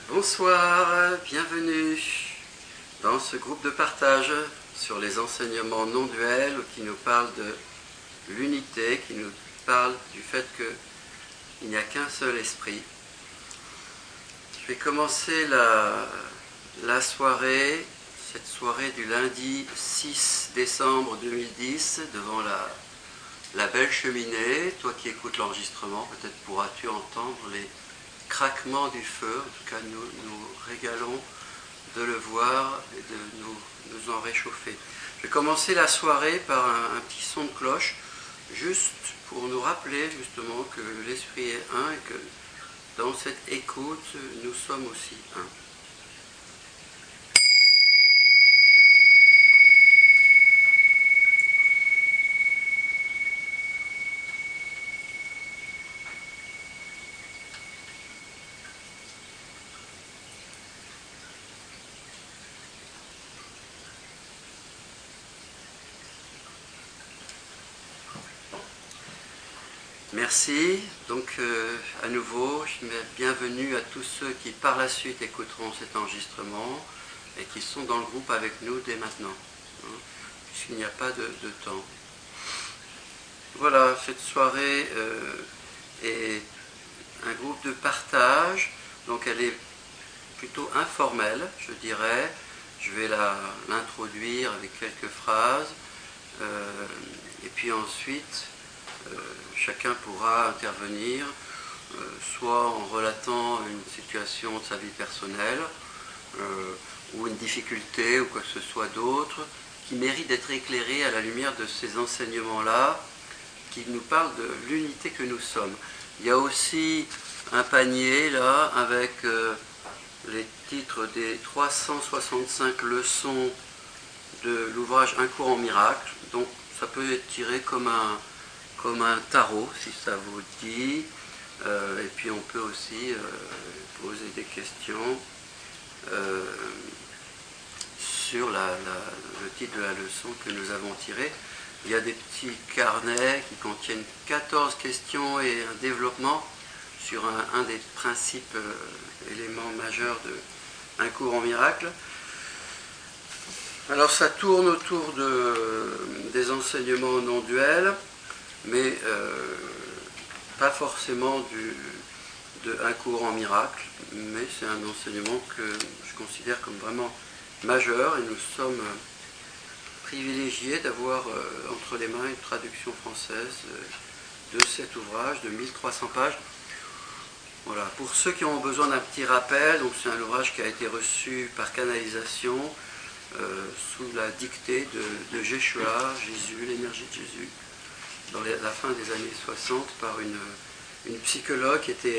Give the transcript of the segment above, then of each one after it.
Bonsoir, bienvenue dans ce groupe de partage sur les enseignements non duels qui nous parlent de l'unité, qui nous parlent du fait qu'il n'y a qu'un seul esprit. Je vais commencer la soirée, cette soirée du lundi 6 décembre 2010 devant la belle cheminée. Toi qui écoutes l'enregistrement, peut-être pourras-tu entendre les craquement du feu. En tout cas, nous régalons de le voir et de nous en réchauffer. Je vais commencer la soirée par un petit son de cloche, juste pour nous rappeler justement que l'Esprit est un et que dans cette écoute, nous sommes aussi un. Merci, donc à nouveau, bienvenue à tous ceux qui par la suite écouteront cet enregistrement et qui sont dans le groupe avec nous dès maintenant, puisqu'il n'y a pas de temps. Voilà, cette soirée est un groupe de partage, donc elle est plutôt informelle, je dirais. Je vais l'introduire avec quelques phrases, et puis ensuite chacun pourra intervenir, soit en relatant une situation de sa vie personnelle, ou une difficulté, ou quoi que ce soit d'autre, qui mérite d'être éclairé à la lumière de ces enseignements-là, qui nous parlent de l'unité que nous sommes. Il y a aussi un panier là, avec les titres des 365 leçons de l'ouvrage Un cours en miracle, donc ça peut être tiré comme un tarot, si ça vous dit, et puis on peut aussi poser des questions sur le titre de la leçon que nous avons tiré. Il y a des petits carnets qui contiennent 14 questions et un développement sur un des principes, éléments majeurs de Un cours en miracle. Alors ça tourne autour des enseignements non duels, mais pas forcément de Un cours en miracle, mais c'est un enseignement que je considère comme vraiment majeur, et nous sommes privilégiés d'avoir entre les mains une traduction française de cet ouvrage de 1300 pages. Voilà. Pour ceux qui ont besoin d'un petit rappel, donc c'est un ouvrage qui a été reçu par canalisation sous la dictée de Yeshua, Jésus, l'énergie de Jésus, dans la fin des années 60, par une psychologue qui était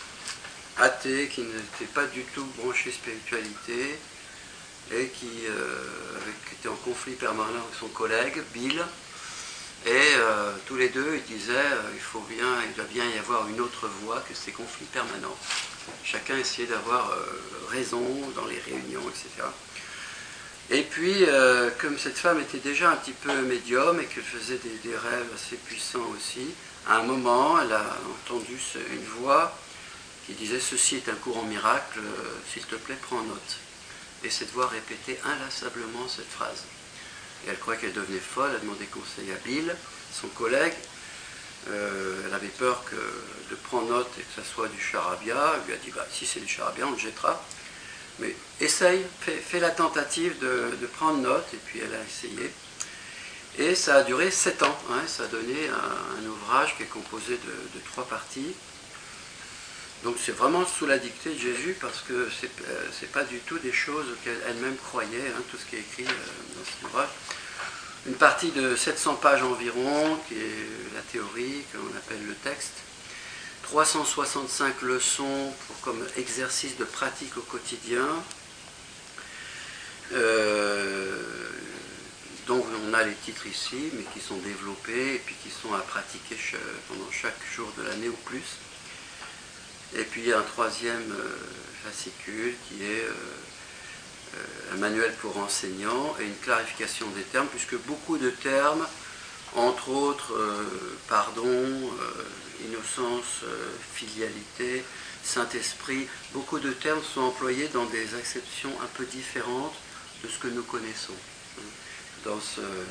athée, qui n'était pas du tout branchée spiritualité, et qui était en conflit permanent avec son collègue, Bill, et tous les deux, ils disaient il doit bien y avoir une autre voie que ces conflits permanents. Chacun essayait d'avoir raison dans les réunions, etc. Et puis, comme cette femme était déjà un petit peu médium et qu'elle faisait des rêves assez puissants aussi, à un moment, elle a entendu une voix qui disait « Ceci est un cours en miracle, s'il te plaît, prends note ». Et cette voix répétait inlassablement cette phrase. Et elle croyait qu'elle devenait folle, elle a demandé conseil à Bill, son collègue. Elle avait peur de prendre note et que ça soit du charabia. Elle lui a dit si c'est du charabia, on le jettera. Mais essaye, fais la tentative de prendre note. Et puis elle a essayé. Et ça a duré 7 ans. Ça a donné un ouvrage qui est composé de 3 parties. Donc c'est vraiment sous la dictée de Jésus, parce que c'est pas du tout des choses auxquelles elle-même croyait, tout ce qui est écrit dans cet ouvrage. Une partie de 700 pages environ, qui est la théorie, qu'on appelle le texte. 365 leçons comme exercice de pratique au quotidien. Donc on a les titres ici, mais qui sont développés et puis qui sont à pratiquer pendant chaque jour de l'année ou plus. Et puis il y a un troisième fascicule qui est un manuel pour enseignants et une clarification des termes, puisque beaucoup de termes entre autres pardon, innocence, filialité, Saint-Esprit. Beaucoup de termes sont employés dans des acceptions un peu différentes de ce que nous connaissons dans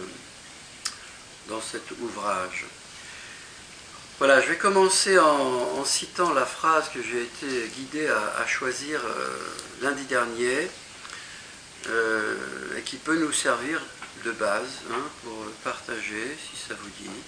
cet ouvrage. Voilà, je vais commencer en citant la phrase que j'ai été guidé à choisir lundi dernier et qui peut nous servir de base pour partager, si ça vous dit.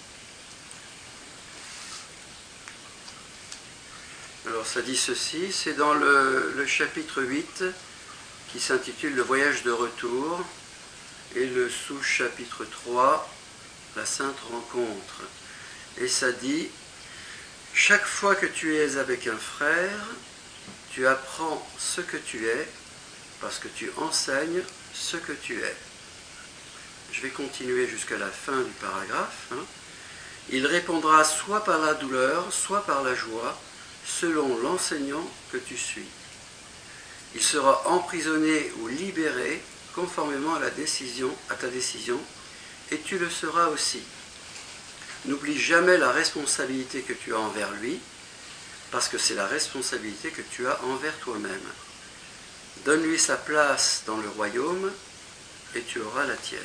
Alors ça dit ceci, c'est dans le chapitre 8 qui s'intitule « Le voyage de retour » et le sous-chapitre 3, « La sainte rencontre ». Et ça dit « Chaque fois que tu es avec un frère, tu apprends ce que tu es, parce que tu enseignes ce que tu es. » Je vais continuer jusqu'à la fin du paragraphe. Il répondra soit par la douleur, soit par la joie, selon l'enseignant que tu suis. Il sera emprisonné ou libéré conformément à ta décision, et tu le seras aussi. N'oublie jamais la responsabilité que tu as envers lui, parce que c'est la responsabilité que tu as envers toi-même. Donne-lui sa place dans le royaume, et tu auras la tienne.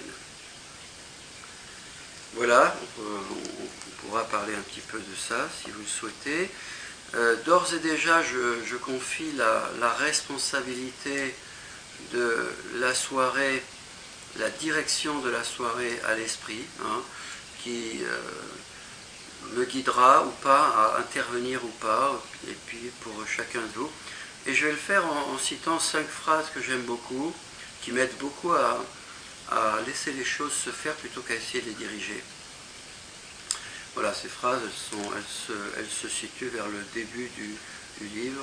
Voilà, on pourra parler un petit peu de ça, si vous le souhaitez. D'ores et déjà, je confie la responsabilité de la soirée, la direction de la soirée à l'esprit, qui me guidera ou pas, à intervenir ou pas, et puis pour chacun de vous. Et je vais le faire en citant 5 phrases que j'aime beaucoup, qui m'aident beaucoup à laisser les choses se faire plutôt qu'à essayer de les diriger. Voilà, ces phrases, elles se situent vers le début du livre,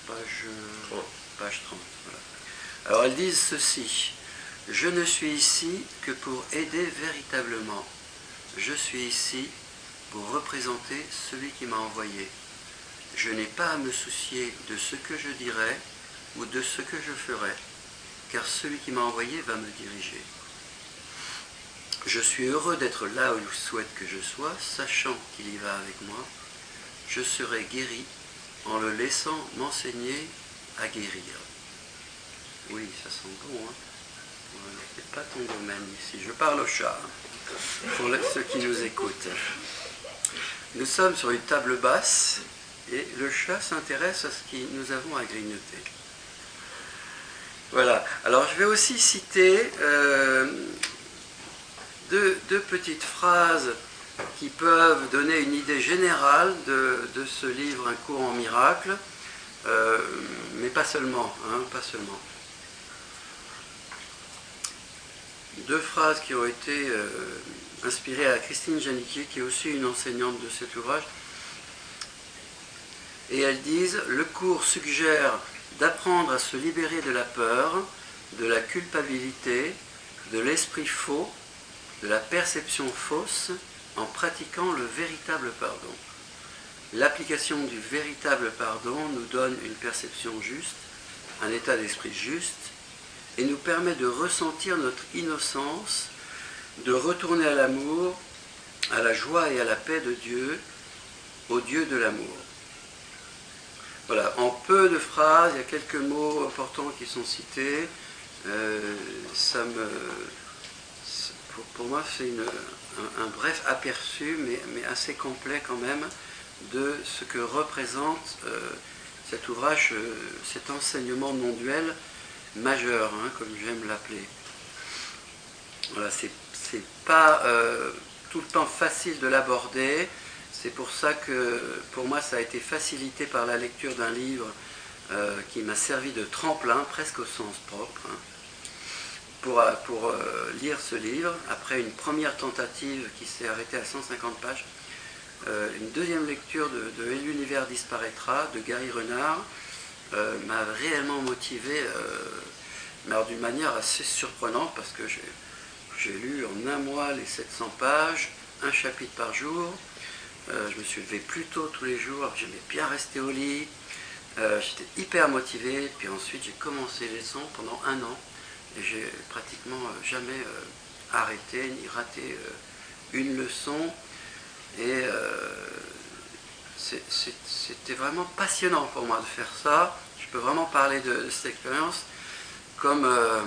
page 30. Voilà. Alors elles disent ceci: « Je ne suis ici que pour aider véritablement. Je suis ici pour représenter celui qui m'a envoyé. Je n'ai pas à me soucier de ce que je dirai ou de ce que je ferai, car celui qui m'a envoyé va me diriger. Je suis heureux d'être là où il souhaite que je sois, sachant qu'il y va avec moi. Je serai guéri en le laissant m'enseigner à guérir. » Oui, ça sent bon, c'est pas ton domaine ici. Je parle au chat, pour ceux qui nous écoutent. Nous sommes sur une table basse et le chat s'intéresse à ce que nous avons à grignoter. Voilà. Alors je vais aussi citer deux petites phrases qui peuvent donner une idée générale de ce livre, Un cours en miracle, mais pas seulement, pas seulement. 2 phrases qui ont été inspirées à Christine Janicki, qui est aussi une enseignante de cet ouvrage. Et elles disent « Le cours suggère d'apprendre à se libérer de la peur, de la culpabilité, de l'esprit faux, de la perception fausse, en pratiquant le véritable pardon. L'application du véritable pardon nous donne une perception juste, un état d'esprit juste, et nous permet de ressentir notre innocence, de retourner à l'amour, à la joie et à la paix de Dieu, au Dieu de l'amour. » Voilà, en peu de phrases, il y a quelques mots importants qui sont cités. Pour moi, c'est un bref aperçu, mais assez complet quand même, de ce que représente cet ouvrage, cet enseignement non duel majeur, comme j'aime l'appeler. Voilà, c'est pas tout le temps facile de l'aborder. C'est pour ça que, pour moi, ça a été facilité par la lecture d'un livre qui m'a servi de tremplin, presque au sens propre, pour lire ce livre. Après une première tentative qui s'est arrêtée à 150 pages, une deuxième lecture de Et l'univers disparaîtra, de Gary Renard, m'a réellement motivé, mais d'une manière assez surprenante, parce que j'ai lu en un mois les 700 pages, un chapitre par jour. Je me suis levé plus tôt tous les jours, j'aimais bien rester au lit, j'étais hyper motivé, puis ensuite j'ai commencé les leçons pendant 1 an, et j'ai pratiquement jamais arrêté ni raté une leçon. Et c'était vraiment passionnant pour moi de faire ça. Je peux vraiment parler de cette expérience comme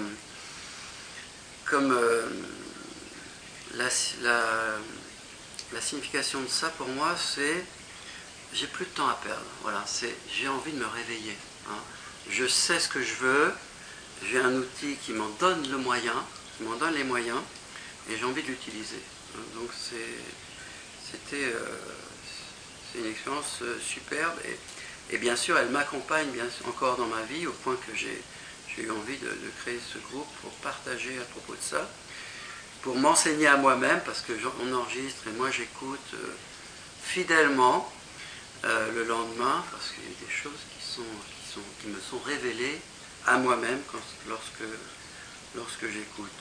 la signification de ça pour moi, c'est j'ai plus de temps à perdre. Voilà, j'ai envie de me réveiller. Hein. Je sais ce que je veux, j'ai un outil qui m'en donne le moyen, qui m'en donne les moyens, et j'ai envie de l'utiliser. Donc c'est une expérience superbe, et bien sûr elle m'accompagne encore dans ma vie, au point que j'ai eu envie de créer ce groupe pour partager à propos de ça, pour m'enseigner à moi-même, parce qu'on enregistre et moi j'écoute fidèlement le lendemain, parce qu'il y a des choses qui me sont révélées à moi-même lorsque j'écoute.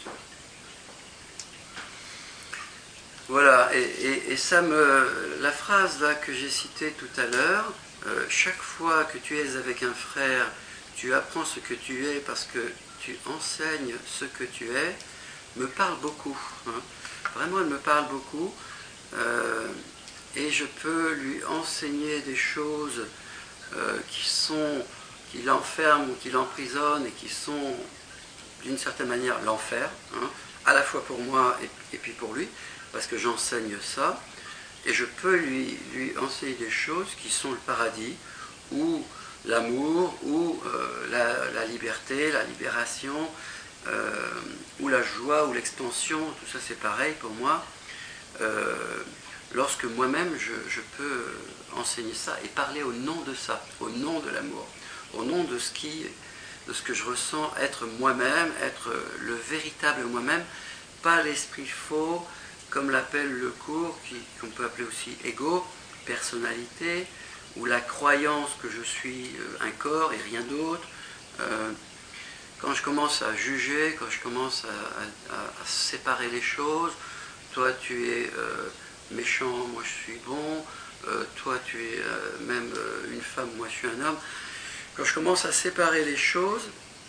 Voilà, et la phrase là que j'ai citée tout à l'heure, chaque fois que tu es avec un frère, tu apprends ce que tu es parce que tu enseignes ce que tu es, me parle beaucoup. Hein. Vraiment, elle me parle beaucoup. Et je peux lui enseigner des choses qui l'enferment ou qui l'emprisonnent et qui sont d'une certaine manière l'enfer, hein, à la fois pour moi et puis pour lui, parce que j'enseigne ça, et je peux lui enseigner des choses qui sont le paradis, ou l'amour, ou la liberté, la libération, ou la joie, ou l'expansion, tout ça c'est pareil pour moi. Lorsque moi-même je peux enseigner ça et parler au nom de ça, au nom de l'amour, au nom de ce que je ressens être moi-même, être le véritable moi-même, pas l'esprit faux, comme l'appelle le cours, qu'on peut appeler aussi ego, personnalité, ou la croyance que je suis un corps et rien d'autre. Quand je commence à juger, quand je commence à séparer les choses, toi tu es méchant, moi je suis bon, toi tu es même une femme, moi je suis un homme. Quand je commence à séparer les choses,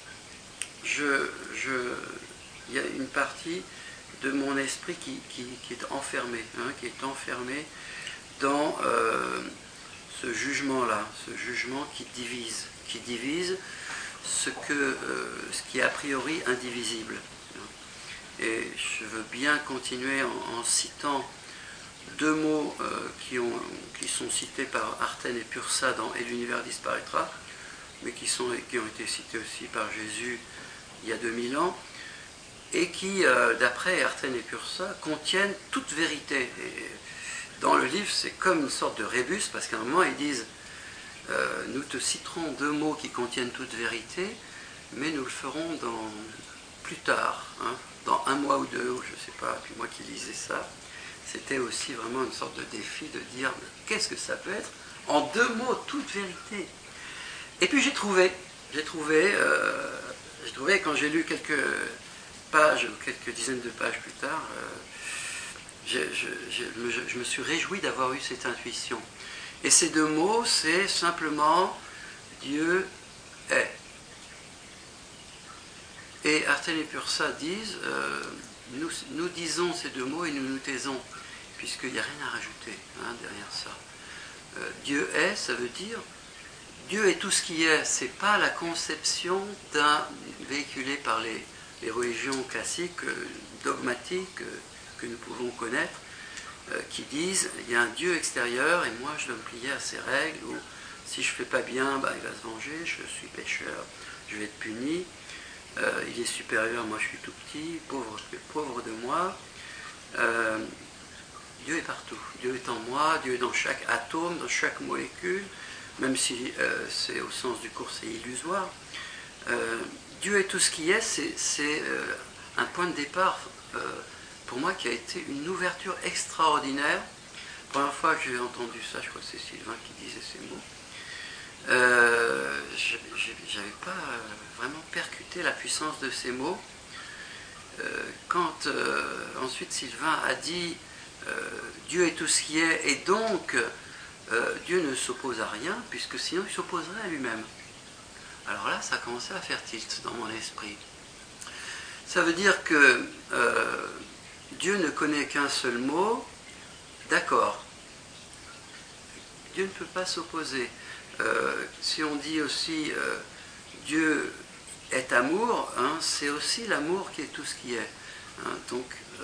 il y a une partie de mon esprit qui est enfermée, hein, qui est enfermée dans ce jugement-là, ce jugement qui divise ce qui est a priori indivisible. Et je veux bien continuer en citant deux mots qui sont cités par Arten et Pursa dans « Et l'univers disparaîtra », mais qui ont été cités aussi par Jésus il y a 2000 ans, et qui, d'après Arten et Pursa, contiennent toute vérité. Et dans le livre, c'est comme une sorte de rébus, parce qu'à un moment, ils disent nous te citerons deux mots qui contiennent toute vérité, mais nous le ferons plus tard, hein, dans un mois ou deux, ou je ne sais pas, puis moi qui lisais ça, c'était aussi vraiment une sorte de défi de dire qu'est-ce que ça peut être en deux mots, toute vérité. Et puis j'ai trouvé quand j'ai lu quelques pages, ou quelques dizaines de pages plus tard, je me suis réjoui d'avoir eu cette intuition. Et ces deux mots, c'est simplement Dieu est. Et Arten et Pursa disent, nous disons ces deux mots et nous nous taisons, puisqu'il n'y a rien à rajouter derrière ça. Dieu est, ça veut dire, Dieu est tout ce qui est. C'est pas la conception véhiculée par les religions classiques, dogmatiques, que nous pouvons connaître, qui disent il y a un Dieu extérieur et moi je dois me plier à ses règles, ou si je ne fais pas bien, il va se venger, je suis pécheur, je vais être puni, il est supérieur, moi je suis tout petit, pauvre de moi. Dieu est partout, Dieu est en moi, Dieu est dans chaque atome, dans chaque molécule, même si c'est au sens du cours c'est illusoire. Dieu est tout ce qui est, c'est un point de départ pour moi qui a été une ouverture extraordinaire. La première fois que j'ai entendu ça, je crois que c'est Sylvain qui disait ces mots, je n'avais pas vraiment percuté la puissance de ces mots. Quand ensuite Sylvain a dit Dieu est tout ce qui est, et donc Dieu ne s'oppose à rien, puisque sinon il s'opposerait à lui-même. Alors là, ça a commencé à faire tilt dans mon esprit. Ça veut dire que Dieu ne connaît qu'un seul mot, d'accord. Dieu ne peut pas s'opposer. Si on dit aussi Dieu est amour, hein, c'est aussi l'amour qui est tout ce qui est. Hein. Donc,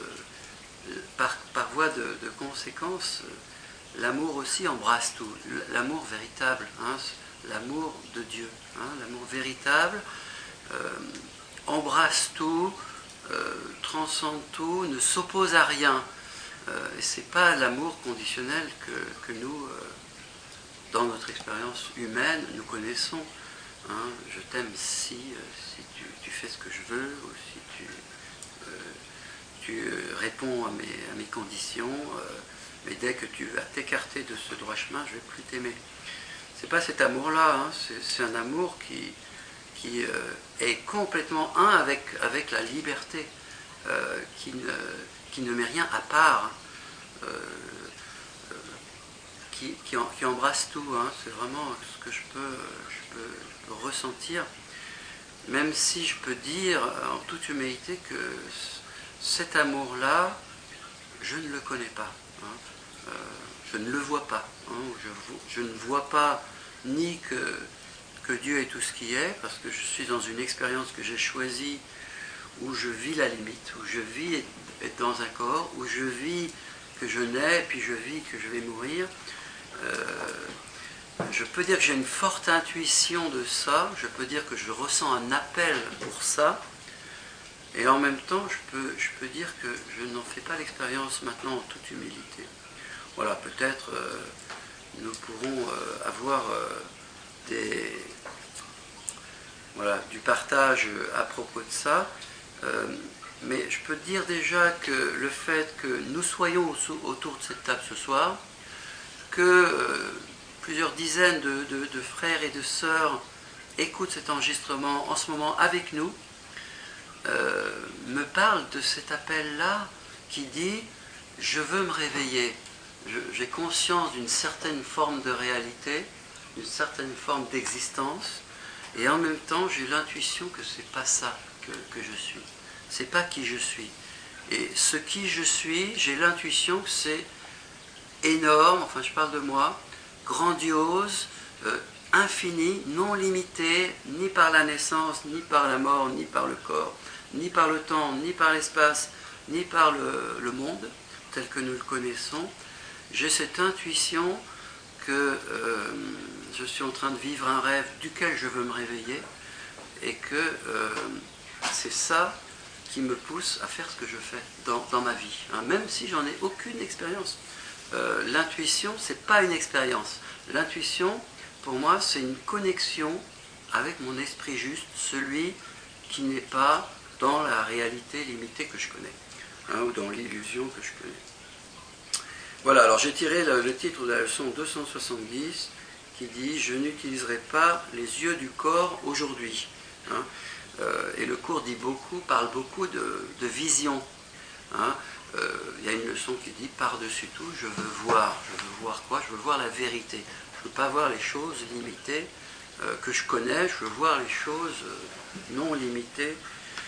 par voie de conséquence, l'amour aussi embrasse tout. L'amour véritable, hein, l'amour de Dieu, hein, l'amour véritable embrasse tout, transcende tout, ne s'oppose à rien. Et ce n'est pas l'amour conditionnel que nous, dans notre expérience humaine, nous connaissons. Hein, je t'aime si tu fais ce que je veux, ou si tu réponds à mes conditions, mais dès que tu vas t'écarter de ce droit chemin, je ne vais plus t'aimer. C'est pas cet amour-là, hein, c'est un amour qui est complètement un avec la liberté, qui ne met rien à part, qui embrasse tout. Hein. C'est vraiment ce que je peux ressentir, même si je peux dire en toute humilité que cet amour-là, je ne le connais pas. Hein. Je ne le vois pas. Hein. Je ne vois pas ni que Dieu est tout ce qui est, parce que je suis dans une expérience que j'ai choisie, où je vis la limite, où je vis être dans un corps, où je vis que je nais, puis je vis que je vais mourir. Je peux dire que j'ai une forte intuition de ça, je peux dire que je ressens un appel pour ça, et en même temps, je peux dire que je n'en fais pas l'expérience maintenant en toute humilité. Voilà, peut-être nous pourrons avoir du partage à propos de ça, mais je peux dire déjà que le fait que nous soyons autour de cette table ce soir, que plusieurs dizaines de frères et de sœurs écoutent cet enregistrement en ce moment avec nous, me parle de cet appel-là qui dit « je veux me réveiller ». J'ai conscience d'une certaine forme de réalité, d'une certaine forme d'existence, et en même temps j'ai l'intuition que c'est pas ça que je suis. C'est pas qui je suis. Et ce qui je suis, j'ai l'intuition que c'est énorme, enfin je parle de moi, grandiose, infini, non limité, ni par la naissance, ni par la mort, ni par le corps, ni par le temps, ni par l'espace, ni par le monde, tel que nous le connaissons. J'ai cette intuition que je suis en train de vivre un rêve duquel je veux me réveiller, et que c'est ça qui me pousse à faire ce que je fais dans ma vie, hein, même si j'en ai aucune expérience. L'intuition, c'est pas une expérience. L'intuition, pour moi, c'est une connexion avec mon esprit juste, celui qui n'est pas dans la réalité limitée que je connais, hein, ou dans l'illusion que je connais. Voilà, alors j'ai tiré le titre de la leçon 270 qui dit « Je n'utiliserai pas les yeux du corps aujourd'hui hein. ». Et le cours parle beaucoup de vision. Hein. Il y a une leçon qui dit « Par-dessus tout, je veux voir. » Je veux voir quoi? Je veux voir la vérité. Je ne veux pas voir les choses limitées que je connais, je veux voir les choses non limitées.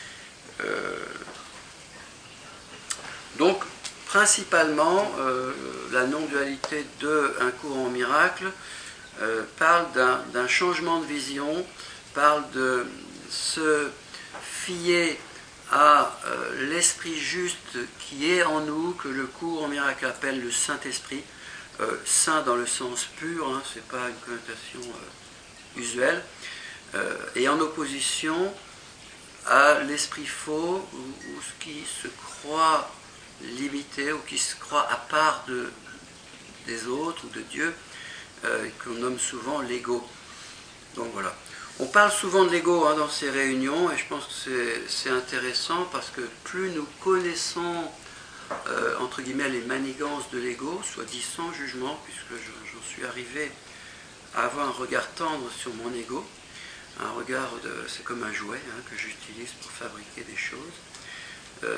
Donc, principalement, la non-dualité de Un cours en miracle parle d'un changement de vision, parle de se fier à l'esprit juste qui est en nous, que le cours en miracle appelle le Saint-Esprit, saint dans le sens pur, hein, ce n'est pas une connotation usuelle, et en opposition à l'esprit faux, ou ce qui se croit limité, ou qui se croit à part des autres ou de Dieu, qu'on nomme souvent l'ego. Donc voilà. On parle souvent de l'ego hein, dans ces réunions, et je pense que c'est intéressant parce que plus nous connaissons entre guillemets les manigances de l'ego, soit dit sans jugement, puisque j'en suis arrivé à avoir un regard tendre sur mon ego, un regard c'est comme un jouet hein, que j'utilise pour fabriquer des choses.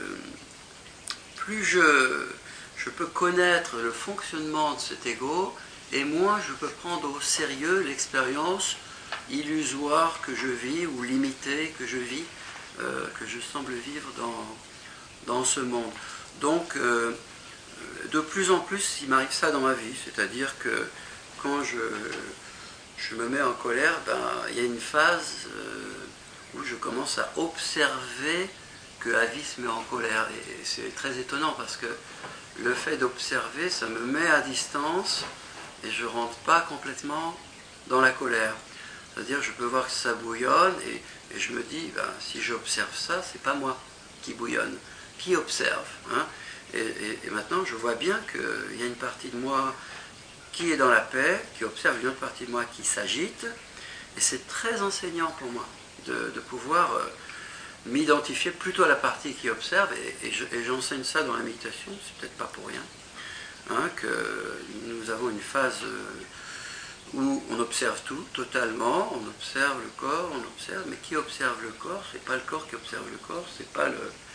Plus je peux connaître le fonctionnement de cet ego, et moins je peux prendre au sérieux l'expérience illusoire que je vis, ou limitée que je vis, que je semble vivre dans ce monde. Donc, de plus en plus, il m'arrive ça dans ma vie, c'est-à-dire que quand je me mets en colère, ben, il y a une phase où je commence à observer que la vie se met en colère. Et c'est très étonnant parce que le fait d'observer, ça me met à distance et je ne rentre pas complètement dans la colère. C'est-à-dire je peux voir que ça bouillonne et je me dis, ben, si j'observe ça, c'est pas moi qui bouillonne, qui observe. Hein. Et maintenant, je vois bien qu'il y a une partie de moi qui est dans la paix, qui observe, une autre partie de moi qui s'agite. Et c'est très enseignant pour moi de pouvoir m'identifier plutôt à la partie qui observe. Et j'enseigne ça dans la méditation, c'est peut-être pas pour rien, hein, que nous avons une phase où on observe tout totalement, on observe le corps, on observe, mais qui observe le corps? C'est pas le corps qui observe le corps, c'est pas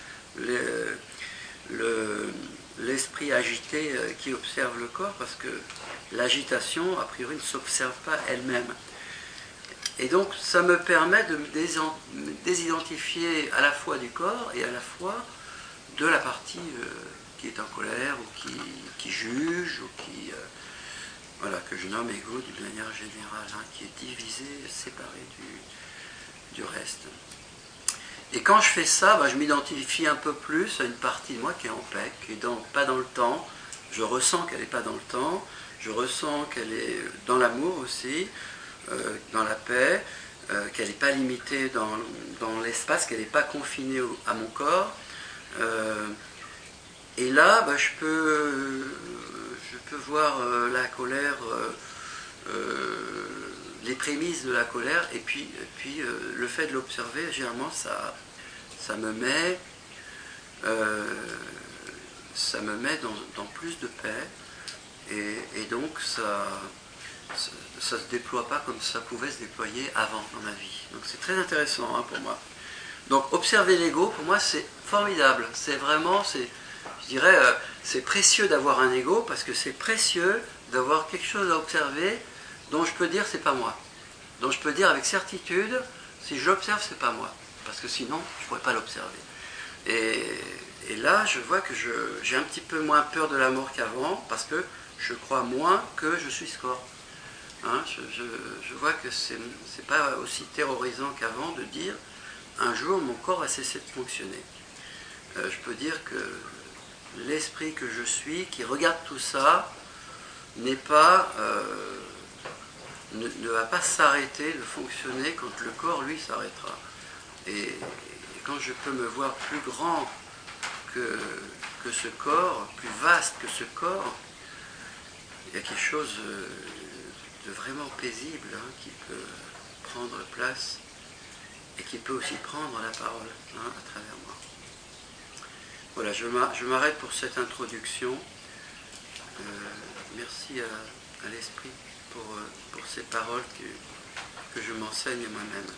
l'esprit agité qui observe le corps, parce que l'agitation, a priori, ne s'observe pas elle-même. Et donc, ça me permet de me désidentifier à la fois du corps et à la fois de la partie qui est en colère, ou qui juge, ou qui... voilà, que je nomme ego d'une manière générale, hein, qui est divisé, séparé du reste. Et quand je fais ça, ben, je m'identifie un peu plus à une partie de moi qui est en paix, qui n'est pas dans le temps. Je ressens qu'elle n'est pas dans le temps, je ressens qu'elle est dans l'amour aussi, dans la paix, qu'elle n'est pas limitée dans l'espace, qu'elle n'est pas confinée à mon corps. Et là, ben, je peux voir la colère, les prémices de la colère, et puis le fait de l'observer, généralement, ça me met dans plus de paix, et donc ça se déploie pas comme ça pouvait se déployer avant dans ma vie. Donc c'est très intéressant, hein, pour moi. Donc observer l'ego, pour moi, c'est formidable. C'est vraiment, je dirais, c'est précieux d'avoir un ego, parce que c'est précieux d'avoir quelque chose à observer dont je peux dire c'est pas moi. Dont je peux dire avec certitude, si j'observe, c'est pas moi. Parce que sinon, je ne pourrais pas l'observer. Et là, je vois que j'ai un petit peu moins peur de la mort qu'avant, parce que je crois moins que je suis ce corps. Hein, je vois que c'est pas aussi terrorisant qu'avant de dire un jour mon corps va cesser de fonctionner. Je peux dire que l'esprit que je suis, qui regarde tout ça, n'est pas, ne va pas s'arrêter de fonctionner quand le corps, lui, s'arrêtera. Et quand je peux me voir plus grand que ce corps, plus vaste que ce corps, il y a quelque chose de vraiment paisible, hein, qui peut prendre place et qui peut aussi prendre la parole, hein, à travers moi. Voilà, je m'arrête pour cette introduction. Merci à l'Esprit pour ces paroles que je m'enseigne moi-même.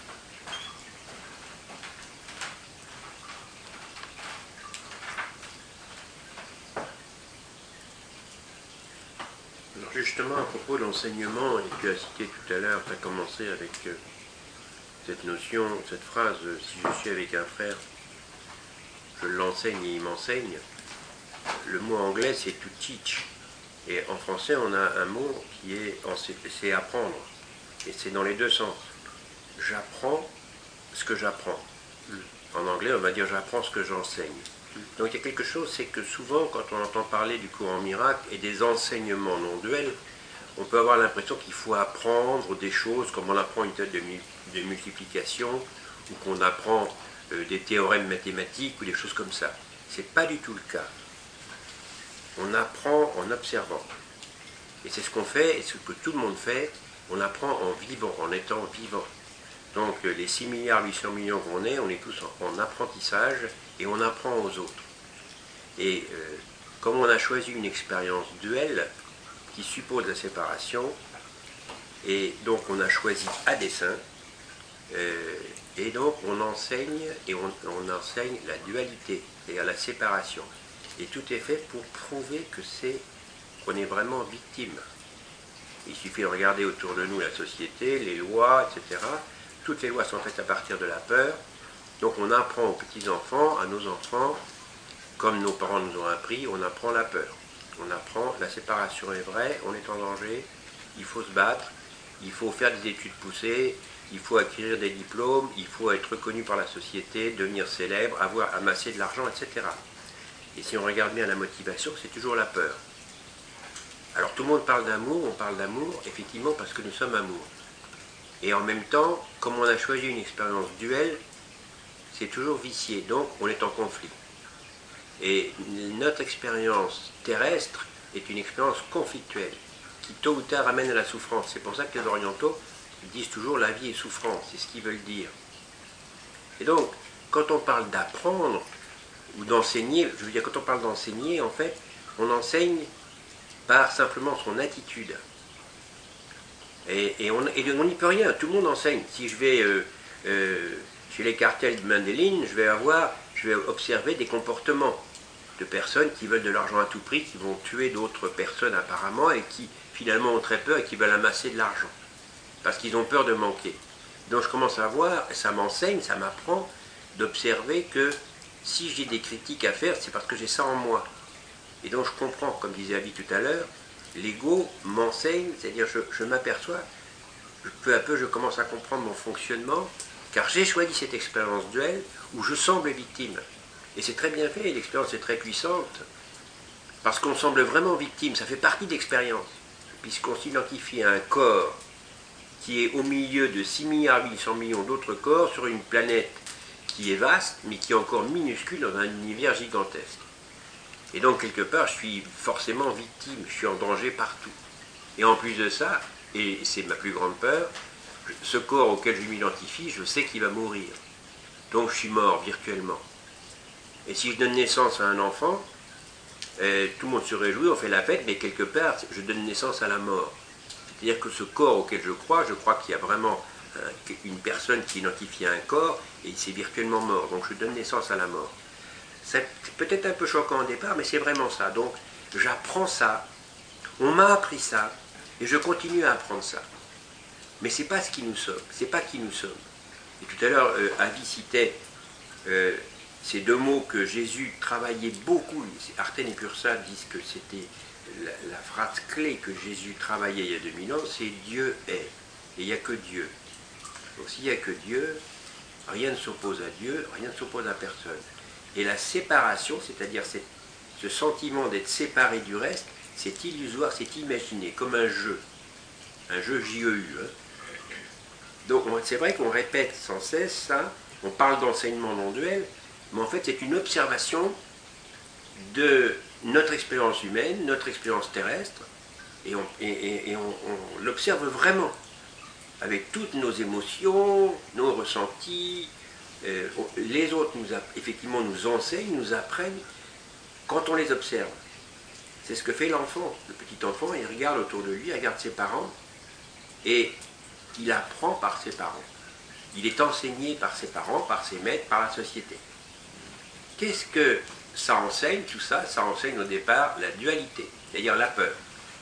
Alors justement, à propos de l'enseignement, et tu as cité tout à l'heure, tu as commencé avec cette notion, cette phrase, si je suis avec un frère, je l'enseigne et il m'enseigne. Le mot anglais, c'est to teach. Et en français, on a un mot qui c'est apprendre. Et c'est dans les deux sens. J'apprends ce que j'apprends. En anglais, on va dire j'apprends ce que j'enseigne. Donc il y a quelque chose, c'est que souvent, quand on entend parler du courant miracle et des enseignements non duels, on peut avoir l'impression qu'il faut apprendre des choses, comme on apprend une tête de multiplication, ou qu'on apprend des théorèmes mathématiques, ou des choses comme ça. Ce n'est pas du tout le cas. On apprend en observant. Et c'est ce qu'on fait, et ce que tout le monde fait, on apprend en vivant, en étant vivant. Donc les 6 milliards 800 millions qu'on est, on est tous en apprentissage, et on apprend aux autres. Et comme on a choisi une expérience duelle, qui suppose la séparation, et donc on a choisi à dessein, et donc on enseigne, et on enseigne la dualité, c'est-à-dire la séparation. Et tout est fait pour prouver qu'on est vraiment victime. Il suffit de regarder autour de nous la société, les lois, etc. Toutes les lois sont faites à partir de la peur. Donc on apprend aux petits-enfants, à nos enfants, comme nos parents nous ont appris, on apprend la peur. On apprend la séparation est vraie, on est en danger, il faut se battre, il faut faire des études poussées, il faut acquérir des diplômes, il faut être reconnu par la société, devenir célèbre, avoir amassé de l'argent, etc. Et si on regarde bien la motivation, c'est toujours la peur. Alors tout le monde parle d'amour, on parle d'amour, effectivement parce que nous sommes amour. Et en même temps, comme on a choisi une expérience duel, c'est toujours vicié, donc on est en conflit. Et notre expérience terrestre est une expérience conflictuelle, qui tôt ou tard amène à la souffrance. C'est pour ça que les orientaux disent toujours la vie est souffrance, c'est ce qu'ils veulent dire. Et donc, quand on parle d'apprendre ou d'enseigner, je veux dire, quand on parle d'enseigner, en fait, on enseigne par simplement son attitude. Et on n'y peut rien, tout le monde enseigne. Si je vais chez les cartels de Medellín, je vais observer des comportements de personnes qui veulent de l'argent à tout prix, qui vont tuer d'autres personnes apparemment, et qui finalement ont très peur et qui veulent amasser de l'argent, parce qu'ils ont peur de manquer. Donc je commence à voir, et ça m'enseigne, ça m'apprend d'observer que si j'ai des critiques à faire, c'est parce que j'ai ça en moi. Et donc je comprends, comme disait Abby tout à l'heure, l'ego m'enseigne, c'est-à-dire je m'aperçois, peu à peu je commence à comprendre mon fonctionnement, car j'ai choisi cette expérience duel où je semble victime. Et c'est très bien fait, l'expérience est très puissante, parce qu'on semble vraiment victime, ça fait partie de l'expérience, puisqu'on s'identifie à un corps qui est au milieu de 6 milliards 800 millions d'autres corps sur une planète qui est vaste, mais qui est encore minuscule dans un univers gigantesque. Et donc, quelque part, je suis forcément victime, je suis en danger partout. Et en plus de ça, et c'est ma plus grande peur, ce corps auquel je m'identifie, je sais qu'il va mourir. Donc, je suis mort virtuellement. Et si je donne naissance à un enfant, tout le monde se réjouit, on fait la fête, mais quelque part, je donne naissance à la mort. C'est-à-dire que ce corps auquel je crois qu'il y a vraiment une personne qui identifie un corps, et c'est virtuellement mort. Donc, je donne naissance à la mort. C'est peut-être un peu choquant au départ, mais c'est vraiment ça. Donc, j'apprends ça, on m'a appris ça, et je continue à apprendre ça. Mais ce n'est pas ce qui nous sommes, c'est pas qui nous sommes. Et tout à l'heure, Avi citait ces deux mots que Jésus travaillait beaucoup. Arten et Cursa disent que c'était la phrase clé que Jésus travaillait il y a 2000 ans, c'est Dieu est. Et il n'y a que Dieu. Donc s'il n'y a que Dieu, rien ne s'oppose à Dieu, rien ne s'oppose à personne. Et la séparation, c'est-à-dire ce sentiment d'être séparé du reste, c'est illusoire, c'est imaginé, comme un jeu JEU. Hein. Donc c'est vrai qu'on répète sans cesse ça, on parle d'enseignement non duel, mais en fait c'est une observation de notre expérience humaine, notre expérience terrestre, et on l'observe vraiment, avec toutes nos émotions, nos ressentis. Les autres effectivement nous enseignent, nous apprennent quand on les observe. C'est ce que fait l'enfant. Le petit enfant, il regarde autour de lui, il regarde ses parents, et il apprend par ses parents. Il est enseigné par ses parents, par ses maîtres, par la société. Qu'est-ce que ça enseigne, tout ça? Ça enseigne au départ la dualité, c'est-à-dire la peur.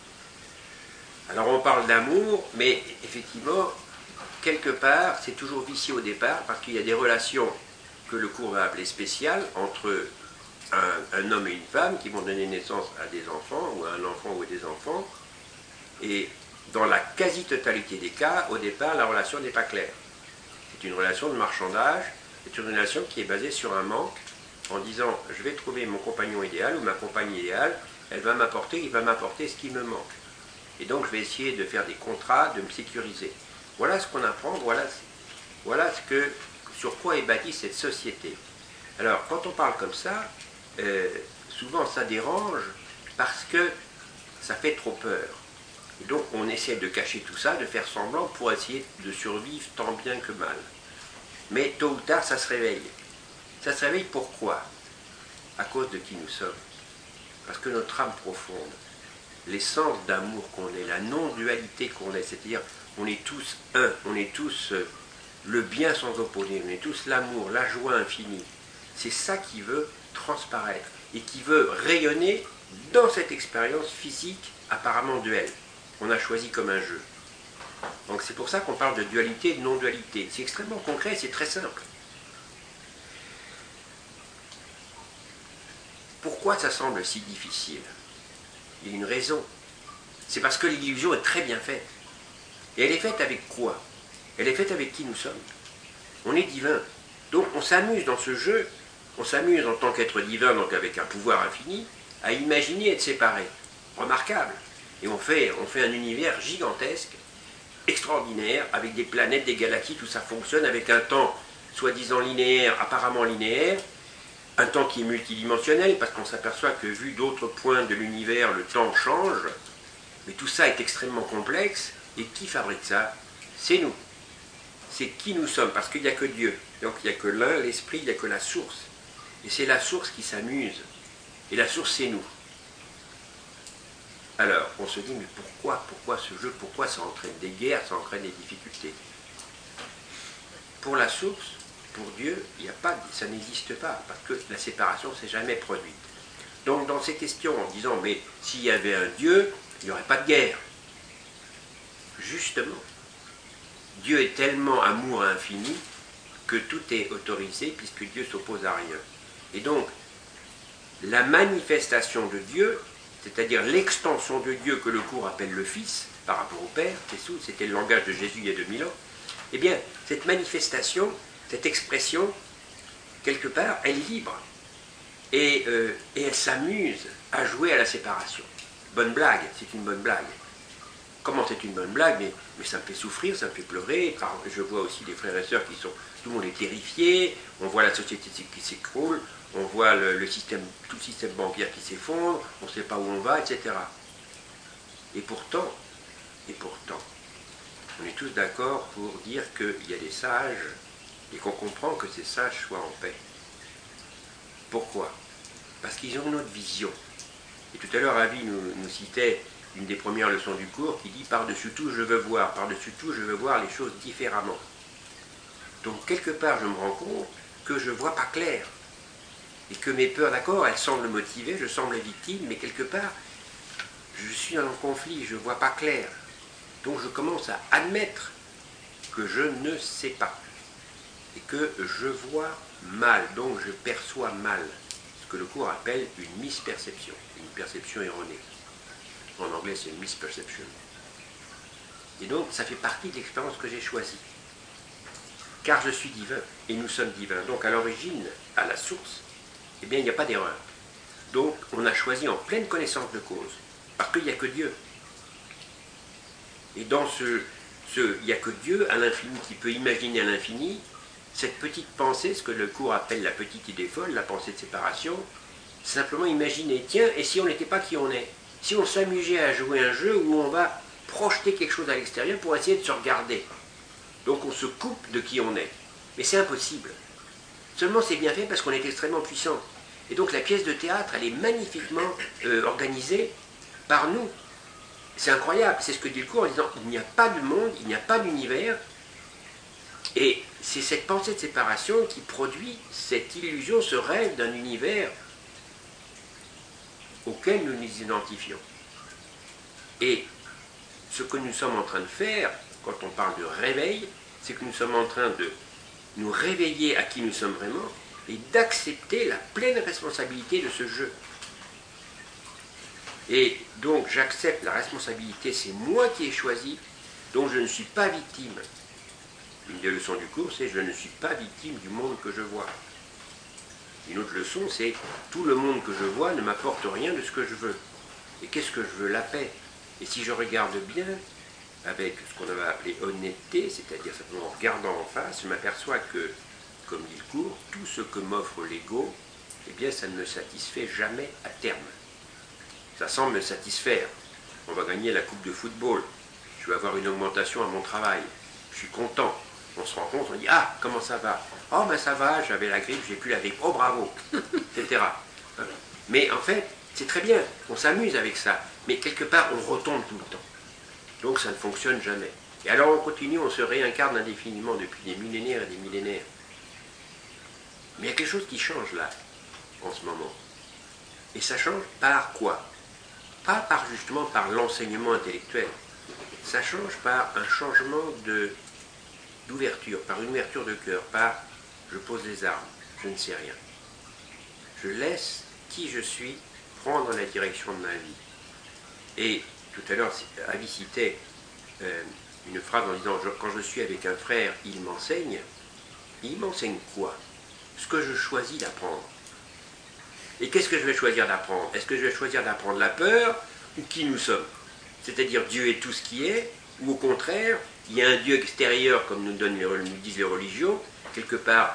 Alors on parle d'amour, mais effectivement, quelque part, c'est toujours vicieux au départ, parce qu'il y a des relations que le cours va appeler spéciales entre un homme et une femme qui vont donner naissance à des enfants, ou à un enfant ou à des enfants, et dans la quasi-totalité des cas, au départ, la relation n'est pas claire. C'est une relation de marchandage, c'est une relation qui est basée sur un manque, en disant, je vais trouver mon compagnon idéal, ou ma compagne idéale, il va m'apporter ce qui me manque. Et donc je vais essayer de faire des contrats, de me sécuriser. Voilà ce qu'on apprend, voilà sur quoi est bâtie cette société. Alors, quand on parle comme ça, souvent ça dérange parce que ça fait trop peur. Et donc on essaie de cacher tout ça, de faire semblant pour essayer de survivre tant bien que mal. Mais tôt ou tard, ça se réveille. Ça se réveille pourquoi? À cause de qui nous sommes. Parce que notre âme profonde, l'essence d'amour qu'on est, la non-dualité qu'on est, c'est-à-dire on est tous un, on est tous le bien sans opposer, on est tous l'amour, la joie infinie. C'est ça qui veut transparaître et qui veut rayonner dans cette expérience physique apparemment duelle. On a choisi comme un jeu. Donc c'est pour ça qu'on parle de dualité et de non-dualité. C'est extrêmement concret, c'est très simple. pourquoi ça semble si difficile? Il y a une raison. C'est parce que l'illusion est très bien faite. Et elle est faite avec quoi? Elle est faite avec qui nous sommes. On est divin. Donc on s'amuse dans ce jeu, on s'amuse en tant qu'être divin, donc avec un pouvoir infini, à imaginer être séparé. Remarquable. Et on fait un univers gigantesque, extraordinaire, avec des planètes, des galaxies, tout ça fonctionne, avec un temps soi-disant linéaire, apparemment linéaire, un temps qui est multidimensionnel, parce qu'on s'aperçoit que vu d'autres points de l'univers, le temps change, mais tout ça est extrêmement complexe, et qui fabrique ça? C'est nous. C'est qui nous sommes, parce qu'il n'y a que Dieu. Donc il n'y a que l'un, l'esprit, il n'y a que la source. Et c'est la source qui s'amuse. Et la source, c'est nous. Alors, on se dit, mais pourquoi ce jeu? Pourquoi ça entraîne des guerres, ça entraîne des difficultés? Pour la source, pour Dieu, ça n'existe pas, parce que la séparation ne s'est jamais produite. Donc dans ces questions, en disant, mais s'il y avait un Dieu, il n'y aurait pas de guerre. Justement, Dieu est tellement amour infini que tout est autorisé, puisque Dieu s'oppose à rien. Et donc, la manifestation de Dieu, c'est-à-dire l'extension de Dieu que le cours appelle le Fils, par rapport au Père, c'était le langage de Jésus il y a 2000 ans, eh bien, cette manifestation, cette expression, quelque part, elle est libre. Et elle s'amuse à jouer à la séparation. Bonne blague, c'est une bonne blague. Comment c'est une bonne blague? Mais ça me fait souffrir, ça me fait pleurer. Je vois aussi des frères et sœurs qui sont... Tout le monde est terrifié, on voit la société qui s'écroule, on voit tout le système bancaire qui s'effondre, on ne sait pas où on va, etc. Et pourtant, on est tous d'accord pour dire qu'il y a des sages et qu'on comprend que ces sages soient en paix. Pourquoi? Parce qu'ils ont notre vision. Et tout à l'heure, Avi nous citait une des premières leçons du cours qui dit « Par-dessus tout, je veux voir. Par-dessus tout, je veux voir les choses différemment. » Donc, quelque part, je me rends compte que je ne vois pas clair. Et que mes peurs, d'accord, elles semblent motivées, je semble victime, mais quelque part, je suis dans le conflit, je ne vois pas clair. Donc, je commence à admettre que je ne sais pas. Et que je vois mal, donc je perçois mal. Ce que le cours appelle une misperception, une perception erronée. En anglais, c'est une misperception. Et donc, ça fait partie de l'expérience que j'ai choisie. Car je suis divin, et nous sommes divins. Donc, à l'origine, à la source, eh bien, il n'y a pas d'erreur. Donc, on a choisi en pleine connaissance de cause, parce qu'il n'y a que Dieu. Et dans il n'y a que Dieu, à l'infini, qui peut imaginer à l'infini, cette petite pensée, ce que le cours appelle la petite idée folle, la pensée de séparation, simplement imaginer, tiens, et si on n'était pas qui on est? Si on s'amusait à jouer un jeu où on va projeter quelque chose à l'extérieur pour essayer de se regarder. Donc on se coupe de qui on est. Mais c'est impossible. Seulement c'est bien fait parce qu'on est extrêmement puissant. Et donc la pièce de théâtre, elle est magnifiquement organisée par nous. C'est incroyable, c'est ce que dit le cours en disant, il n'y a pas de monde, il n'y a pas d'univers. Et c'est cette pensée de séparation qui produit cette illusion, ce rêve d'un univers auquel nous nous identifions. Et ce que nous sommes en train de faire, quand on parle de réveil, c'est que nous sommes en train de nous réveiller à qui nous sommes vraiment et d'accepter la pleine responsabilité de ce jeu. Et donc j'accepte la responsabilité, c'est moi qui ai choisi, donc je ne suis pas victime. Une des leçons du cours, c'est je ne suis pas victime du monde que je vois. Une autre leçon, c'est tout le monde que je vois ne m'apporte rien de ce que je veux. Et qu'est-ce que je veux? La paix. Et si je regarde bien, avec ce qu'on va appeler honnêteté, c'est-à-dire simplement en regardant en face, je m'aperçois que, comme dit le cours, tout ce que m'offre l'ego, eh bien ça ne me satisfait jamais à terme. Ça semble me satisfaire. On va gagner la coupe de football. Je vais avoir une augmentation à mon travail. Je suis content. On se rencontre, on dit « Ah, comment ça va ?»« Oh, ben ça va, j'avais la grippe, j'ai plus la grippe. Oh, bravo !» etc. Mais en fait, c'est très bien, on s'amuse avec ça. Mais quelque part, on retombe tout le temps. Donc ça ne fonctionne jamais. Et alors on continue, on se réincarne indéfiniment depuis des millénaires et des millénaires. Mais il y a quelque chose qui change là, en ce moment. Et ça change par quoi? Pas justement par l'enseignement intellectuel. Ça change par un changement d'ouverture, par une ouverture de cœur, par je pose les armes, je ne sais rien. Je laisse qui je suis, prendre la direction de ma vie. Et tout à l'heure, Avi citait une phrase en disant « Quand je suis avec un frère, il m'enseigne ». Il m'enseigne quoi? Ce que je choisis d'apprendre. Et qu'est-ce que je vais choisir d'apprendre? Est-ce que je vais choisir d'apprendre la peur ou qui nous sommes? C'est-à-dire Dieu est tout ce qui est, ou au contraire, il y a un Dieu extérieur, comme nous disent les religions, quelque part,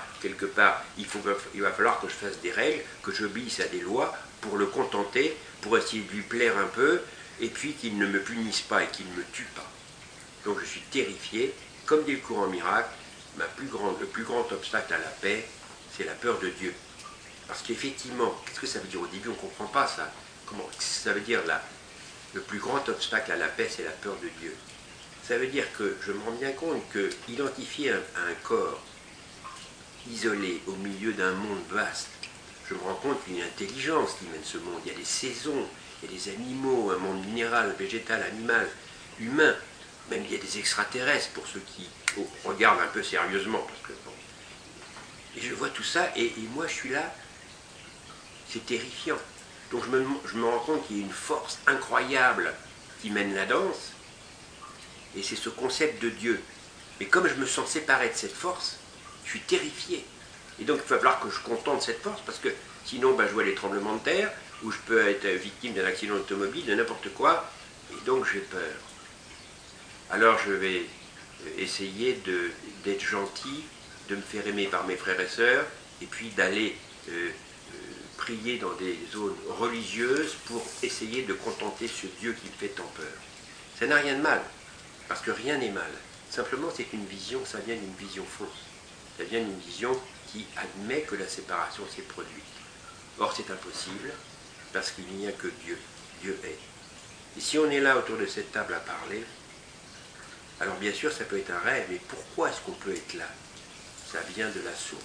il va falloir que je fasse des règles, que j'obéisse à des lois pour le contenter, pour essayer de lui plaire un peu, et puis qu'il ne me punisse pas et qu'il ne me tue pas. Donc je suis terrifié, comme dit le courant miracle, le plus grand obstacle à la paix, c'est la peur de Dieu. Parce qu'effectivement, qu'est-ce que ça veut dire? Au début, on ne comprend pas ça. Comment ça veut dire là? Le plus grand obstacle à la paix, c'est la peur de Dieu. Ça veut dire que je me rends bien compte que identifier un corps isolé au milieu d'un monde vaste, je me rends compte qu'il y a une intelligence qui mène ce monde. Il y a des saisons, il y a des animaux, un monde minéral, végétal, animal, humain. Même il y a des extraterrestres pour ceux qui regardent un peu sérieusement. Parce que, bon. Et je vois tout ça et moi je suis là. C'est terrifiant. Donc je me rends compte qu'il y a une force incroyable qui mène la danse. Et c'est ce concept de Dieu. Mais comme je me sens séparé de cette force, je suis terrifié. Et donc il va falloir que je contente cette force, parce que sinon je vois les tremblements de terre, ou je peux être victime d'un accident automobile, de n'importe quoi, et donc j'ai peur. Alors je vais essayer d'être gentil, de me faire aimer par mes frères et sœurs, et puis d'aller prier dans des zones religieuses pour essayer de contenter ce Dieu qui me fait tant peur. Ça n'a rien de mal, parce que rien n'est mal. Simplement c'est une vision, ça vient d'une vision fausse. Ça vient d'une vision qui admet que la séparation s'est produite. Or c'est impossible, parce qu'il n'y a que Dieu. Dieu est. Et si on est là autour de cette table à parler, alors bien sûr ça peut être un rêve, mais pourquoi est-ce qu'on peut être là? Ça vient de la source.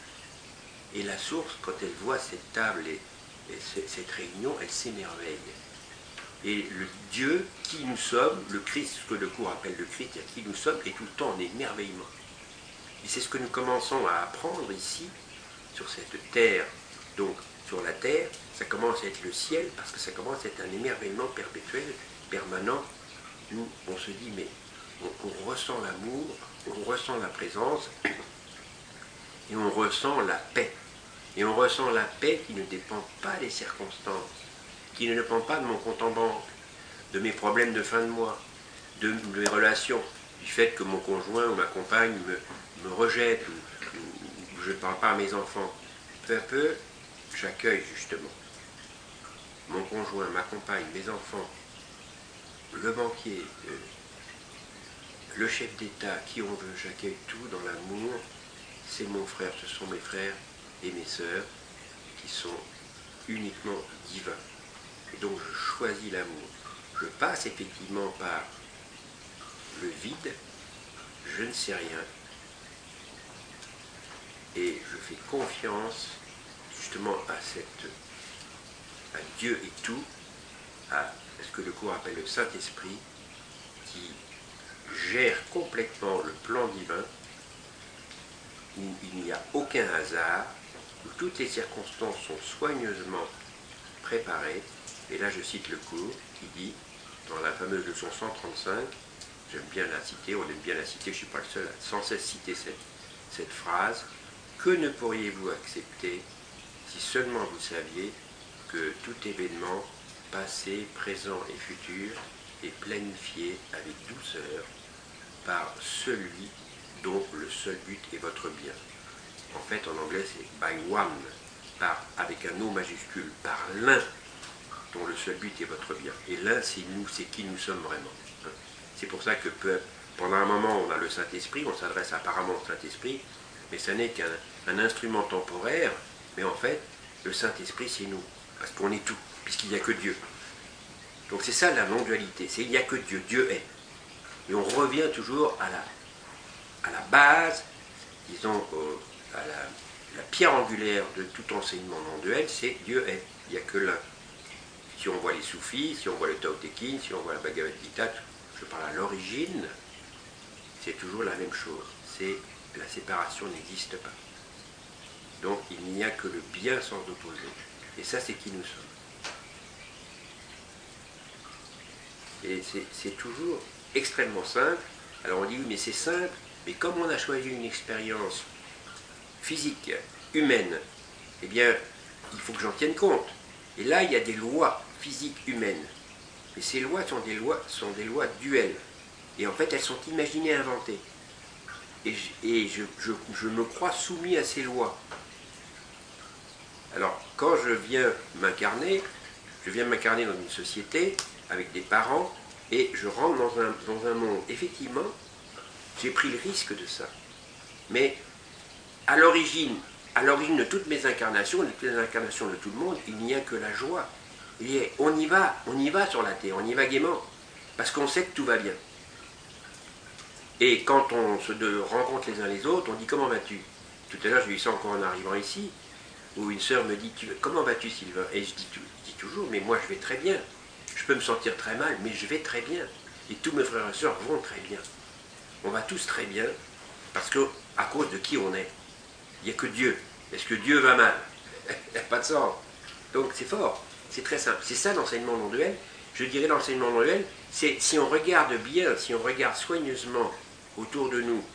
Et la source, quand elle voit cette table et cette réunion, elle s'émerveille. Et le Dieu, qui nous sommes, le Christ, ce que le cours appelle le Christ, c'est qui nous sommes, est tout le temps en émerveillement. Et c'est ce que nous commençons à apprendre ici, sur cette terre. Donc, sur la terre, ça commence à être le ciel, parce que ça commence à être un émerveillement perpétuel, permanent, où on se dit, mais on ressent l'amour, on ressent la présence, et on ressent la paix. Et on ressent la paix qui ne dépend pas des circonstances, qui ne dépend pas de mon compte en banque, de mes problèmes de fin de mois, de mes relations, du fait que mon conjoint ou ma compagne me rejette, ou je ne parle pas à mes enfants. Peu à peu, j'accueille justement mon conjoint, ma compagne, mes enfants, le banquier, le chef d'État, qui on veut, j'accueille tout dans l'amour. C'est mon frère, ce sont mes frères et mes sœurs qui sont uniquement divins. Et donc je choisis l'amour. Je passe effectivement par le vide, je ne sais rien, et je fais confiance justement à Dieu et tout, à ce que le cours appelle le Saint-Esprit, qui gère complètement le plan divin, où il n'y a aucun hasard, où toutes les circonstances sont soigneusement préparées. Et là je cite le cours qui dit, dans la fameuse leçon 135, j'aime bien la citer, on aime bien la citer, je ne suis pas le seul à sans cesse citer cette phrase, que ne pourriez-vous accepter si seulement vous saviez que tout événement, passé, présent et futur, est planifié avec douceur par celui dont le seul but est votre bien. En fait, en anglais, c'est by one, avec un O majuscule, par l'un dont le seul but est votre bien. Et l'un, c'est nous, c'est qui nous sommes vraiment. C'est pour ça que pendant un moment, on a le Saint-Esprit, on s'adresse apparemment au Saint-Esprit, mais ça n'est qu'un instrument temporaire, mais en fait, le Saint-Esprit, c'est nous, parce qu'on est tout, puisqu'il n'y a que Dieu. Donc c'est ça la non-dualité, c'est il n'y a que Dieu, Dieu est. Et on revient toujours à la base, disons, à la pierre angulaire de tout enseignement non-duel, c'est Dieu est, il n'y a que l'un. Si on voit les soufis, si on voit le Tao Te Ching, si on voit la Bhagavad Gita, je parle à l'origine, c'est toujours la même chose, c'est la séparation n'existe pas. Donc il n'y a que le bien sans opposer. Et ça, c'est qui nous sommes. Et c'est toujours extrêmement simple. Alors on dit, oui, mais c'est simple, mais comme on a choisi une expérience physique, humaine, eh bien, il faut que j'en tienne compte. Et là, il y a des lois physiques humaines. Et ces lois sont des lois duelles. Et en fait, elles sont imaginées, inventées. Et je me crois soumis à ces lois. Alors, quand je viens m'incarner dans une société, avec des parents, et je rentre dans un monde. Effectivement, j'ai pris le risque de ça. Mais à l'origine de toutes mes incarnations, de toutes les incarnations de tout le monde, il n'y a que la joie. On y va sur la terre, on y va gaiement, parce qu'on sait que tout va bien. Et quand on se rencontre les uns les autres, on dit comment vas-tu? Tout à l'heure, j'ai eu ça encore en arrivant ici, où une sœur me dit comment vas-tu Sylvain? Et je dis toujours, mais moi je vais très bien. Je peux me sentir très mal, mais je vais très bien. Et tous mes frères et sœurs vont très bien. On va tous très bien, parce que à cause de qui on est. Il n'y a que Dieu. Est-ce que Dieu va mal? Il n'y a pas de sens. Donc c'est fort, c'est très simple. C'est ça l'enseignement non duel. Je dirais l'enseignement non duel, c'est si on regarde bien, si on regarde soigneusement autour de nous,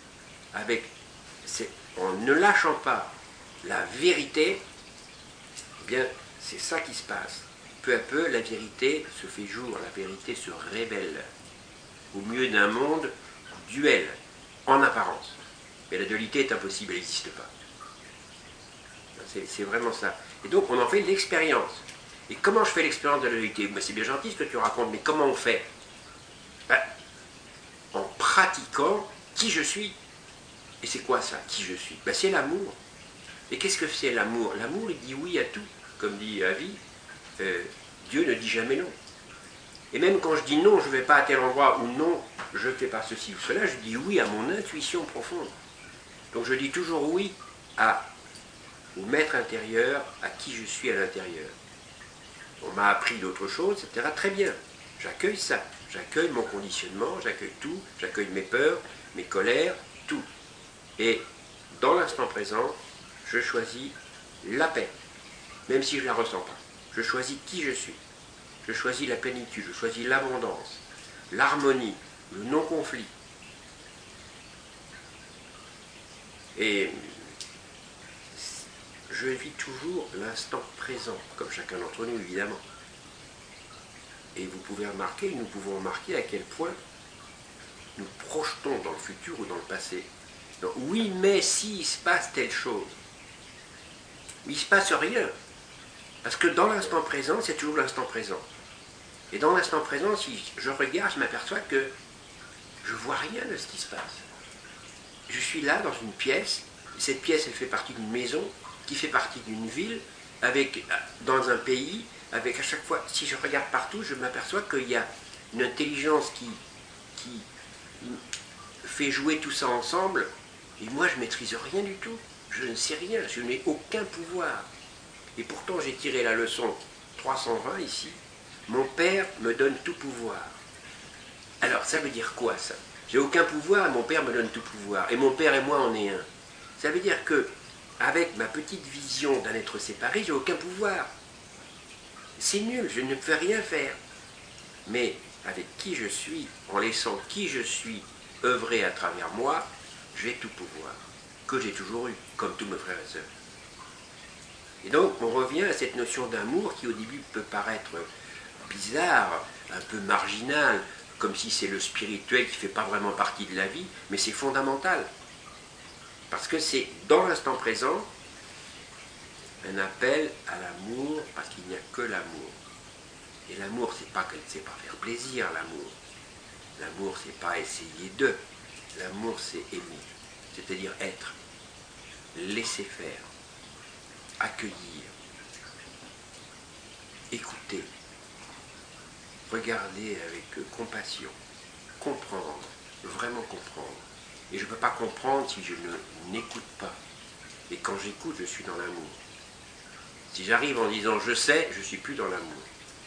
en ne lâchant pas la vérité, eh bien c'est ça qui se passe. Peu à peu, la vérité se fait jour, la vérité se révèle au milieu d'un monde duel, en apparence. Mais la dualité est impossible, elle n'existe pas. C'est vraiment ça. Et donc on en fait l'expérience. Et comment je fais l'expérience de la dualité? Ben, c'est bien gentil ce que tu racontes, mais comment on fait? Ben, en pratiquant qui je suis. Et c'est quoi ça, qui je suis? Ben, c'est l'amour. Et qu'est-ce que c'est l'amour? L'amour, il dit oui à tout. Comme dit Avi, Dieu ne dit jamais non. Et même quand je dis non, je ne vais pas à tel endroit, ou non, je ne fais pas ceci ou cela, je dis oui à mon intuition profonde. Donc je dis toujours oui au maître intérieur, à qui je suis à l'intérieur. On m'a appris d'autres choses, etc. Très bien. J'accueille ça. J'accueille mon conditionnement, j'accueille tout, j'accueille mes peurs, mes colères, tout. Et dans l'instant présent, je choisis la paix, même si je ne la ressens pas. Je choisis qui je suis. Je choisis la plénitude, je choisis l'abondance, l'harmonie, le non-conflit. Et je vis toujours l'instant présent, comme chacun d'entre nous, évidemment. Et vous pouvez remarquer, nous pouvons remarquer à quel point nous projetons dans le futur ou dans le passé. Donc, oui, mais s'il se passe telle chose, mais il ne se passe rien. Parce que dans l'instant présent, c'est toujours l'instant présent. Et dans l'instant présent, si je regarde, je m'aperçois que je ne vois rien de ce qui se passe. Je suis là dans une pièce, et cette pièce elle fait partie d'une maison, qui fait partie d'une ville, dans un pays, avec à chaque fois, si je regarde partout, je m'aperçois qu'il y a une intelligence qui fait jouer tout ça ensemble, et moi je ne maîtrise rien du tout. Je ne sais rien, je n'ai aucun pouvoir. Et pourtant j'ai tiré la leçon 320 ici. Mon père me donne tout pouvoir. Alors ça veut dire quoi ça? J'ai aucun pouvoir et mon père me donne tout pouvoir. Et mon père et moi on est un. Ça veut dire que avec ma petite vision d'un être séparé, j'ai aucun pouvoir. C'est nul, je ne peux rien faire. Mais avec qui je suis, en laissant qui je suis œuvrer à travers moi, j'ai tout pouvoir, que j'ai toujours eu, comme tous mes frères et sœurs. Et donc on revient à cette notion d'amour qui au début peut paraître bizarre, un peu marginal, comme si c'est le spirituel qui ne fait pas vraiment partie de la vie, mais c'est fondamental. Parce que c'est dans l'instant présent un appel à l'amour, parce qu'il n'y a que l'amour. Et l'amour, c'est pas faire plaisir, l'amour. L'amour, c'est pas essayer de. L'amour, c'est aimer, c'est-à-dire être, laisser faire, accueillir, écouter, regarder avec compassion, comprendre, vraiment comprendre. Et je ne peux pas comprendre si je n'écoute pas. Et quand j'écoute, je suis dans l'amour. Si j'arrive en disant je sais, je ne suis plus dans l'amour.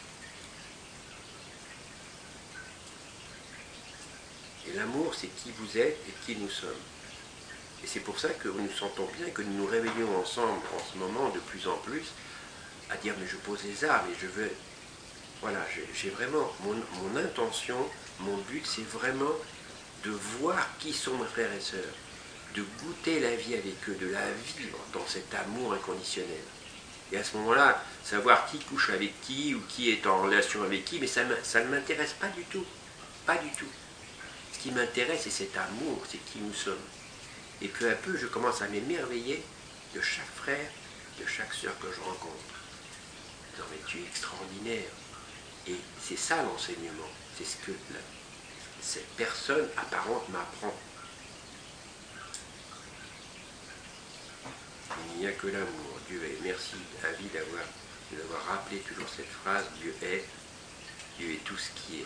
Et l'amour, c'est qui vous êtes et qui nous sommes. Et c'est pour ça que nous sentons bien que nous nous réveillons ensemble en ce moment de plus en plus à dire mais je pose les armes et je veux... Voilà, j'ai vraiment... Mon intention, mon but, c'est vraiment de voir qui sont mes frères et sœurs, de goûter la vie avec eux, de la vivre dans cet amour inconditionnel. Et à ce moment-là, savoir qui couche avec qui ou qui est en relation avec qui, mais ça ne m'intéresse pas du tout. Pas du tout. Ce qui m'intéresse, c'est cet amour, c'est qui nous sommes. Et peu à peu, je commence à m'émerveiller de chaque frère, de chaque sœur que je rencontre. Non mais tu es extraordinaire. Et c'est ça l'enseignement. C'est ce que cette personne apparente m'apprend. Il n'y a que l'amour. Dieu est. Merci à vie d'avoir rappelé toujours cette phrase. Dieu est tout ce qui est.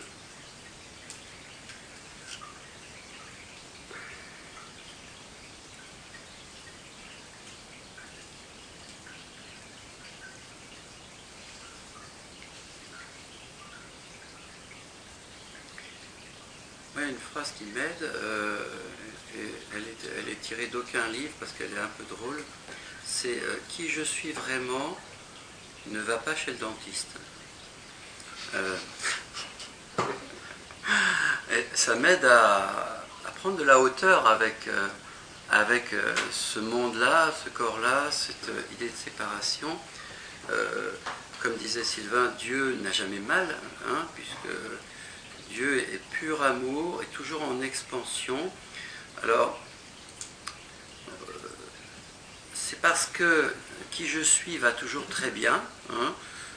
Oui, une phrase qui m'aide, elle est tirée d'aucun livre parce qu'elle est un peu drôle, c'est qui je suis vraiment ne va pas chez le dentiste. Et ça m'aide à prendre de la hauteur avec ce monde-là, ce corps-là, cette idée de séparation. Comme disait Sylvain, Dieu n'a jamais mal, hein, puisque Dieu est pur amour, est toujours en expansion. Alors, c'est parce que qui je suis va toujours très bien. Hein,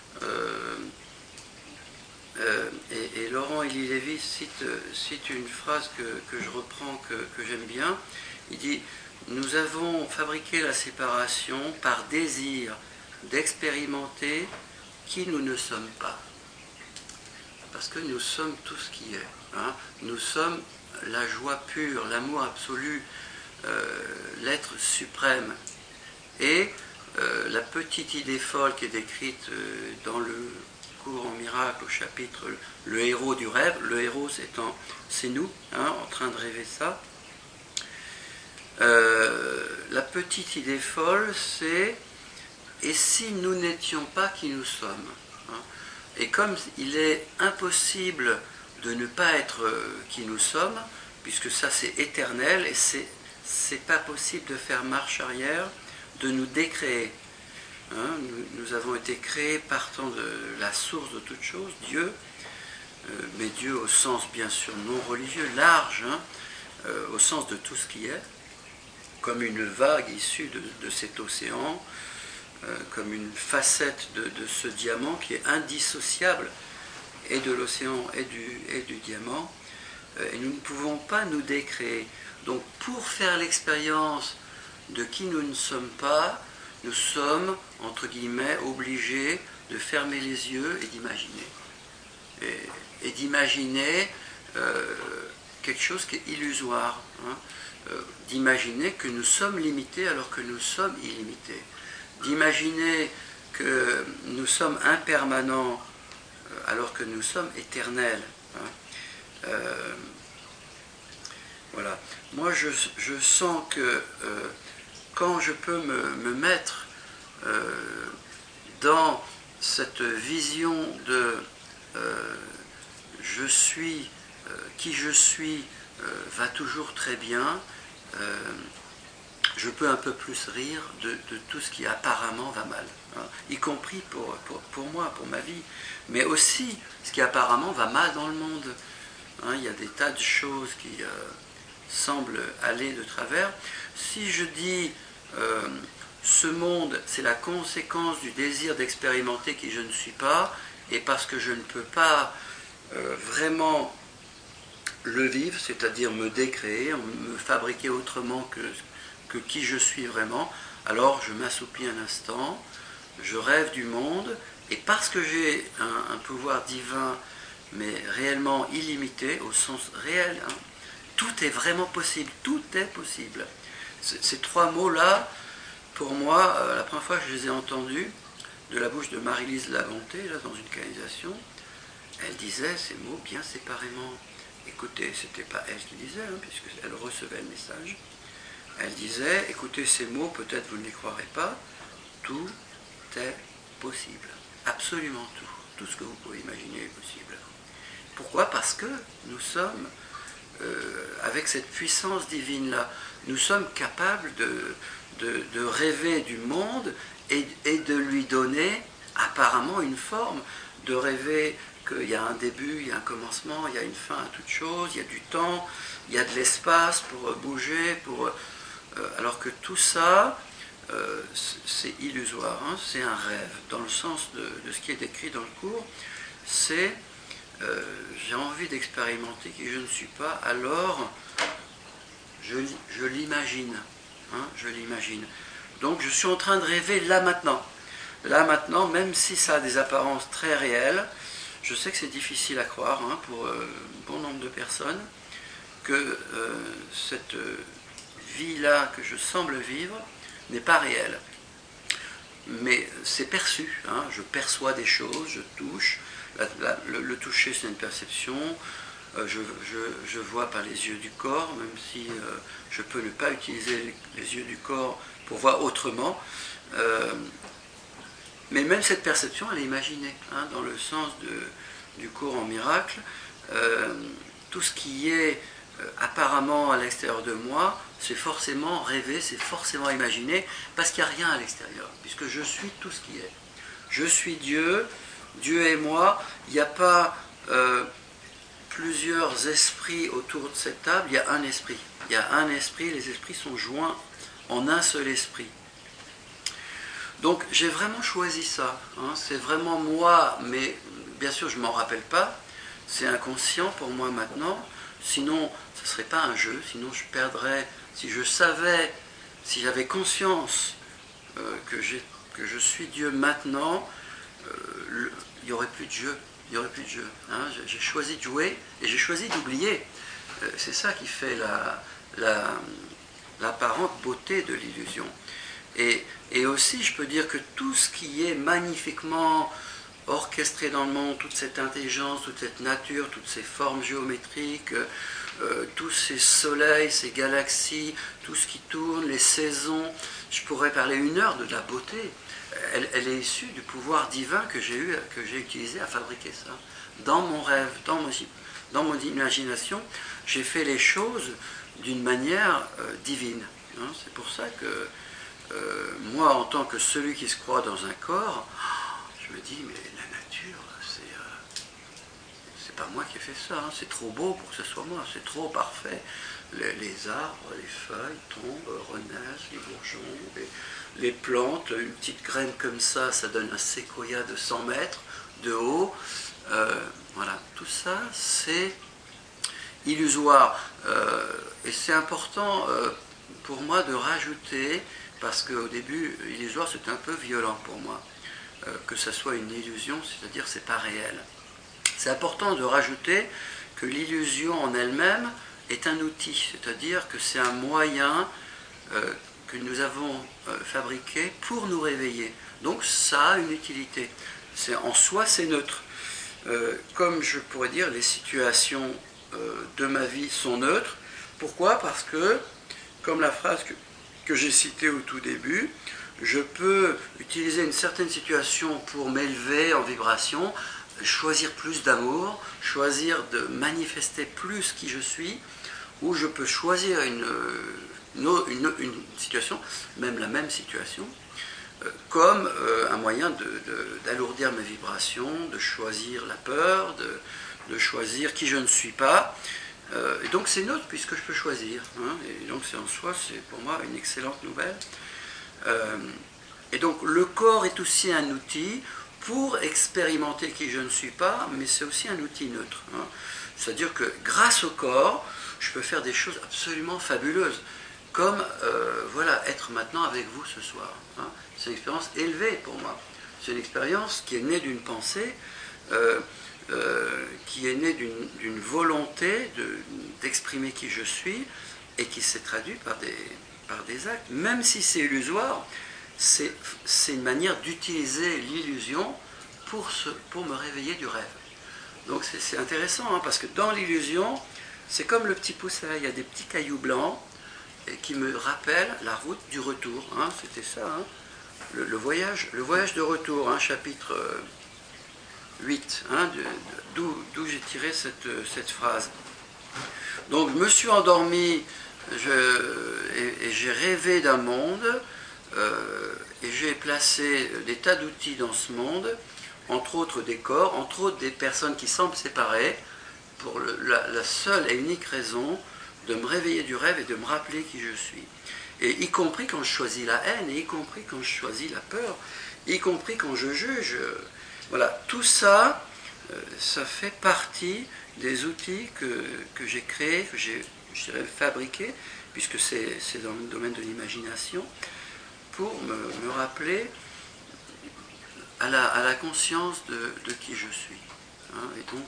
et Laurent Élie Lévy cite une phrase que je reprends, que j'aime bien. Il dit « Nous avons fabriqué la séparation par désir d'expérimenter qui nous ne sommes pas. » Parce que nous sommes tout ce qui est. Hein. Nous sommes la joie pure, l'amour absolu, l'être suprême. Et la petite idée folle qui est décrite dans le cours en miracle au chapitre le héros du rêve, le héros c'est nous, hein, en train de rêver ça. La petite idée folle, c'est et si nous n'étions pas qui nous sommes, hein. Et comme il est impossible de ne pas être qui nous sommes, puisque ça c'est éternel et c'est pas possible de faire marche arrière, de nous décréer. Hein, nous avons été créés partant de la source de toute chose, Dieu, mais Dieu au sens bien sûr non religieux, large, hein, au sens de tout ce qui est, comme une vague issue de cet océan, comme une facette de ce diamant qui est indissociable et de l'océan et du diamant, et nous ne pouvons pas nous décréer. Donc pour faire l'expérience de qui nous ne sommes pas, nous sommes, entre guillemets, obligés de fermer les yeux et d'imaginer. Et d'imaginer quelque chose qui est illusoire. Hein, d'imaginer que nous sommes limités alors que nous sommes illimités. D'imaginer que nous sommes impermanents alors que nous sommes éternels. Hein. Voilà. Moi, je sens que quand je peux me mettre dans cette vision de je suis, qui je suis va toujours très bien, je peux un peu plus rire de tout ce qui apparemment va mal, hein, y compris pour moi, pour ma vie, mais aussi ce qui apparemment va mal dans le monde. Hein, il y a des tas de choses qui semblent aller de travers. Si je dis ce monde, c'est la conséquence du désir d'expérimenter qui je ne suis pas, et parce que je ne peux pas vraiment le vivre, c'est-à-dire me décréer, me fabriquer autrement que qui je suis vraiment, alors je m'assoupis un instant, je rêve du monde, et parce que j'ai un pouvoir divin, mais réellement illimité, au sens réel, hein, tout est vraiment possible, tout est possible. Ces trois mots-là, pour moi, la première fois que je les ai entendus, de la bouche de Marie-Lise Labonté, là, dans une canalisation, elle disait ces mots bien séparément. Écoutez, c'était pas elle qui disait, hein, puisqu'elle recevait le message. Elle disait, écoutez ces mots, peut-être vous ne les croirez pas, tout est possible. Absolument tout. Tout ce que vous pouvez imaginer est possible. Pourquoi? Parce que nous sommes, avec cette puissance divine-là, nous sommes capables de rêver du monde et de lui donner apparemment une forme, de rêver qu'il y a un début, il y a un commencement, il y a une fin à toute chose, il y a du temps, il y a de l'espace pour bouger, alors que tout ça, c'est illusoire, hein, c'est un rêve, dans le sens de ce qui est décrit dans le cours, c'est j'ai envie d'expérimenter qui je ne suis pas, alors je l'imagine, hein, je l'imagine. Donc je suis en train de rêver là maintenant, même si ça a des apparences très réelles. Je sais que c'est difficile à croire, hein, pour bon nombre de personnes, que cette vie-là que je semble vivre n'est pas réelle. Mais c'est perçu, hein, je perçois des choses, je touche. Le toucher, c'est une perception. Je vois par les yeux du corps, même si je peux ne pas utiliser les yeux du corps pour voir autrement. Mais même cette perception, elle est imaginée, hein, dans le sens du cours en miracle. Tout ce qui est apparemment à l'extérieur de moi, c'est forcément rêvé, c'est forcément imaginé, parce qu'il n'y a rien à l'extérieur, puisque je suis tout ce qui est. Je suis Dieu, Dieu est moi, il n'y a pas plusieurs esprits autour de cette table, il y a un esprit. Il y a un esprit, les esprits sont joints en un seul esprit. Donc j'ai vraiment choisi ça, hein, c'est vraiment moi, mais bien sûr je ne m'en rappelle pas, c'est inconscient pour moi maintenant, sinon ce ne serait pas un jeu, sinon je perdrais, si je savais, si j'avais conscience que je suis Dieu maintenant, il n'y aurait plus de jeu, hein. J'ai choisi de jouer et j'ai choisi d'oublier, c'est ça qui fait l'apparente beauté de l'illusion. Et aussi, je peux dire que tout ce qui est magnifiquement orchestré dans le monde, toute cette intelligence, toute cette nature, toutes ces formes géométriques, tous ces soleils, ces galaxies, tout ce qui tourne, les saisons, je pourrais parler 1 heure de la beauté. Elle est issue du pouvoir divin que j'ai utilisé à fabriquer ça. Dans mon rêve, dans mon imagination, j'ai fait les choses d'une manière divine. Hein. C'est pour ça que moi, en tant que celui qui se croit dans un corps, je me dis, mais la nature, c'est pas moi qui ai fait ça, hein. C'est trop beau pour que ce soit moi, c'est trop parfait. Les arbres, les feuilles tombent, renaissent, les bourgeons, les plantes, une petite graine comme ça donne un séquoia de 100 mètres de haut. Voilà, tout ça, c'est illusoire. Et c'est important pour moi de rajouter, parce qu'au début, illusoire, c'est un peu violent pour moi, que ça soit une illusion, c'est-à-dire c'est pas réel. C'est important de rajouter que l'illusion en elle-même est un outil, c'est-à-dire que c'est un moyen que nous avons fabriqué pour nous réveiller. Donc ça a une utilité. En soi, c'est neutre. Comme je pourrais dire, les situations de ma vie sont neutres. Pourquoi? Parce que, comme la phrase que j'ai citée au tout début, je peux utiliser une certaine situation pour m'élever en vibration, choisir plus d'amour, choisir de manifester plus qui je suis, ou je peux choisir une situation, même la même situation, comme un moyen d'alourdir mes vibrations, de choisir la peur, de choisir qui je ne suis pas. Et donc c'est neutre puisque je peux choisir. Hein, et donc c'est en soi, c'est pour moi une excellente nouvelle. Et donc le corps est aussi un outil pour expérimenter qui je ne suis pas, mais c'est aussi un outil neutre. Hein. C'est-à-dire que grâce au corps, je peux faire des choses absolument fabuleuses, comme voilà, être maintenant avec vous ce soir. Hein. C'est une expérience élevée pour moi. C'est une expérience qui est née d'une pensée, qui est née d'une volonté d'exprimer qui je suis, et qui s'est traduite par des actes. Même si c'est illusoire, c'est une manière d'utiliser l'illusion pour me réveiller du rêve. Donc c'est intéressant, hein, parce que dans l'illusion, c'est comme le petit pousset, il y a des petits cailloux blancs et qui me rappellent la route du retour. Hein, c'était ça. Hein. le voyage de retour, hein, chapitre 8, hein, d'où j'ai tiré cette phrase. Donc je me suis endormi et j'ai rêvé d'un monde, et j'ai placé des tas d'outils dans ce monde, entre autres des corps, entre autres des personnes qui semblent séparées, pour la seule et unique raison de me réveiller du rêve et de me rappeler qui je suis. Et y compris quand je choisis la haine, et y compris quand je choisis la peur, y compris quand je juge. Voilà, tout ça, ça fait partie des outils que j'ai créés, que j'ai, je dirais, fabriqués, puisque c'est dans le domaine de l'imagination, pour me rappeler à la conscience de qui je suis. Hein, et donc,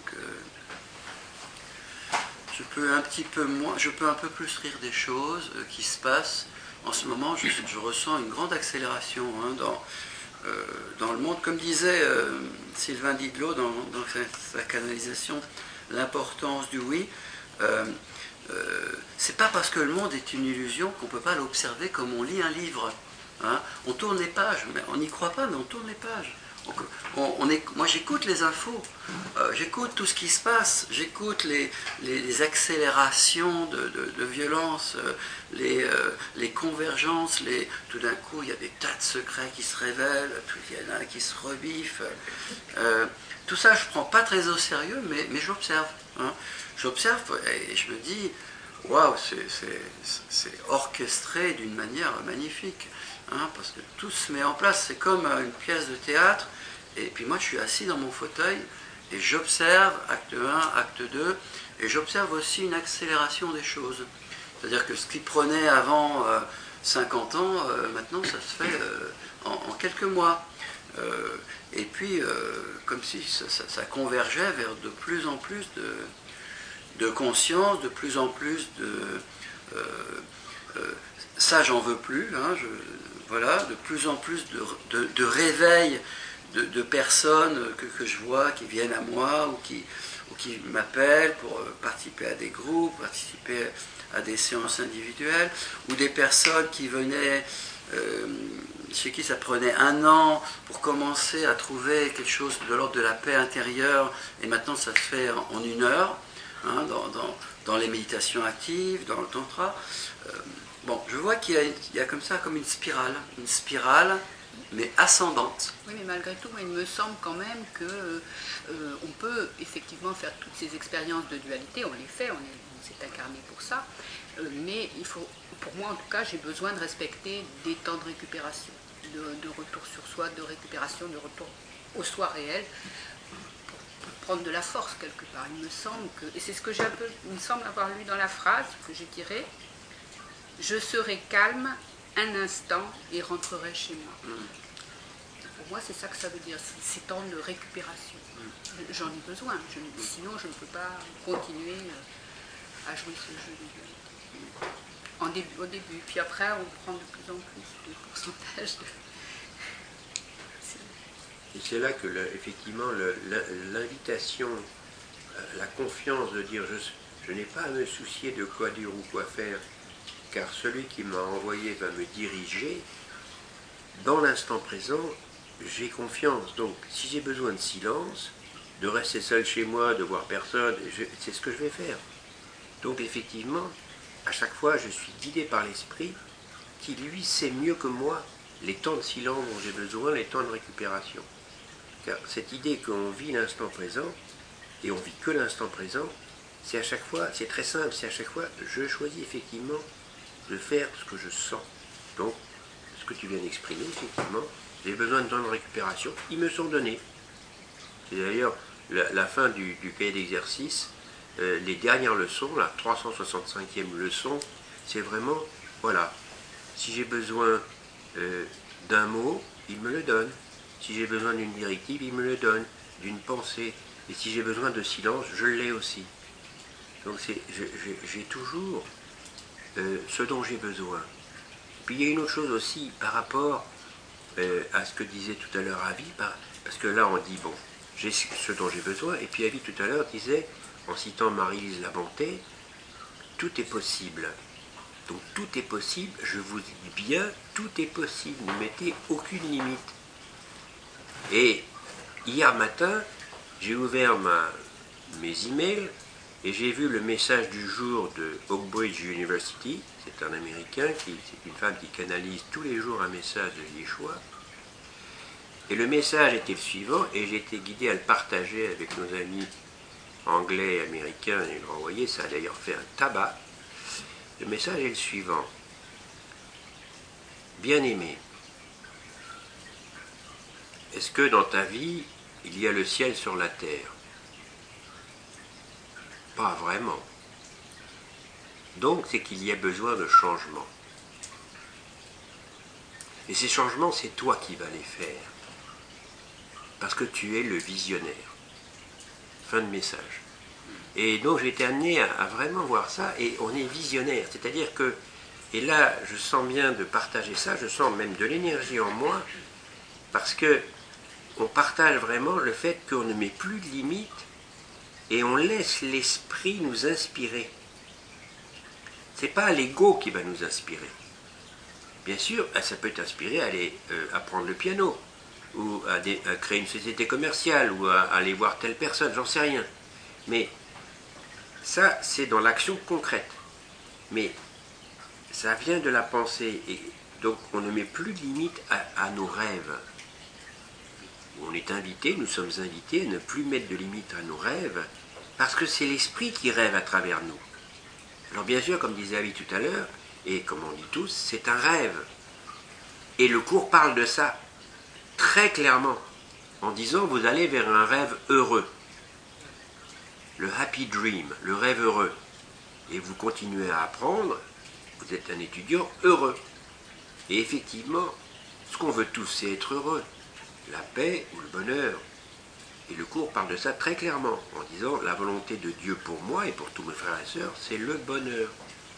je peux un peu plus rire des choses qui se passent. En ce moment, je ressens une grande accélération, hein, dans le monde. Comme disait Sylvain Didlot dans sa canalisation, l'importance du oui. C'est pas parce que le monde est une illusion qu'on ne peut pas l'observer comme on lit un livre. Hein. On tourne les pages, mais on n'y croit pas, mais on tourne les pages. Moi j'écoute les infos, j'écoute tout ce qui se passe, j'écoute les accélérations de violence, les convergences, tout d'un coup il y a des tas de secrets qui se révèlent, il y en a qui se rebiffent. Tout ça je ne prends pas très au sérieux, mais j'observe. Hein. J'observe et je me dis, waouh, c'est orchestré d'une manière magnifique. Hein, parce que tout se met en place, c'est comme une pièce de théâtre, et puis moi je suis assis dans mon fauteuil et j'observe acte 1, acte 2, et j'observe aussi une accélération des choses. C'est-à-dire que ce qui prenait avant 50 ans, maintenant ça se fait en quelques mois. Et puis, comme si ça convergeait vers de plus en plus de conscience, de plus en plus de... ça j'en veux plus, hein, voilà, de plus en plus de réveil de personnes que je vois qui viennent à moi ou qui m'appellent pour participer à des groupes, participer à des séances individuelles, ou des personnes qui venaient, chez qui ça prenait 1 an pour commencer à trouver quelque chose de l'ordre de la paix intérieure, et maintenant ça se fait en 1 heure, hein, dans les méditations actives, dans le tantra. Bon, je vois qu'il y a comme ça, comme une spirale, mais ascendante. Oui, mais malgré tout, il me semble quand même que on peut effectivement faire toutes ces expériences de dualité, on les fait, on s'est incarné pour ça, mais il faut, pour moi en tout cas, j'ai besoin de respecter des temps de récupération, de retour sur soi, de récupération, de retour au soi réel, pour prendre de la force quelque part. Il me semble que, et c'est ce que il me semble avoir lu dans la phrase que j'ai tirée, je serai calme un instant et rentrerai chez moi. Pour moi, c'est ça que ça veut dire, ces temps de récupération. J'en ai besoin, sinon je ne peux pas continuer à jouer ce jeu de dualité. Au début, puis après on prend de plus en plus de pourcentage. Et c'est là que, effectivement, l'invitation, la confiance de dire je n'ai pas à me soucier de quoi dire ou quoi faire, car celui qui m'a envoyé va me diriger, dans l'instant présent, j'ai confiance. Donc, si j'ai besoin de silence, de rester seul chez moi, de voir personne, c'est ce que je vais faire. Donc, effectivement, à chaque fois, je suis guidé par l'esprit qui, lui, sait mieux que moi les temps de silence dont j'ai besoin, les temps de récupération. Car cette idée qu'on vit l'instant présent, et on vit que l'instant présent, c'est à chaque fois, c'est très simple, c'est à chaque fois, je choisis effectivement de faire ce que je sens. Donc, ce que tu viens d'exprimer, effectivement, j'ai besoin de temps de récupération, ils me sont donnés. C'est d'ailleurs la fin du cahier d'exercice, les dernières leçons, la 365e leçon, c'est vraiment, voilà, si j'ai besoin d'un mot, il me le donne. Si j'ai besoin d'une directive, il me le donne, d'une pensée. Et si j'ai besoin de silence, je l'ai aussi. Donc j'ai toujours ce dont j'ai besoin. Puis il y a une autre chose aussi par rapport à ce que disait tout à l'heure Avi, parce que là on dit, bon, j'ai ce dont j'ai besoin, et puis Avi tout à l'heure disait, en citant Marie-Lise Labonté, tout est possible. Donc tout est possible, je vous dis bien, tout est possible, ne mettez aucune limite. Et hier matin, j'ai ouvert mes emails et j'ai vu le message du jour de Oak Ridge University. C'est un Américain, c'est une femme qui canalise tous les jours un message de Yeshua. Et le message était le suivant, et j'ai été guidé à le partager avec nos amis anglais et américains et le renvoyer. Ça a d'ailleurs fait un tabac. Le message est le suivant. Bien-aimé, est-ce que dans ta vie, il y a le ciel sur la terre? Pas vraiment. Donc c'est qu'il y a besoin de changements. Et ces changements, c'est toi qui vas les faire. Parce que tu es le visionnaire. Fin de message. Et donc j'ai été amené à vraiment voir ça, et on est visionnaire. C'est-à-dire que, et là je sens bien de partager ça, je sens même de l'énergie en moi, parce que on partage vraiment le fait qu'on ne met plus de limites, et on laisse l'esprit nous inspirer. C'est pas l'ego qui va nous inspirer. Bien sûr, ça peut t'inspirer à aller apprendre le piano, ou à créer une société commerciale, ou à aller voir telle personne, j'en sais rien. Mais ça, c'est dans l'action concrète. Mais ça vient de la pensée, et donc on ne met plus de limite à nos rêves. On est invité, nous sommes invités à ne plus mettre de limite à nos rêves, parce que c'est l'esprit qui rêve à travers nous. Alors bien sûr, comme disait Ali tout à l'heure, et comme on dit tous, c'est un rêve. Et le cours parle de ça très clairement, en disant vous allez vers un rêve heureux. Le happy dream, le rêve heureux. Et vous continuez à apprendre, vous êtes un étudiant heureux. Et effectivement, ce qu'on veut tous, c'est être heureux. La paix ou le bonheur. Et le cours parle de ça très clairement, en disant la volonté de Dieu pour moi et pour tous mes frères et sœurs, c'est le bonheur.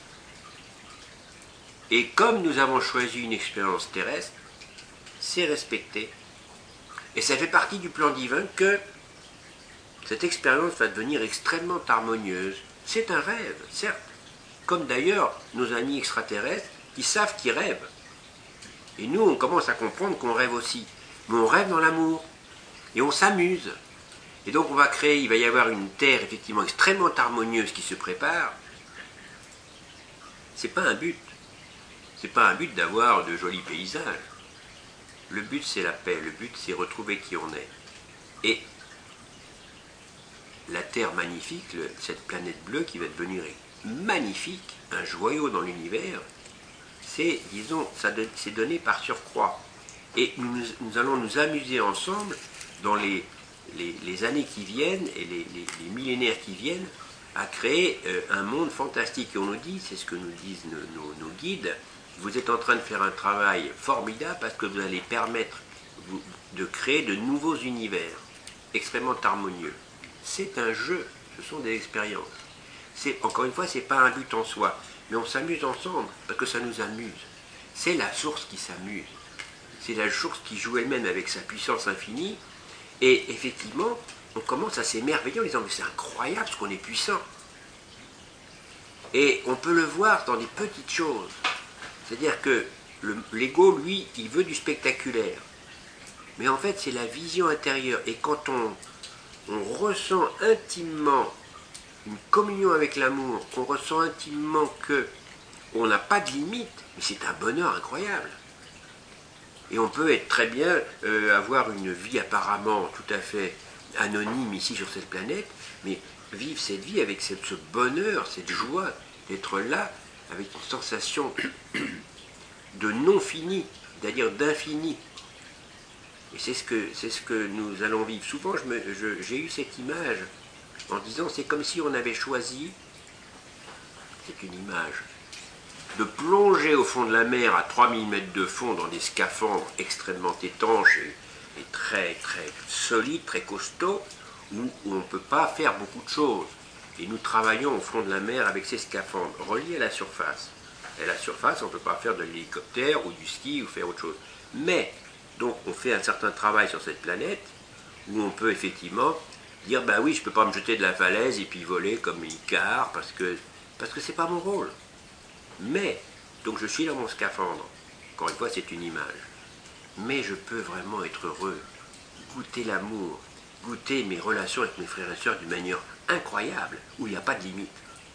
Et comme nous avons choisi une expérience terrestre, c'est respecté. Et ça fait partie du plan divin que cette expérience va devenir extrêmement harmonieuse. C'est un rêve, certes. Comme d'ailleurs nos amis extraterrestres qui savent qu'ils rêvent. Et nous, on commence à comprendre qu'on rêve aussi. Mais on rêve dans l'amour. Et on s'amuse. Et donc on va créer, il va y avoir une terre effectivement extrêmement harmonieuse qui se prépare. C'est pas un but. C'est pas un but d'avoir de jolis paysages. Le but c'est la paix, le but c'est retrouver qui on est. Et la Terre magnifique, cette planète bleue qui va devenir magnifique, un joyau dans l'univers, c'est, disons, c'est donné par surcroît. Et nous allons nous amuser ensemble dans les années qui viennent et les millénaires qui viennent à créer un monde fantastique. Et on nous dit, c'est ce que nous disent nos guides, vous êtes en train de faire un travail formidable parce que vous allez permettre de créer de nouveaux univers extrêmement harmonieux. C'est un jeu, ce sont des expériences. Encore une fois, ce n'est pas un but en soi, mais on s'amuse ensemble parce que ça nous amuse. C'est la source qui s'amuse. C'est la source qui joue elle-même avec sa puissance infinie. Et effectivement, on commence à s'émerveiller en disant mais c'est incroyable ce qu'on est puissant. Et on peut le voir dans des petites choses. C'est-à-dire que l'ego, lui, il veut du spectaculaire. Mais en fait, c'est la vision intérieure. Et quand on ressent intimement une communion avec l'amour, qu'on ressent intimement qu'on n'a pas de limite, mais c'est un bonheur incroyable. Et on peut être très bien, avoir une vie apparemment tout à fait anonyme ici sur cette planète, mais vivre cette vie avec ce bonheur, cette joie d'être là, avec une sensation de non-fini, c'est-à-dire d'infini. Et c'est ce que nous allons vivre. Souvent, j'ai eu cette image en disant, c'est comme si on avait choisi, c'est une image, de plonger au fond de la mer à 3000 mètres de fond dans des scaphandres extrêmement étanches et très, très solides, très costauds, où on ne peut pas faire beaucoup de choses. Et nous travaillons au fond de la mer avec ces scaphandres, reliés à la surface. Et à la surface, on ne peut pas faire de l'hélicoptère ou du ski ou faire autre chose. Mais, donc, on fait un certain travail sur cette planète, où on peut effectivement dire, ben oui, je ne peux pas me jeter de la falaise et puis voler comme Icare, parce que c'est pas mon rôle. Mais, donc je suis dans mon scaphandre, encore une fois c'est une image, mais je peux vraiment être heureux, goûter l'amour, goûter mes relations avec mes frères et sœurs d'une manière incroyable, où il n'y a pas de limite.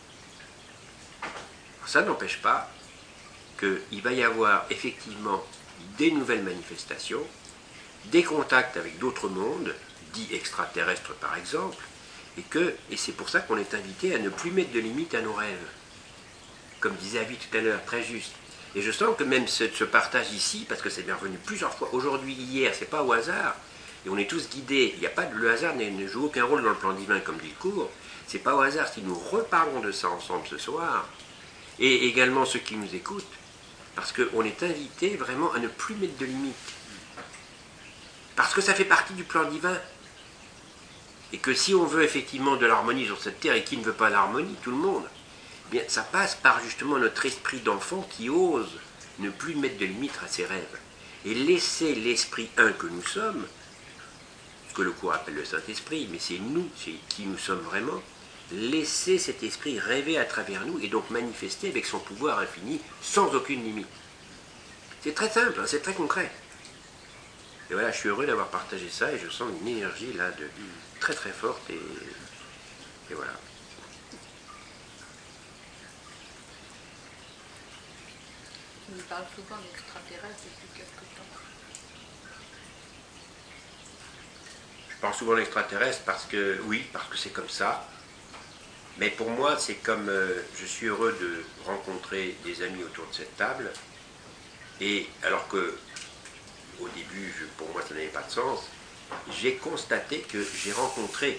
Ça n'empêche pas qu'il va y avoir effectivement des nouvelles manifestations, des contacts avec d'autres mondes, dits extraterrestres par exemple, et c'est pour ça qu'on est invité à ne plus mettre de limite à nos rêves. Comme disait Avi tout à l'heure, très juste. Et je sens que même ce partage ici, parce que c'est bien revenu plusieurs fois, aujourd'hui, hier, c'est pas au hasard, et on est tous guidés, il n'y a pas de, le hasard ne joue aucun rôle dans le plan divin comme dit le cours, c'est pas au hasard si nous reparlons de ça ensemble ce soir, et également ceux qui nous écoutent, parce qu'on est invité vraiment à ne plus mettre de limites. Parce que ça fait partie du plan divin. Et que si on veut effectivement de l'harmonie sur cette terre, et qui ne veut pas l'harmonie, tout le monde, eh bien ça passe par justement notre esprit d'enfant qui ose ne plus mettre de limites à ses rêves. Et laisser l'esprit un que nous sommes, ce que le cours appelle le Saint-Esprit, mais c'est nous, c'est qui nous sommes vraiment, laisser cet esprit rêver à travers nous et donc manifester avec son pouvoir infini sans aucune limite. C'est très simple, hein, c'est très concret. Et voilà, je suis heureux d'avoir partagé ça et je sens une énergie là de très très forte et voilà. Tu me parles souvent d'extraterrestres depuis quelque temps. Je parle souvent d'extraterrestres parce que, oui, parce que c'est comme ça. Mais pour moi, c'est comme, je suis heureux de rencontrer des amis autour de cette table. Et alors que, au début, pour moi, ça n'avait pas de sens, j'ai constaté que j'ai rencontré,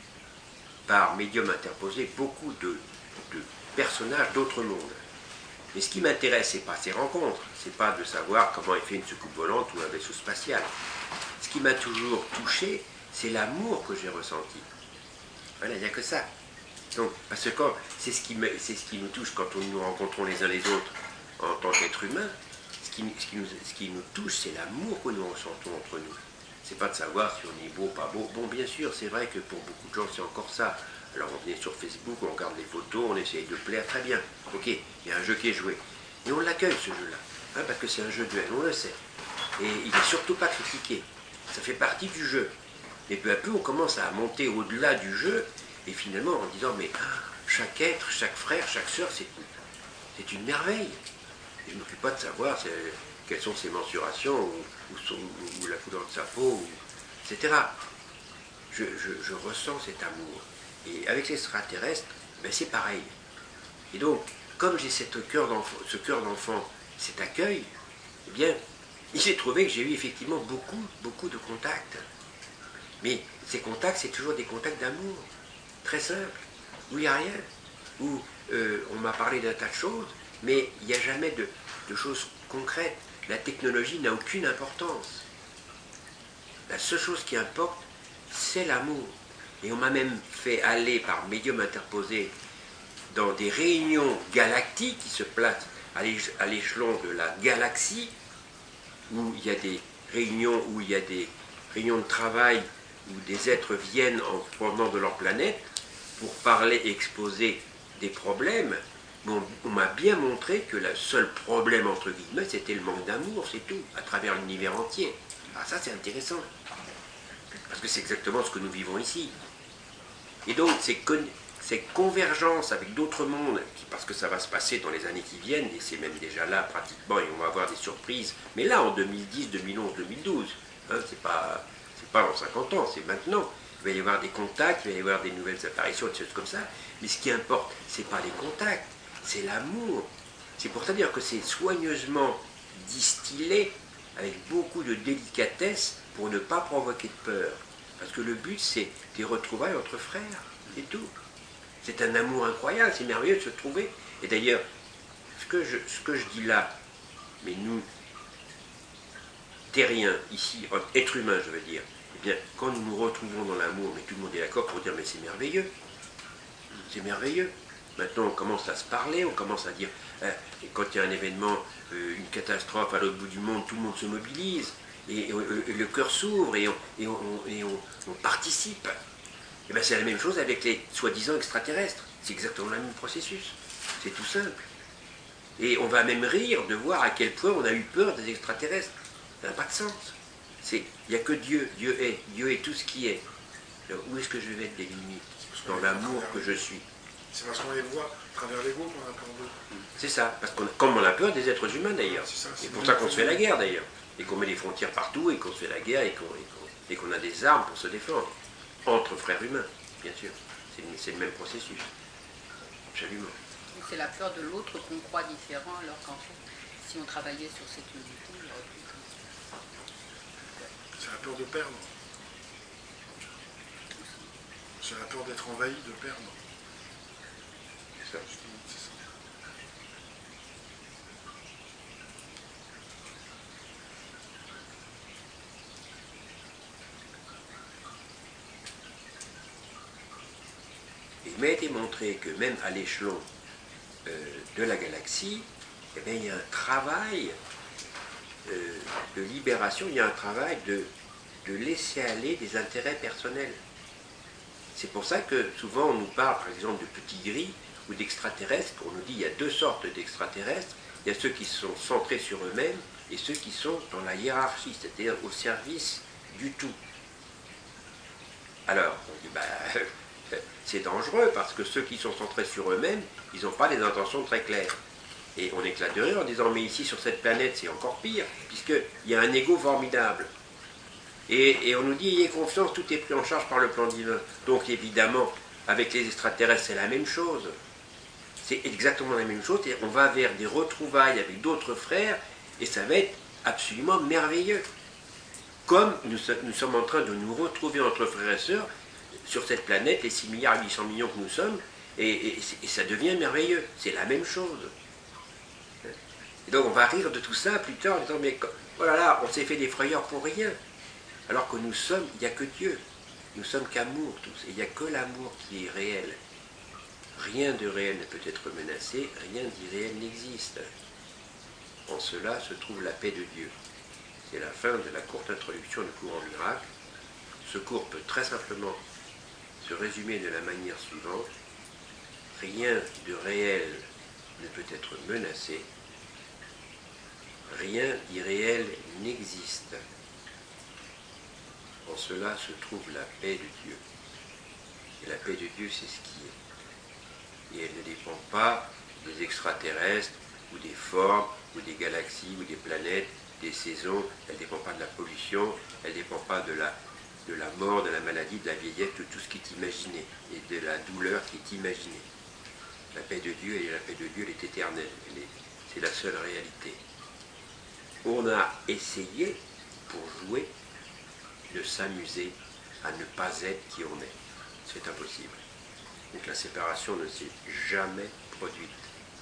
par médium interposé, beaucoup de personnages d'autres mondes. Mais ce qui m'intéresse, ce n'est pas ces rencontres, c'est pas de savoir comment est fait une soucoupe volante ou un vaisseau spatial. Ce qui m'a toujours touché, c'est l'amour que j'ai ressenti. Voilà, il n'y a que ça. Donc, parce que c'est ce qui nous touche quand nous rencontrons les uns les autres en tant qu'êtres humains. Ce qui nous touche, c'est l'amour que nous ressentons entre nous. C'est pas de savoir si on est beau, pas beau. Bon, bien sûr, c'est vrai que pour beaucoup de gens, c'est encore ça. Alors on vient sur Facebook, on regarde les photos, on essaye de plaire, très bien. Ok, il y a un jeu qui est joué. Et on l'accueille, ce jeu-là. Hein, parce que c'est un jeu duel, on le sait. Et il n'est surtout pas critiqué. Ça fait partie du jeu. Et peu à peu, on commence à monter au-delà du jeu, et finalement en disant, mais chaque être, chaque frère, chaque sœur, c'est une merveille. Je ne m'occupe pas de savoir quelles sont ses mensurations, ou la couleur de sa peau, etc. Je ressens cet amour. Et avec les extraterrestres, ben c'est pareil. Et donc, comme j'ai ce cœur d'enfant, cet accueil, eh bien, il s'est trouvé que j'ai eu effectivement beaucoup de contacts. Mais ces contacts, c'est toujours des contacts d'amour, très simples, où il n'y a rien, où on m'a parlé d'un tas de choses, mais il n'y a jamais de choses concrètes. La technologie n'a aucune importance. La seule chose qui importe, c'est l'amour. Et on m'a même fait aller par médium interposé dans des réunions galactiques qui se placent à l'échelon de la galaxie, où il y a des réunions de travail, où des êtres viennent en provenant de leur planète pour parler et exposer des problèmes. Bon, on m'a bien montré que le seul problème, entre guillemets, c'était le manque d'amour, c'est tout, à travers l'univers entier. Ah, ça, c'est intéressant. Parce que c'est exactement ce que nous vivons ici. Et donc, ces convergences avec d'autres mondes, parce que ça va se passer dans les années qui viennent, et c'est même déjà là pratiquement, et on va avoir des surprises, mais là, en 2010, 2011, 2012, hein, c'est pas dans 50 ans, c'est maintenant. Il va y avoir des contacts, il va y avoir des nouvelles apparitions, des choses comme ça. Mais ce qui importe, c'est pas les contacts, c'est l'amour. C'est pour ça dire que c'est soigneusement distillé avec beaucoup de délicatesse pour ne pas provoquer de peur. Parce que le but, c'est des retrouvailles entre frères, c'est tout. C'est un amour incroyable, c'est merveilleux de se trouver. Et d'ailleurs, ce que je dis là, mais nous, terriens, ici, êtres humains, je veux dire, eh bien, quand nous nous retrouvons dans l'amour, mais tout le monde est d'accord pour dire, mais c'est merveilleux. C'est merveilleux. Maintenant, on commence à se parler, on commence à dire, et quand il y a un événement, une catastrophe à l'autre bout du monde, tout le monde se mobilise, et le cœur s'ouvre, et on participe. Et bien, c'est la même chose avec les soi-disant extraterrestres. C'est exactement le même processus. C'est tout simple. Et on va même rire de voir à quel point on a eu peur des extraterrestres. Ça n'a pas de sens. Il n'y a que Dieu. Dieu est tout ce qui est. Alors, où est-ce que je vais mettre des limites? Dans l'amour que je suis. C'est parce qu'on les voit à travers l'ego qu'on a peur d'eux. C'est ça, parce comme on a peur des êtres humains d'ailleurs. C'est pour ça qu'on se fait la guerre d'ailleurs. Et qu'on met les frontières partout, et qu'on se fait la guerre, et qu'on a des armes pour se défendre. Entre frères humains, bien sûr. C'est le même processus. Absolument. C'est la peur de l'autre qu'on croit différent, alors qu'en fait, si on travaillait sur cette unité, il y aurait plus C'est la peur de perdre. C'est la peur d'être envahi, de perdre. C'est ça. C'est ça. Il m'a été montré que même à l'échelon de la galaxie, eh bien, il y a un travail de libération, il y a un travail de laisser aller des intérêts personnels. C'est pour ça que souvent on nous parle par exemple de petits gris ou d'extraterrestres. On nous dit qu'il y a deux sortes d'extraterrestres. Il y a ceux qui sont centrés sur eux-mêmes et ceux qui sont dans la hiérarchie, c'est-à-dire au service du tout. Alors, on dit, c'est dangereux parce que ceux qui sont centrés sur eux-mêmes, ils n'ont pas des intentions très claires. Et on éclate de rire en disant, mais ici sur cette planète c'est encore pire, puisqu'il y a un ego formidable. Et on nous dit, ayez confiance, tout est pris en charge par le plan divin. Donc évidemment, avec les extraterrestres, c'est la même chose. C'est exactement la même chose. On va vers des retrouvailles avec d'autres frères, et ça va être absolument merveilleux. Comme nous sommes en train de nous retrouver entre frères et sœurs, sur cette planète, les 6 milliards 800 millions que nous sommes, et ça devient merveilleux. C'est la même chose. Et donc on va rire de tout ça plus tard en disant, mais oh là là, on s'est fait des frayeurs pour rien. Alors que nous sommes, il n'y a que Dieu. Nous sommes qu'amour tous. Et il n'y a que l'amour qui est réel. Rien de réel ne peut être menacé, rien d'irréel n'existe. En cela se trouve la paix de Dieu. C'est la fin de la courte introduction du cours en miracle. Ce cours peut très simplement se résumer de la manière suivante. Rien de réel ne peut être menacé. Rien d'irréel n'existe. En cela se trouve la paix de Dieu. Et la paix de Dieu, c'est ce qui est. Et elle ne dépend pas des extraterrestres, ou des formes, ou des galaxies, ou des planètes, des saisons. Elle ne dépend pas de la pollution, elle ne dépend pas de la mort, de la maladie, de la vieillesse, de tout ce qui est imaginé, et de la douleur qui est imaginée. La paix de Dieu, et la paix de Dieu, elle est éternelle. C'est la seule réalité. On a essayé, pour jouer, de s'amuser à ne pas être qui on est. C'est impossible. Donc la séparation ne s'est jamais produite.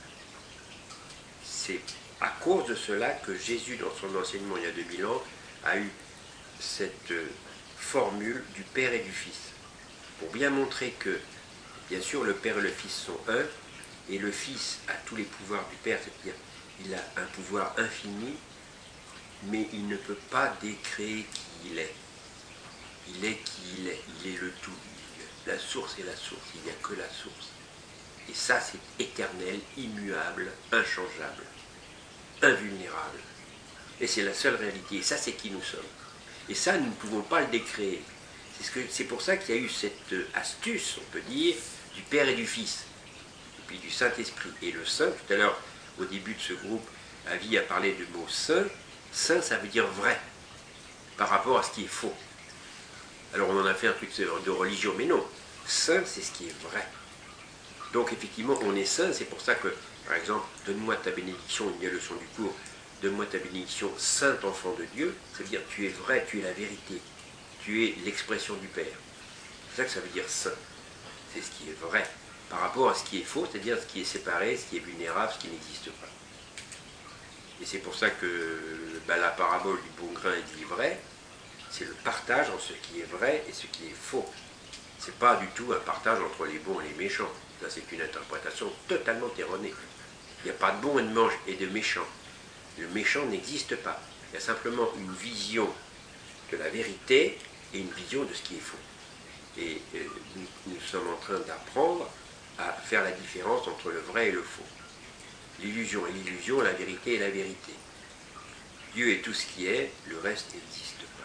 C'est à cause de cela que Jésus, dans son enseignement il y a 2000 ans, a eu cette formule du Père et du Fils. Pour bien montrer que, bien sûr, le Père et le Fils sont un, et le Fils a tous les pouvoirs du Père, c'est-à-dire il a un pouvoir infini, mais il ne peut pas décréer qui il est. Il est qui il est le tout. La source est la source, il n'y a que la source. Et ça, c'est éternel, immuable, inchangeable, invulnérable. Et c'est la seule réalité. Et ça, c'est qui nous sommes. Et ça, nous ne pouvons pas le décréer. C'est pour ça qu'il y a eu cette astuce, on peut dire, du Père et du Fils, et puis du Saint-Esprit. Et le Saint, tout à l'heure, au début de ce groupe, Avi a parlé du mot saint. Saint, ça veut dire vrai, par rapport à ce qui est faux. Alors on en a fait un truc de religion, mais non. Saint, c'est ce qui est vrai. Donc effectivement, on est saint, c'est pour ça que, par exemple, donne-moi ta bénédiction, il y a le leçon du cours, donne-moi ta bénédiction, saint enfant de Dieu, ça veut dire tu es vrai, tu es la vérité, tu es l'expression du Père. C'est ça que ça veut dire saint. C'est ce qui est vrai, par rapport à ce qui est faux, c'est-à-dire ce qui est séparé, ce qui est vulnérable, ce qui n'existe pas. Et c'est pour ça que la parabole du bon grain et du vrai, c'est le partage entre ce qui est vrai et ce qui est faux. Ce n'est pas du tout un partage entre les bons et les méchants. Ça, c'est une interprétation totalement erronée. Il n'y a pas de bon et de méchant. Le méchant n'existe pas. Il y a simplement une vision de la vérité et une vision de ce qui est faux. Et nous sommes en train d'apprendre à faire la différence entre le vrai et le faux. L'illusion est l'illusion, la vérité est la vérité. Dieu est tout ce qui est, le reste n'existe pas.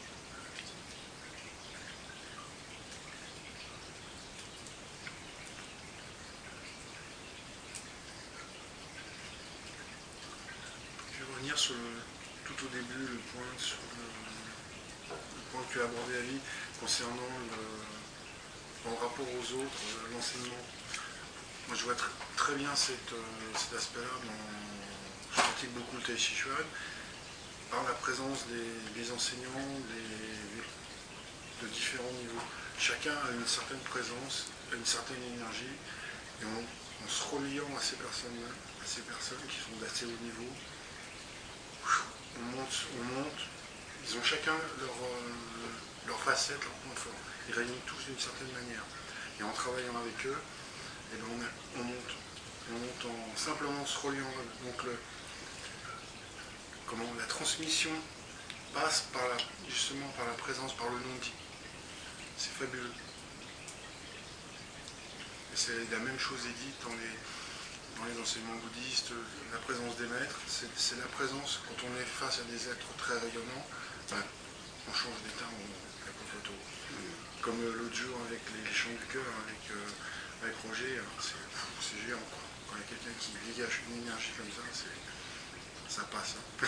Je vais revenir sur tout au début, le point que tu as abordé, Ali, concernant le rapport aux autres, l'enseignement. Moi, je vois très bien cet aspect-là. Je pratique beaucoup le Tai Chi Chuan, par la présence des enseignants de différents niveaux. Chacun a une certaine présence, une certaine énergie, et en se reliant à ces personnes-là, à ces personnes qui sont d'assez haut niveau, on monte, ils ont chacun leur facette, leur point fort. Ils réunissent tous d'une certaine manière. Et en travaillant avec eux, et ben on monte en simplement se reliant. Donc la transmission passe justement par la présence, par le non-dit. C'est fabuleux. Et c'est la même chose est dite dans les enseignements bouddhistes, la présence des maîtres, c'est la présence, quand on est face à des êtres très rayonnants, on change d'état, on la photo. Comme l'autre jour avec les chants du cœur, avec Roger, c'est géant quoi. Quand il y a quelqu'un qui dégage une énergie comme ça, ça passe. Hein.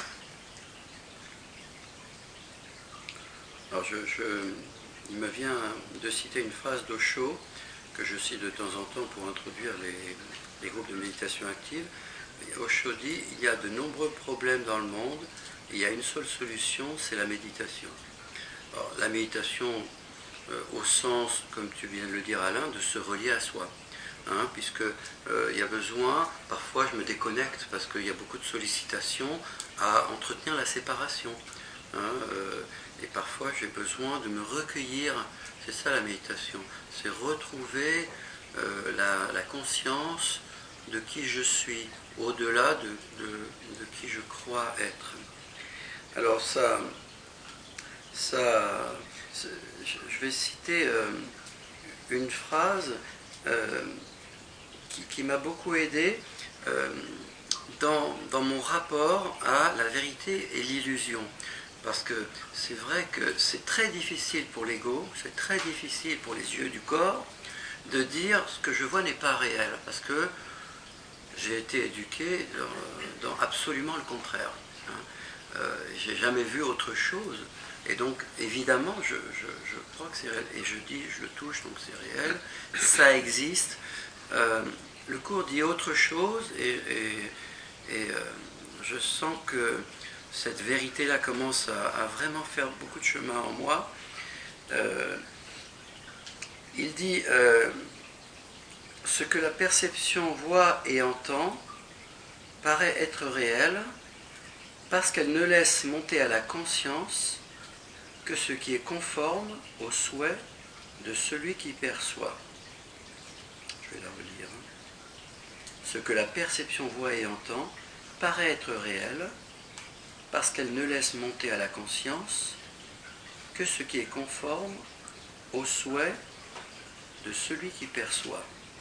Alors il me vient de citer une phrase d'Osho que je cite de temps en temps pour introduire les groupes de méditation active. Osho dit il y a de nombreux problèmes dans le monde, et il y a une seule solution, c'est la méditation. Alors, la méditation au sens, comme tu viens de le dire Alain, de se relier à soi. Hein, puisque il y a besoin, parfois je me déconnecte parce qu'il y a beaucoup de sollicitations à entretenir la séparation. Hein, et parfois j'ai besoin de me recueillir, c'est ça la méditation, c'est retrouver la conscience de qui je suis, au-delà de qui je crois être. Alors je vais citer une phrase qui m'a beaucoup aidé dans mon rapport à la vérité et l'illusion. Parce que c'est vrai que c'est très difficile pour l'ego, c'est très difficile pour les yeux du corps de dire ce que je vois n'est pas réel. Parce que j'ai été éduqué dans absolument le contraire. J'ai jamais vu autre chose. Et donc, évidemment, je crois que c'est réel. Et je dis, je le touche, donc c'est réel. Ça existe. Le cours dit autre chose et je sens que cette vérité-là commence à vraiment faire beaucoup de chemin en moi. Il dit ce que la perception voit et entend paraît être réel parce qu'elle ne laisse monter à la conscience que ce qui est conforme au souhait de celui qui perçoit. Je vais la relire. Ce que la perception voit et entend paraît être réel parce qu'elle ne laisse monter à la conscience que ce qui est conforme au souhait de celui qui perçoit.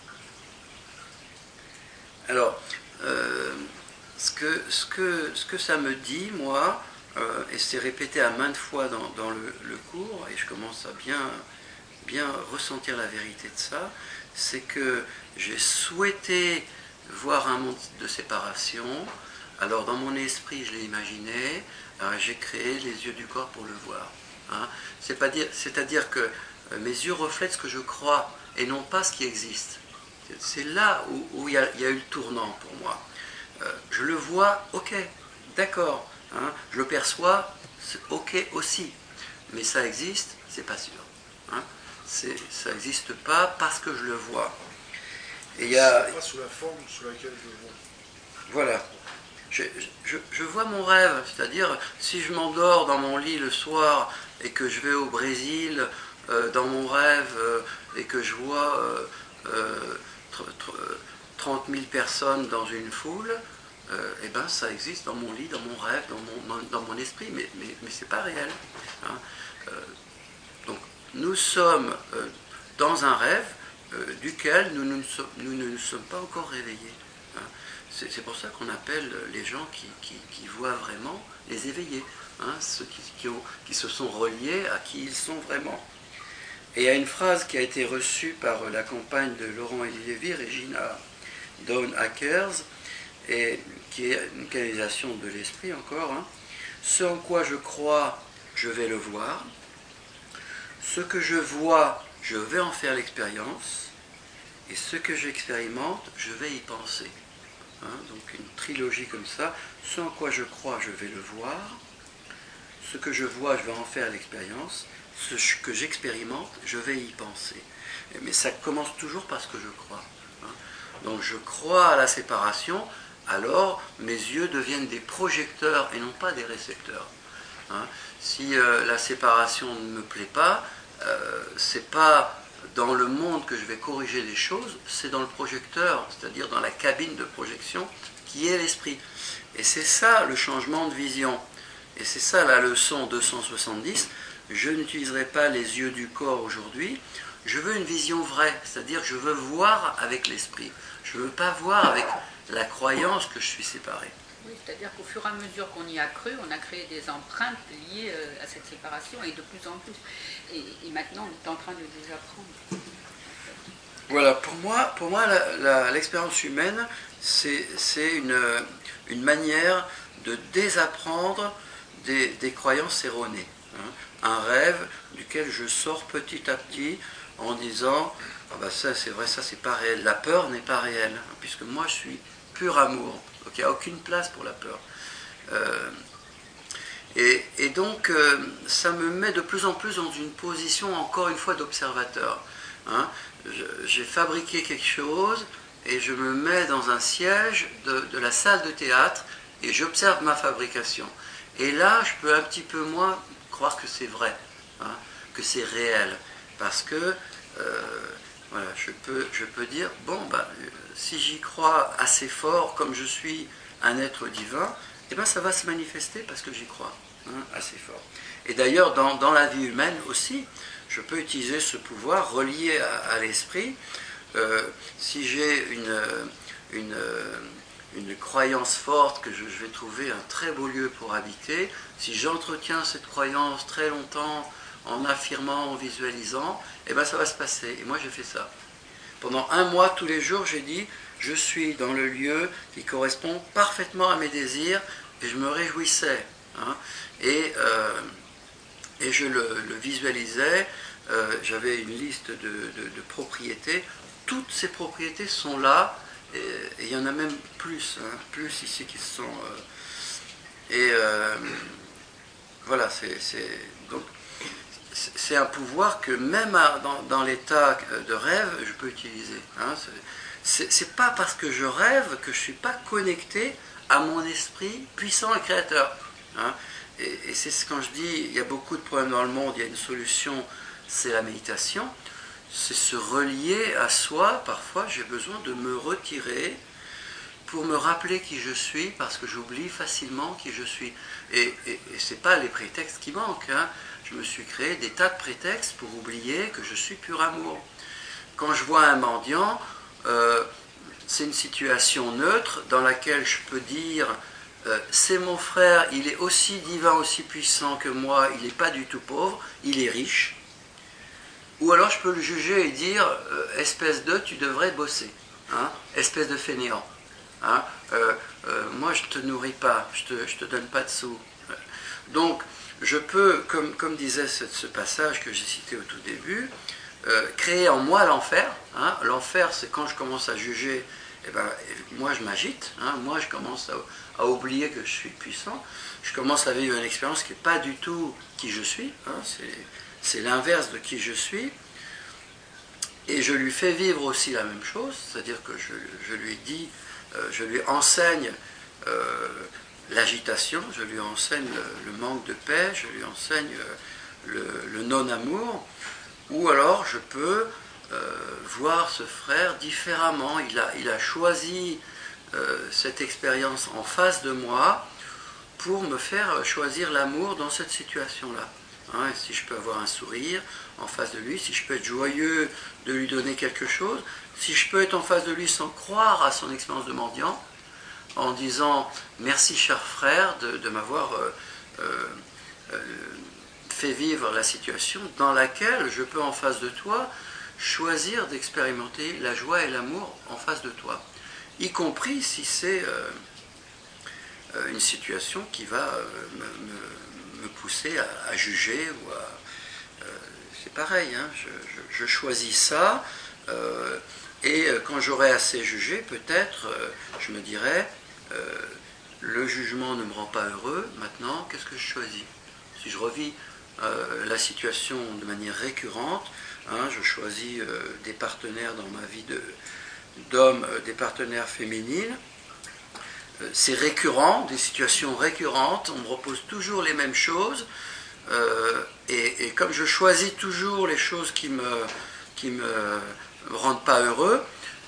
Alors, ce que ça me dit, moi, et c'est répété à maintes fois dans le cours, et je commence à bien ressentir la vérité de ça, c'est que j'ai souhaité voir un monde de séparation. Alors dans mon esprit, je l'ai imaginé, j'ai créé les yeux du corps pour le voir. Hein. C'est-à-dire que mes yeux reflètent ce que je crois et non pas ce qui existe. C'est là où il y a eu le tournant pour moi. Je le vois, ok, d'accord. Hein, je le perçois, c'est ok aussi. Mais ça existe, c'est pas sûr. Hein, ça n'existe pas parce que je le vois. Et c'est pas sous la forme sous laquelle je le vois. Voilà. Je vois mon rêve, c'est-à-dire si je m'endors dans mon lit le soir et que je vais au Brésil dans mon rêve et que je vois 30 000 personnes dans une foule, eh ben ça existe dans mon lit, dans mon rêve, dans mon esprit, mais c'est pas réel. Hein. Donc nous sommes dans un rêve duquel nous ne nous sommes pas encore réveillés. Hein. C'est pour ça qu'on appelle les gens qui voient vraiment les éveillés, hein, ceux qui se sont reliés à qui ils sont vraiment. Et il y a une phrase qui a été reçue par la compagne de Laurent Elie Lévy, Regina Dawn Akers, et qui est une canalisation de l'esprit encore. Hein. Ce en quoi je crois, je vais le voir. Ce que je vois, je vais en faire l'expérience. Et ce que j'expérimente, je vais y penser. Hein, donc une trilogie comme ça. Ce en quoi je crois, je vais le voir. Ce que je vois, je vais en faire l'expérience. Ce que j'expérimente, je vais y penser. Mais ça commence toujours par ce que je crois. Hein. Donc je crois à la séparation, alors mes yeux deviennent des projecteurs et non pas des récepteurs. Hein. Si la séparation ne me plaît pas, c'est pas dans le monde que je vais corriger les choses, c'est dans le projecteur, c'est-à-dire dans la cabine de projection qui est l'esprit. Et c'est ça le changement de vision. Et c'est ça la leçon 270. Je n'utiliserai pas les yeux du corps aujourd'hui, je veux une vision vraie, c'est-à-dire je veux voir avec l'esprit. Je ne veux pas voir avec la croyance que je suis séparé. Oui, c'est-à-dire qu'au fur et à mesure qu'on y a cru, on a créé des empreintes liées à cette séparation et de plus en plus. Et maintenant, on est en train de désapprendre. Voilà, pour moi l'expérience humaine, c'est une manière de désapprendre des croyances erronées. Hein. Un rêve duquel je sors petit à petit en disant ah ben ça c'est vrai, ça c'est pas réel. La peur n'est pas réelle, puisque moi je suis pur amour. Donc il n'y a aucune place pour la peur. Et donc ça me met de plus en plus dans une position encore une fois d'observateur. Hein. J'ai fabriqué quelque chose et je me mets dans un siège de la salle de théâtre et j'observe ma fabrication. Et là je peux un petit peu moins croire que c'est vrai, hein, que c'est réel, parce que voilà, je peux dire bon ben, si j'y crois assez fort, comme je suis un être divin, eh ben ça va se manifester parce que j'y crois, hein, assez fort. Et d'ailleurs dans la vie humaine aussi, je peux utiliser ce pouvoir relié à l'esprit. Si j'ai une croyance forte que je vais trouver un très beau lieu pour habiter, si j'entretiens cette croyance très longtemps en affirmant, en visualisant, eh bien ça va se passer. Et moi j'ai fait ça. Pendant 1 mois, tous les jours, j'ai dit, je suis dans le lieu qui correspond parfaitement à mes désirs, et je me réjouissais. Hein, et je le visualisais, j'avais une liste de propriétés, toutes ces propriétés sont là, et il y en a même plus, hein, plus ici qui sont... voilà, c'est un pouvoir que même dans l'état de rêve, je peux utiliser. Hein, c'est pas parce que je rêve que je ne suis pas connecté à mon esprit puissant et créateur. Hein, et c'est quand je dis, il y a beaucoup de problèmes dans le monde, il y a une solution, c'est la méditation. C'est se relier à soi. Parfois, j'ai besoin de me retirer pour me rappeler qui je suis, parce que j'oublie facilement qui je suis. Et ce n'est pas les prétextes qui manquent. Hein. Je me suis créé des tas de prétextes pour oublier que je suis pur amour. Quand je vois un mendiant, c'est une situation neutre dans laquelle je peux dire c'est mon frère, il est aussi divin, aussi puissant que moi, il n'est pas du tout pauvre, il est riche. Ou alors je peux le juger et dire espèce de, tu devrais bosser, hein, espèce de fainéant. Hein, moi je ne te nourris pas, je te donne pas de sous. Donc je peux, comme disait ce passage que j'ai cité au tout début, créer en moi l'enfer. Hein. L'enfer, c'est quand je commence à juger, eh ben, moi je m'agite, hein, moi je commence à oublier que je suis puissant, je commence à vivre une expérience qui n'est pas du tout qui je suis, hein, c'est l'inverse de qui je suis, et je lui fais vivre aussi la même chose, c'est-à-dire que je lui dis, je lui enseigne l'agitation, je lui enseigne le manque de paix, je lui enseigne le non-amour, ou alors je peux voir ce frère différemment, il a choisi cette expérience en face de moi pour me faire choisir l'amour dans cette situation-là. Hein, si je peux avoir un sourire en face de lui, si je peux être joyeux de lui donner quelque chose, si je peux être en face de lui sans croire à son expérience de mendiant, en disant merci cher frère de m'avoir fait vivre la situation dans laquelle je peux en face de toi choisir d'expérimenter la joie et l'amour en face de toi, y compris si c'est une situation qui va me pousser à juger ou à... c'est pareil, hein, je choisis ça, et quand j'aurai assez jugé, peut-être je me dirai, le jugement ne me rend pas heureux, maintenant qu'est-ce que je choisis? Si je revis la situation de manière récurrente, hein, je choisis des partenaires dans ma vie d'hommes, des partenaires féminines, c'est récurrent, des situations récurrentes, on me repose toujours les mêmes choses, et comme je choisis toujours les choses qui me rendent pas heureux,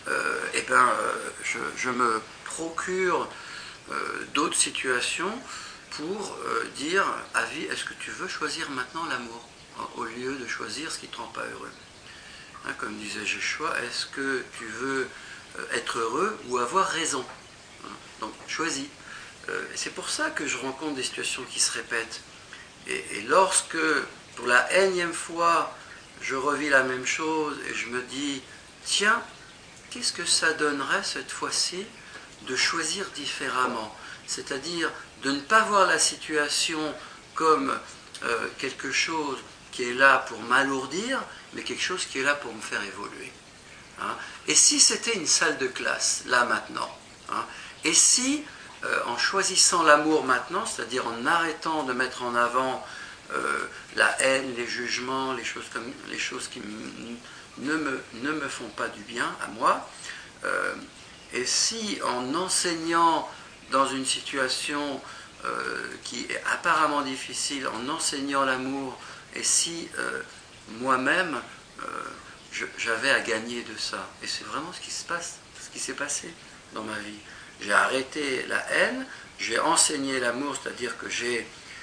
je me procure d'autres situations pour dire à vie, est-ce que tu veux choisir maintenant l'amour au lieu de choisir ce qui ne te rend pas heureux, hein, comme disait Joshua, est-ce que tu veux être heureux ou avoir raison, hein, donc choisis. C'est pour ça que je rencontre des situations qui se répètent, et lorsque pour la énième fois je revis la même chose et je me dis tiens, qu'est-ce que ça donnerait cette fois-ci de choisir différemment, c'est-à-dire de ne pas voir la situation comme quelque chose qui est là pour m'alourdir, mais quelque chose qui est là pour me faire évoluer, hein. Et si c'était une salle de classe, là maintenant, hein, et si en choisissant l'amour maintenant, c'est-à-dire en arrêtant de mettre en avant la haine, les jugements, les choses qui ne me font pas du bien à moi, et si en enseignant dans une situation qui est apparemment difficile, en enseignant l'amour, et si moi-même j'avais à gagner de ça. Et c'est vraiment ce qui s'est passé dans ma vie. J'ai arrêté la haine, j'ai enseigné l'amour, c'est-à-dire que je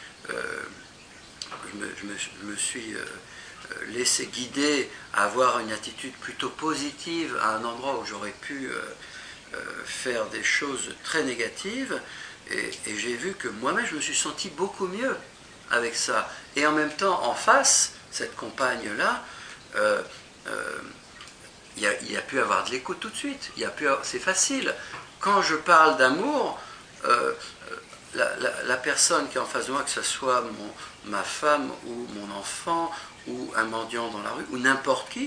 me suis laissé guider à avoir une attitude plutôt positive à un endroit où j'aurais pu faire des choses très négatives, et j'ai vu que moi-même je me suis senti beaucoup mieux avec ça. Et en même temps, en face, cette compagne-là, il y a pu avoir de l'écoute tout de suite, c'est facile. Quand je parle d'amour, la personne qui est en face de moi, que ce soit ma femme ou mon enfant ou un mendiant dans la rue ou n'importe qui,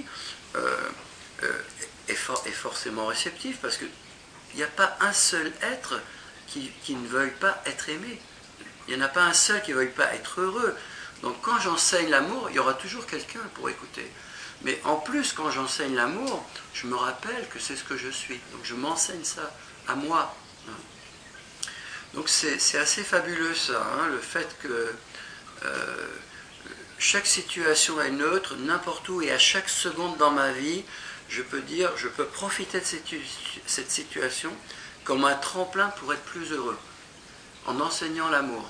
est forcément réceptif, parce qu'il n'y a pas un seul être qui ne veuille pas être aimé. Il n'y en a pas un seul qui ne veuille pas être heureux. Donc quand j'enseigne l'amour, il y aura toujours quelqu'un pour écouter. Mais en plus, quand j'enseigne l'amour, je me rappelle que c'est ce que je suis. Donc je m'enseigne ça à moi. Donc c'est assez fabuleux ça, hein, le fait que chaque situation est neutre, n'importe où et à chaque seconde dans ma vie, je peux profiter de cette situation comme un tremplin pour être plus heureux, en enseignant l'amour,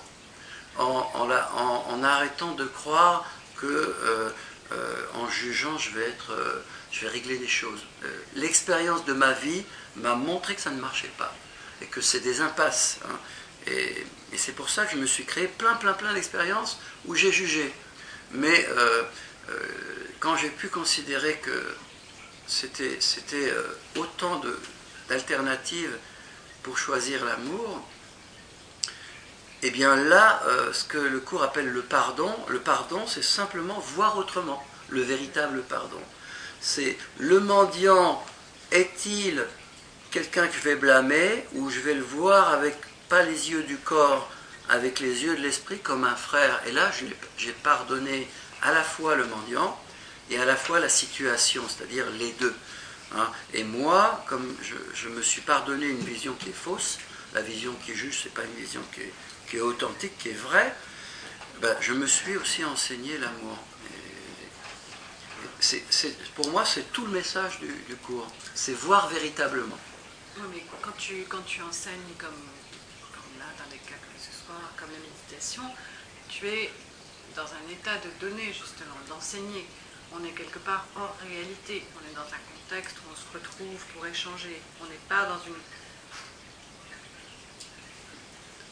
en arrêtant de croire que en jugeant je vais régler des choses. L'expérience de ma vie m'a montré que ça ne marchait pas et que c'est des impasses, hein. Et c'est pour ça que je me suis créé plein d'expériences où j'ai jugé. Mais quand j'ai pu considérer que c'était autant d'alternatives pour choisir l'amour, et bien là, ce que le cours appelle le pardon, c'est simplement voir autrement, le véritable pardon. C'est le mendiant, est-il quelqu'un que je vais blâmer, ou je vais le voir avec, pas les yeux du corps, avec les yeux de l'esprit comme un frère. Et là, j'ai pardonné à la fois le mendiant et à la fois la situation, c'est-à-dire les deux, hein. Et moi, comme je me suis pardonné une vision qui est fausse, la vision qui juge, c'est pas une vision qui est authentique, qui est vraie, ben, je me suis aussi enseigné l'amour. Pour moi, c'est tout le message du cours, c'est voir véritablement. Oui, mais quand tu enseignes comme là, dans les cas comme ce soir, comme la méditation, tu es dans un état de donner, justement, d'enseigner. On est quelque part hors réalité. On est dans un contexte où on se retrouve pour échanger. On n'est pas dans une...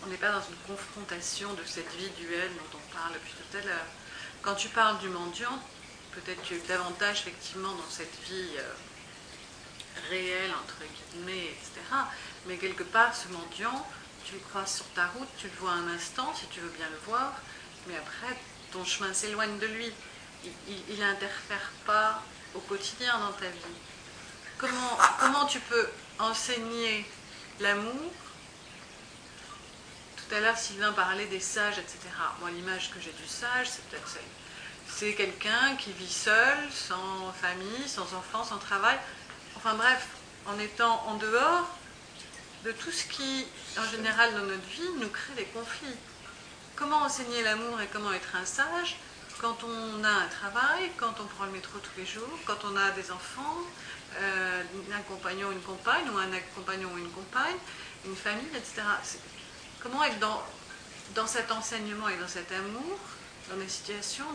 on n'est pas dans une confrontation de cette vie duelle dont on parle depuis tout à l'heure. Quand tu parles du mendiant, peut-être tu es davantage effectivement dans cette vie réelle, entre guillemets, etc. Mais quelque part, ce mendiant, tu le croises sur ta route, tu le vois un instant, si tu veux bien le voir, mais après, ton chemin s'éloigne de lui. Il n'interfère pas au quotidien dans ta vie. Comment tu peux enseigner l'amour? Tout à l'heure, Sylvain parlait des sages, etc. Moi, l'image que j'ai du sage, c'est peut-être celle. C'est quelqu'un qui vit seul, sans famille, sans enfants, sans travail. Enfin bref, en étant en dehors de tout ce qui, en général, dans notre vie, nous crée des conflits. Comment enseigner l'amour et comment être un sage quand on a un travail, quand on prend le métro tous les jours, quand on a des enfants, un compagnon, une compagne, ou un compagnon ou une compagne, une famille, etc. Comment être dans cet enseignement et dans cet amour, dans des situations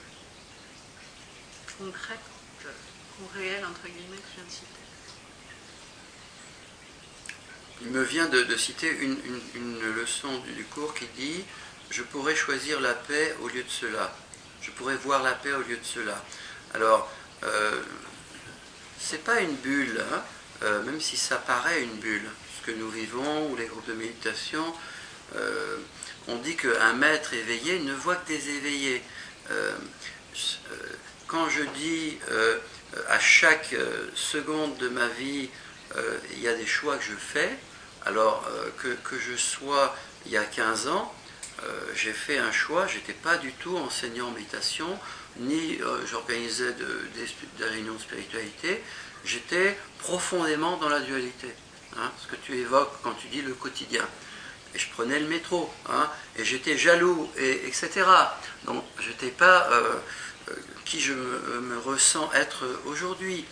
concrètes ou réelles, entre guillemets, que je viens de citer. Il me vient de citer une leçon du cours qui dit « Je pourrais choisir la paix au lieu de cela. Je pourrais voir la paix au lieu de cela. » Alors, c'est pas une bulle, hein, même si ça paraît une bulle. Ce que nous vivons, ou les groupes de méditation, on dit qu'un maître éveillé ne voit que des éveillés. Quand je dis à chaque seconde de ma vie, il y a des choix que je fais, alors que je sois il y a 15 ans, j'ai fait un choix, je n'étais pas du tout enseignant en méditation, ni j'organisais des réunions de spiritualité, j'étais profondément dans la dualité, hein, ce que tu évoques quand tu dis le quotidien. Et je prenais le métro, hein, et j'étais jaloux, etc. Donc je n'étais pas qui je me ressens être aujourd'hui.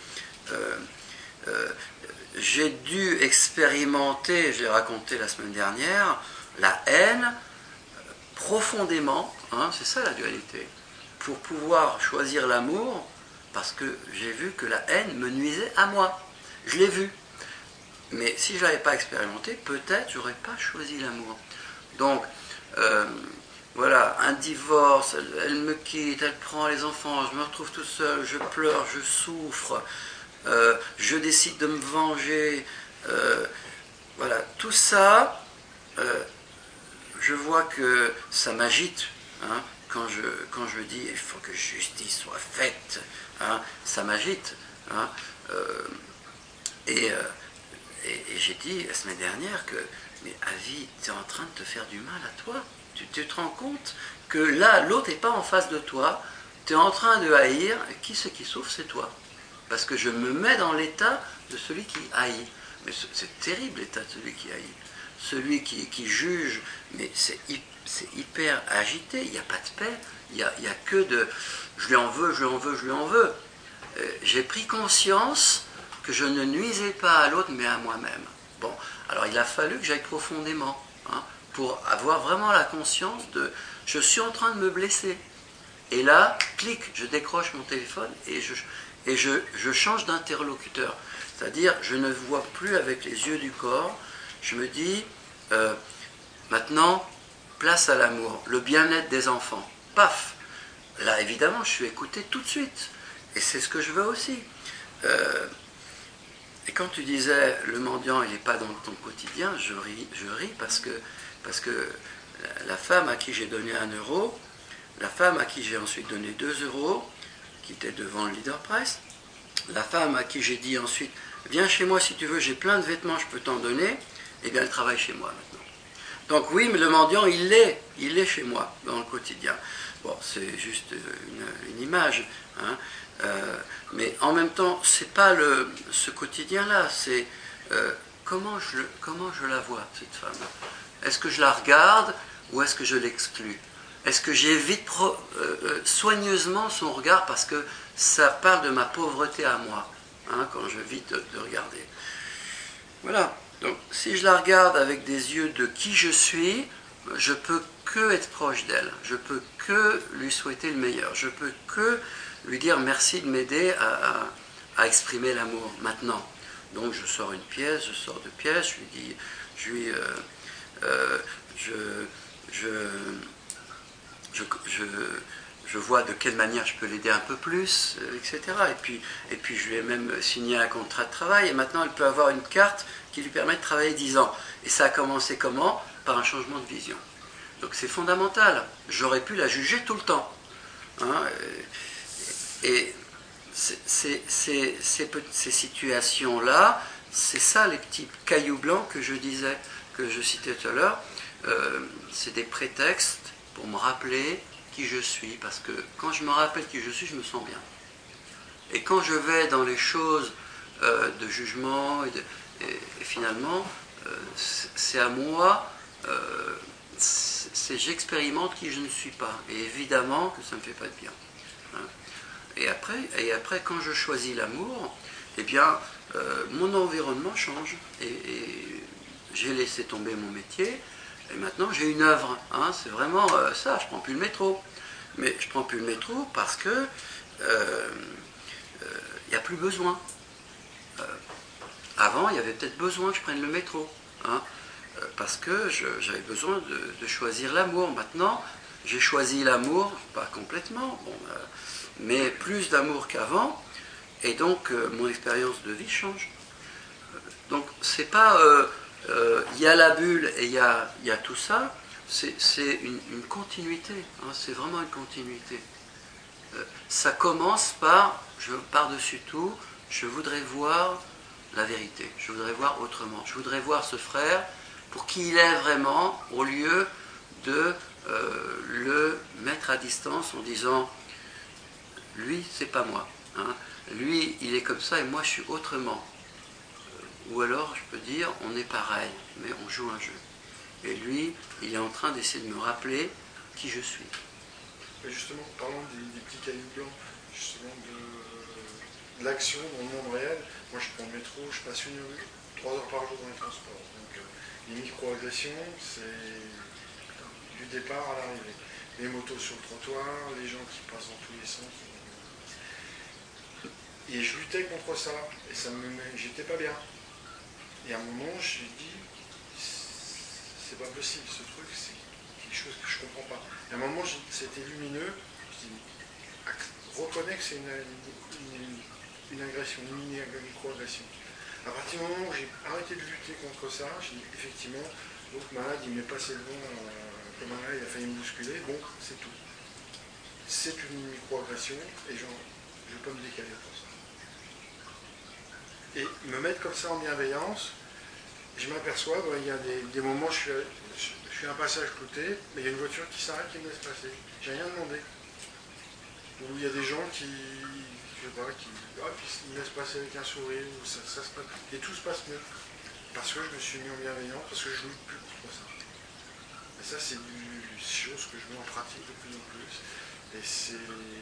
J'ai dû expérimenter, je l'ai raconté la semaine dernière, la haine profondément, hein, c'est ça la dualité, pour pouvoir choisir l'amour, parce que j'ai vu que la haine me nuisait à moi. Je l'ai vu. Mais si je ne l'avais pas expérimenté, peut-être je n'aurais pas choisi l'amour. Donc, voilà, un divorce, elle me quitte, elle prend les enfants, je me retrouve tout seul, je pleure, je souffre, je décide de me venger. Voilà, tout ça, je vois que ça m'agite, hein, quand je dis il faut que justice soit faite, hein, ça m'agite. Hein, et j'ai dit la semaine dernière que, mais Avi, tu es en train de te faire du mal à toi. Tu te rends compte que là, l'autre n'est pas en face de toi, tu es en train de haïr, et qui c'est qui souffre, c'est toi. Parce que je me mets dans l'état de celui qui haït. Mais c'est terrible l'état de celui qui haït. Celui qui juge, mais c'est hyper agité, il n'y a pas de paix, il n'y a que de je lui en veux, je lui en veux, je lui en veux. J'ai pris conscience que je ne nuisais pas à l'autre, mais à moi-même. Bon, alors il a fallu que j'aille profondément, hein, pour avoir vraiment la conscience de je suis en train de me blesser. Et là, clic, je décroche mon téléphone et je change d'interlocuteur. C'est-à-dire, je ne vois plus avec les yeux du corps, je me dis, maintenant, place à l'amour, le bien-être des enfants. Paf! Là, évidemment, je suis écouté tout de suite. Et c'est ce que je veux aussi. Et quand tu disais, le mendiant, il n'est pas dans ton quotidien, je ris parce que la femme à qui j'ai donné 1 euro, la femme à qui j'ai ensuite donné 2 euros, qui était devant le leader presse, la femme à qui j'ai dit ensuite, viens chez moi si tu veux, j'ai plein de vêtements, je peux t'en donner, eh bien elle travaille chez moi maintenant. Donc oui, mais le mendiant, il est chez moi, dans le quotidien. Bon, c'est juste une image, hein. Mais en même temps, c'est pas ce quotidien-là, c'est comment je la vois, cette femme. Est-ce que je la regarde ou est-ce que je l'exclus? Est-ce que j'évite soigneusement son regard parce que ça parle de ma pauvreté à moi, hein, quand j'évite de regarder. Voilà, donc si je la regarde avec des yeux de qui je suis, je peux que être proche d'elle, je peux que lui souhaiter le meilleur, je peux que lui dire merci de m'aider à exprimer l'amour maintenant. Donc je sors une pièce, je sors 2 pièces, je lui dis, je vois de quelle manière je peux l'aider un peu plus, etc. Et puis je lui ai même signé un contrat de travail, et maintenant elle peut avoir une carte qui lui permet de travailler 10 ans. Et ça a commencé comment? Par un changement de vision. Donc c'est fondamental. J'aurais pu la juger tout le temps. Hein, et ces situations-là, c'est ça les petits cailloux blancs que je disais, que je citais tout à l'heure. C'est des prétextes pour me rappeler qui je suis, parce que quand je me rappelle qui je suis, je me sens bien. Et quand je vais dans les choses de jugement, et finalement, c'est à moi, j'expérimente qui je ne suis pas. Et évidemment que ça ne me fait pas de bien. Hein. Et après, quand je choisis l'amour, eh bien, mon environnement change. Et j'ai laissé tomber mon métier, et maintenant j'ai une œuvre. Hein, c'est vraiment ça, je ne prends plus le métro. Mais je ne prends plus le métro parce que n'y a plus besoin. Avant, il y avait peut-être besoin que je prenne le métro. Hein, parce que j'avais besoin de choisir l'amour. Maintenant, j'ai choisi l'amour, pas complètement, bon, mais plus d'amour qu'avant. Et donc, mon expérience de vie change. Donc, c'est pas... il y a la bulle et il y a tout ça. C'est une continuité. Hein, c'est vraiment une continuité. Ça commence par-dessus tout, je voudrais voir la vérité. Je voudrais voir autrement. Je voudrais voir ce frère pour qui il est vraiment, au lieu de le mettre à distance en disant lui, c'est pas moi. Hein. Lui, il est comme ça et moi, je suis autrement. Ou alors, je peux dire, on est pareil, mais on joue un jeu. Et lui, il est en train d'essayer de me rappeler qui je suis. Mais justement, parlant des petits cailloux blancs, justement de l'action dans le monde réel, moi je prends le métro, je passe 3 heures par jour dans les transports. Donc les micro-agressions, c'est du départ à l'arrivée. Les motos sur le trottoir, les gens qui passent dans tous les sens. Et je luttais contre ça, et j'étais pas bien. Et à un moment, je me suis dit, c'est pas possible, ce truc, c'est quelque chose que je comprends pas. Et à un moment, c'était lumineux, je dis, reconnais que c'est une agression, une micro-agression. À partir du moment où j'ai arrêté de lutter contre ça, j'ai dit, effectivement, l'autre malade, il m'est passé devant, comme un gars, il a failli me bousculer, bon, c'est tout. C'est une micro-agression, et je ne vais pas me décaler pour ça. Et me mettre comme ça en bienveillance, je m'aperçois, il y a des moments, je suis à un passage clouté, mais il y a une voiture qui s'arrête, qui me laisse passer. J'ai rien demandé. Ou il y a des gens qui me laissent passer avec un sourire, ou ça se passe, et tout se passe mieux. Parce que je me suis mis en bienveillance, parce que je ne lutte plus contre ça. Et ça, c'est des choses que je mets en pratique de plus en plus. Et ça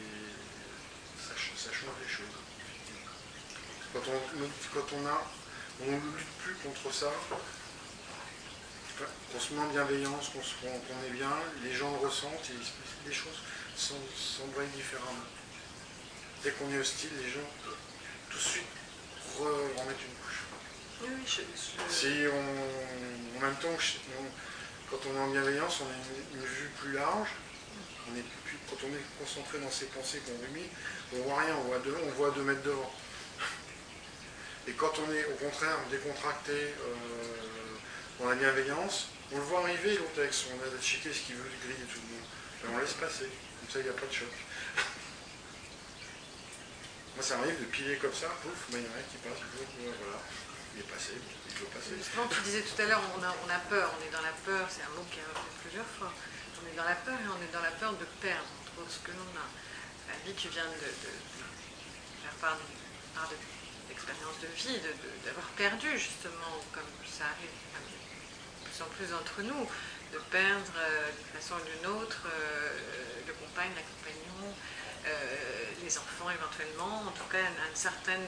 change les choses. Quand on ne lutte plus contre ça, qu'on se met en bienveillance, qu'on est bien, les gens le ressentent et les choses s'embrayent différemment. Dès qu'on est hostile, les gens tout de suite remettent une couche. Oui, Si en même temps, quand on est en bienveillance, on a une vue plus large. Quand on est concentré dans ses pensées qu'on rumine, on ne voit rien, on voit 2 mètres devant. Et quand on est au contraire décontracté dans la bienveillance, on le voit arriver, l'autre avec son aide à chiquer ce qu'il veut griller tout le monde. Et on laisse passer, comme ça il n'y a pas de choc. Moi ça m'arrive de piler comme ça, pouf, il y en a un qui passe, voilà, il est passé, il doit passer. Justement, tu disais tout à l'heure, on a peur, on est dans la peur, c'est un mot qui est revenu plusieurs fois. On est dans la peur et on est dans la peur de perdre, entre autres, ce que l'on a. La vie, tu viens de faire part d'expérience de vie, d'avoir perdu justement, comme ça arrive de plus en plus entre nous, de perdre d'une façon ou d'une autre le compagne, la compagnon, les enfants éventuellement, en tout cas une certaine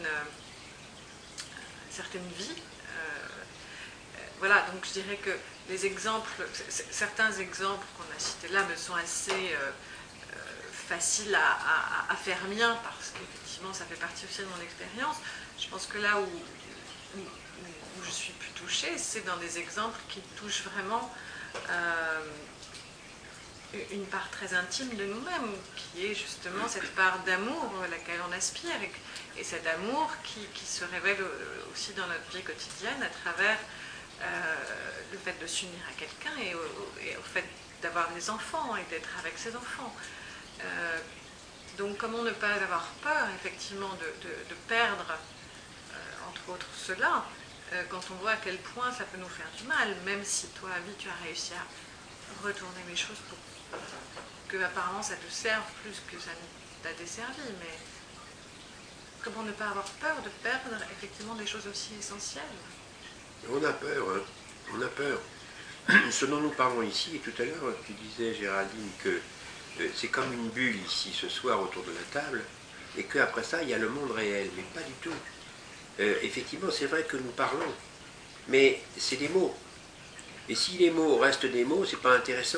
vie. Voilà, donc je dirais que les exemples, certains exemples qu'on a cités là me sont assez faciles à faire mien, parce qu'effectivement ça fait partie aussi de mon expérience. Je pense que là où je suis plus touchée, c'est dans des exemples qui touchent vraiment une part très intime de nous-mêmes, qui est justement cette part d'amour à laquelle on aspire, et cet amour qui se révèle aussi dans notre vie quotidienne à travers le fait de s'unir à quelqu'un et au fait d'avoir des enfants et d'être avec ses enfants. Donc comment ne pas avoir peur effectivement de perdre, entre autres cela, quand on voit à quel point ça peut nous faire du mal, même si toi, Abby, tu as réussi à retourner les choses pour que apparemment ça te serve plus que ça ne t'a desservi, mais comment ne pas avoir peur de perdre effectivement des choses aussi essentielles? On a peur, hein. On a peur. Ce dont nous parlons ici, et tout à l'heure tu disais, Géraldine, que c'est comme une bulle ici ce soir autour de la table, et qu'après ça il y a le monde réel, mais pas du tout. Effectivement, c'est vrai que nous parlons, mais c'est des mots. Et si les mots restent des mots, c'est pas intéressant.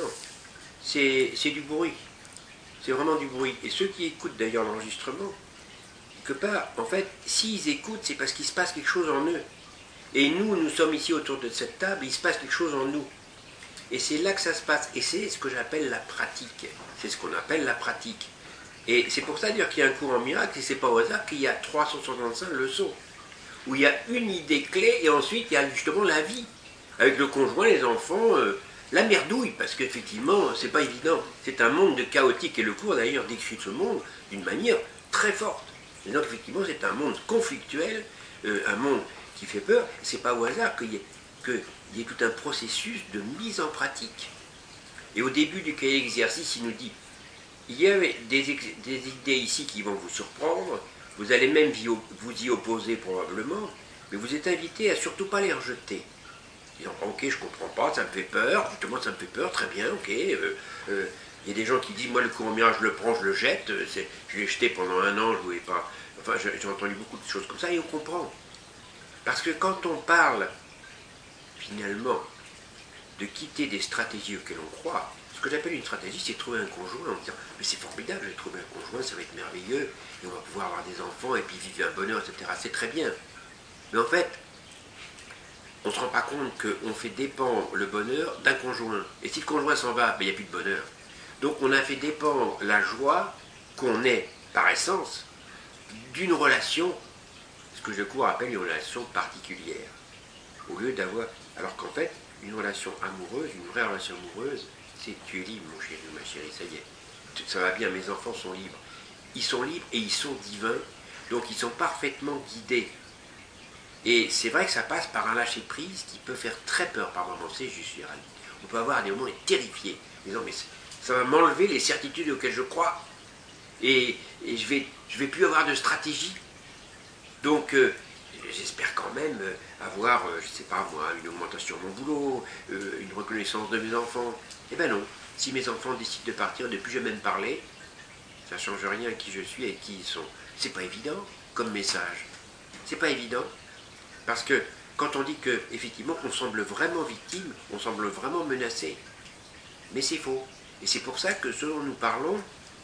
C'est du bruit. C'est vraiment du bruit. Et ceux qui écoutent d'ailleurs l'enregistrement, quelque part, en fait, s'ils écoutent, c'est parce qu'il se passe quelque chose en eux. Et nous sommes ici autour de cette table, il se passe quelque chose en nous. Et c'est là que ça se passe. Et c'est ce que j'appelle la pratique. C'est ce qu'on appelle la pratique. Et c'est pour ça dire qu'il y a un cours en miracle, et c'est pas au hasard qu'il y a 365 leçons. Où il y a une idée clé, et ensuite il y a justement la vie. Avec le conjoint, les enfants, la merdouille, parce qu'effectivement, c'est pas évident. C'est un monde de chaotique, et le cours d'ailleurs décrit ce monde d'une manière très forte. Et donc effectivement, c'est un monde conflictuel, un monde qui fait peur. C'est pas au hasard qu'il y ait tout un processus de mise en pratique. Et au début du cahier d'exercice, il nous dit, il y a des idées ici qui vont vous surprendre, vous allez même vous y opposer probablement, mais vous êtes invité à surtout pas les rejeter. Disant, ok, je comprends pas, ça me fait peur, justement ça me fait peur, très bien, ok. Il y a des gens qui disent, moi le cours en miracle, je le prends, je le jette, je l'ai jeté pendant un an, je ne voulais pas. Enfin, j'ai entendu beaucoup de choses comme ça, et on comprend. Parce que quand on parle, finalement, de quitter des stratégies auxquelles on croit, ce que j'appelle une stratégie, c'est trouver un conjoint en disant, mais c'est formidable, j'ai trouvé un conjoint, ça va être merveilleux, et on va pouvoir avoir des enfants, et puis vivre un bonheur, etc. C'est très bien. Mais en fait, on ne se rend pas compte qu'on fait dépendre le bonheur d'un conjoint. Et si le conjoint s'en va, il n'y a plus de bonheur. Donc on a fait dépendre la joie qu'on est, par essence, d'une relation, ce que le cours appelle une relation particulière. Au lieu d'avoir... Alors qu'en fait, une relation amoureuse, une vraie relation amoureuse, c'est tu es libre, mon chéri, ma chérie, ça y est. Ça va bien, mes enfants sont libres. Ils sont libres et ils sont divins, donc ils sont parfaitement guidés. Et c'est vrai que ça passe par un lâcher-prise qui peut faire très peur par moments, c'est juste, Géraldine. On peut avoir des moments terrifiés, disant mais ça va m'enlever les certitudes auxquelles je crois, et je vais plus avoir de stratégie. Donc j'espère quand même avoir, je sais pas moi, une augmentation de mon boulot, une reconnaissance de mes enfants. Eh ben non, si mes enfants décident de partir, de plus jamais me parler, ça ne change rien à qui je suis et qui ils sont. C'est pas évident comme message. C'est pas évident. Parce que quand on dit que effectivement on semble vraiment victime, on semble vraiment menacé, mais c'est faux. Et c'est pour ça que ce dont nous parlons,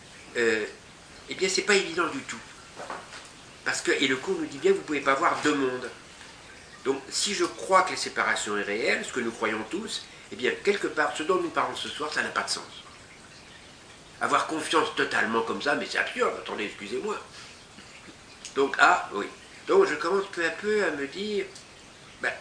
eh bien c'est pas évident du tout. Parce que, et le cours nous dit bien, vous ne pouvez pas avoir deux mondes. Donc si je crois que la séparation est réelle, ce que nous croyons tous, eh bien quelque part, ce dont nous parlons ce soir, ça n'a pas de sens. Avoir confiance totalement comme ça, mais c'est absurde, attendez, excusez-moi. Donc, ah, oui. Donc je commence peu à peu à me dire, ben,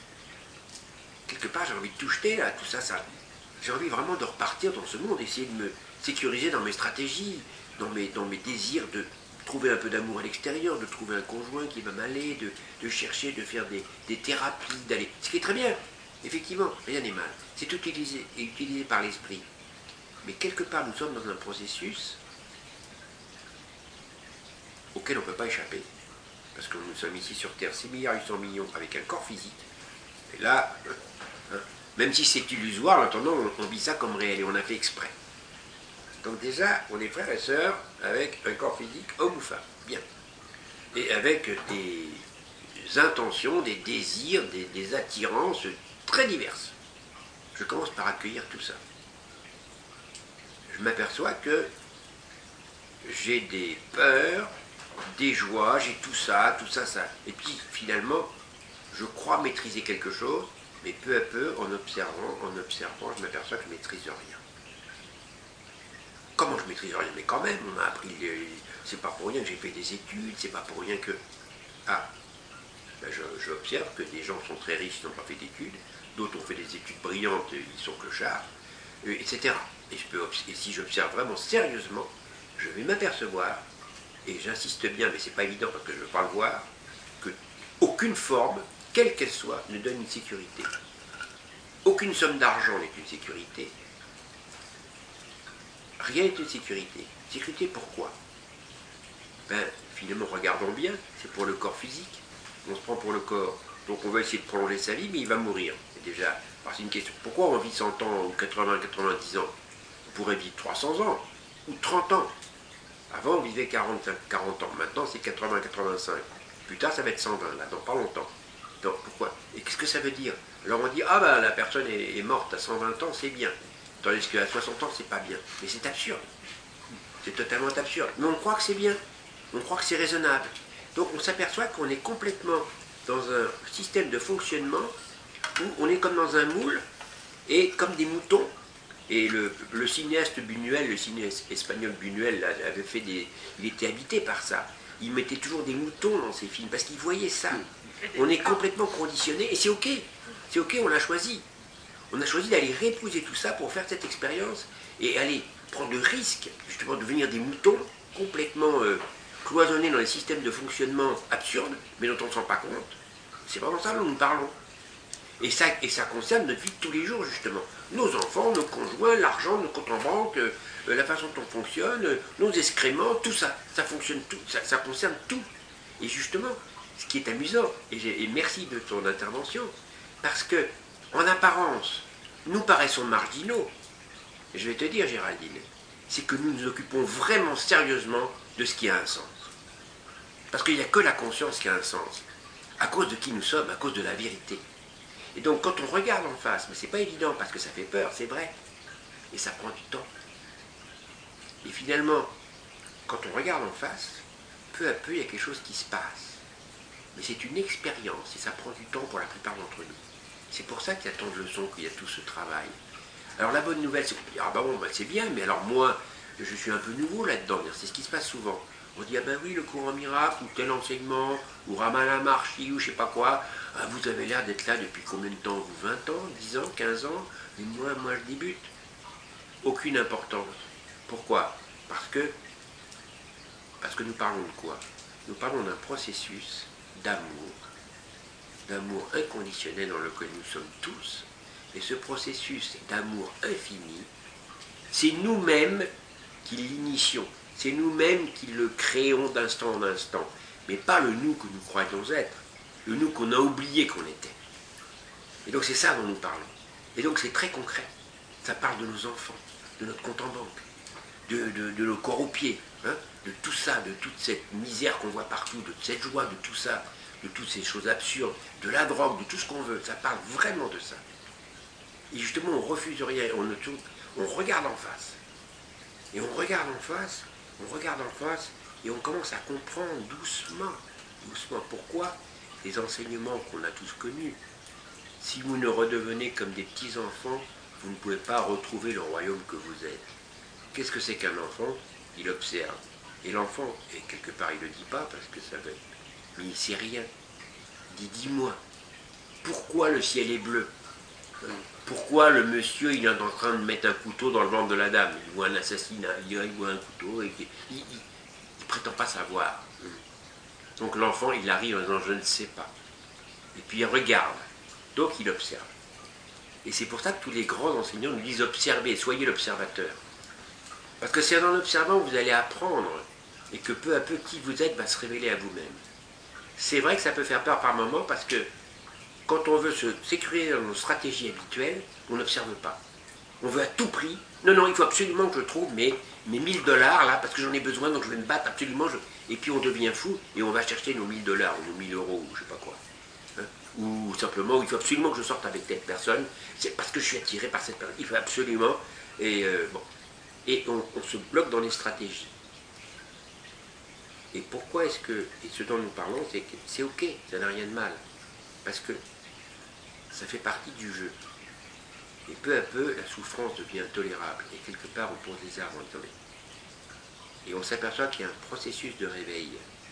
quelque part j'ai envie de tout jeter là, tout ça, j'ai envie vraiment de repartir dans ce monde, essayer de me sécuriser dans mes stratégies, dans mes désirs de trouver un peu d'amour à l'extérieur, de trouver un conjoint qui va m'aller, de chercher, de faire des thérapies, d'aller. Ce qui est très bien, effectivement, rien n'est mal. C'est tout utilisé par l'esprit. Mais quelque part nous sommes dans un processus auquel on ne peut pas échapper. Parce que nous sommes ici sur Terre 6,8 milliards avec un corps physique. Et là, même si c'est illusoire, en attendant, on vit ça comme réel et on a fait exprès. Donc déjà, on est frères et sœurs avec un corps physique, homme ou femme. Bien. Et avec des intentions, des désirs, des attirances très diverses. Je commence par accueillir tout ça. Je m'aperçois que j'ai des peurs, des joies, j'ai tout ça, ça. Et puis finalement, je crois maîtriser quelque chose, Mais peu à peu, en observant, je m'aperçois que je ne maîtrise rien. Comment je maîtrise rien? Mais quand même, on m'a appris, c'est pas pour rien que j'ai fait des études, c'est pas pour rien que... Ah, ben j'observe que des gens sont très riches, ils n'ont pas fait d'études, d'autres ont fait des études brillantes, ils sont clochards, etc. Et si j'observe vraiment sérieusement, je vais m'apercevoir, et j'insiste bien, mais c'est pas évident parce que je ne veux pas le voir, que aucune forme, quelle qu'elle soit, ne donne une sécurité. Aucune somme d'argent n'est une sécurité. Rien n'est une sécurité. Sécurité pourquoi? Ben, finalement, regardons bien, c'est pour le corps physique. On se prend pour le corps. Donc on va essayer de prolonger sa vie, mais il va mourir. C'est déjà, alors c'est une question. Pourquoi on vit 100 ans ou 80, 90 ans? On pourrait vivre 300 ans ou 30 ans. Avant, on vivait 40 ans. Maintenant, c'est 80, 85. Plus tard, ça va être 120, là, dans pas longtemps. Donc, pourquoi? Et qu'est-ce que ça veut dire? Alors on dit, ah ben la personne est morte à 120 ans, c'est bien. Tandis qu'à 60 ans, c'est pas bien. Mais c'est absurde. C'est totalement absurde. Mais on croit que c'est bien. On croit que c'est raisonnable. Donc on s'aperçoit qu'on est complètement dans un système de fonctionnement où on est comme dans un moule et comme des moutons. Et le cinéaste Buñuel, le cinéaste espagnol Buñuel, là, avait fait il était habité par ça. Il mettait toujours des moutons dans ses films parce qu'il voyait ça. On est complètement conditionné et c'est ok. C'est ok, on l'a choisi. On a choisi d'aller réépouser tout ça pour faire cette expérience et aller prendre le risque justement de devenir des moutons complètement cloisonnés dans les systèmes de fonctionnement absurdes, mais dont on ne se rend pas compte. C'est vraiment ça dont nous parlons. Et ça concerne notre vie de tous les jours, justement. Nos enfants, nos conjoints, l'argent, nos comptes en banque, la façon dont on fonctionne, nos excréments, tout ça. Ça fonctionne tout, ça concerne tout. Et justement, ce qui est amusant, et merci de ton intervention, parce que, en apparence, nous paraissons marginaux. Et je vais te dire, Géraldine, c'est que nous nous occupons vraiment sérieusement de ce qui a un sens. Parce qu'il n'y a que la conscience qui a un sens. À cause de qui nous sommes, à cause de la vérité. Et donc quand on regarde en face, mais c'est pas évident parce que ça fait peur, c'est vrai. Et ça prend du temps. Et finalement, quand on regarde en face, peu à peu il y a quelque chose qui se passe. Mais c'est une expérience et ça prend du temps pour la plupart d'entre nous. C'est pour ça qu'il y a tant de leçons, qu'il y a tout ce travail. Alors la bonne nouvelle, c'est qu'on dit, ah ben bon, ben c'est bien, mais alors moi, je suis un peu nouveau là-dedans. C'est ce qui se passe souvent. On dit, ah ben oui, le courant miracle, ou tel enseignement, ou Ramana Maharshi, ou je sais pas quoi, ah, vous avez l'air d'être là depuis combien de temps? Vous, 20 ans, 10 ans, 15 ans? Et moi je débute. Aucune importance. Pourquoi? Parce que nous parlons de quoi? Nous parlons d'un processus d'amour inconditionnel dans lequel nous sommes tous. Et ce processus d'amour infini, c'est nous-mêmes qui l'initions. C'est nous-mêmes qui le créons d'instant en instant. Mais pas le nous que nous croyons être. Le nous qu'on a oublié qu'on était. Et donc c'est ça dont nous parlons. Et donc c'est très concret. Ça parle de nos enfants, de notre compte en banque, de nos corps aux pieds, hein, de tout ça, de toute cette misère qu'on voit partout, de cette joie, de tout ça, de toutes ces choses absurdes, de la drogue, de tout ce qu'on veut. Ça parle vraiment de ça. Et justement, on refuse rien, on regarde en face. Et on regarde en face, et on commence à comprendre doucement. Pourquoi les enseignements qu'on a tous connus, si vous ne redevenez comme des petits-enfants, vous ne pouvez pas retrouver le royaume que vous êtes. Qu'est-ce que c'est qu'un enfant? Il observe. Et l'enfant, et quelque part il ne le dit pas parce que ça va être, mais il ne sait rien. Il dit, dis-moi, pourquoi le ciel est bleu? Pourquoi le monsieur il est en train de mettre un couteau dans le ventre de la dame? Il voit un assassinat, il voit un couteau, et il prétend pas savoir. Donc l'enfant il arrive en disant je ne sais pas. Et puis il regarde, donc il observe. Et c'est pour ça que tous les grands enseignants nous disent observez, soyez l'observateur. Parce que c'est en observant que vous allez apprendre, et que peu à peu qui vous êtes va se révéler à vous-même. C'est vrai que ça peut faire peur par moments parce que quand on veut se sécuriser dans nos stratégies habituelles, on n'observe pas. On veut à tout prix, non, il faut absolument que je trouve mes $1000 là, parce que j'en ai besoin, donc je vais me battre absolument. Et puis on devient fou, et on va chercher nos $1000, ou nos 1000 euros, ou je sais pas quoi. Hein? Ou simplement, il faut absolument que je sorte avec telle personne, c'est parce que je suis attiré par cette personne. Il faut absolument, et bon. Et on se bloque dans les stratégies. Et pourquoi est-ce que, et ce dont nous parlons, c'est que c'est ok, ça n'a rien de mal. Parce que ça fait partie du jeu. Et peu à peu, la souffrance devient intolérable. Et quelque part, on pose des arbres en disant, et on s'aperçoit qu'il y a un processus de réveil.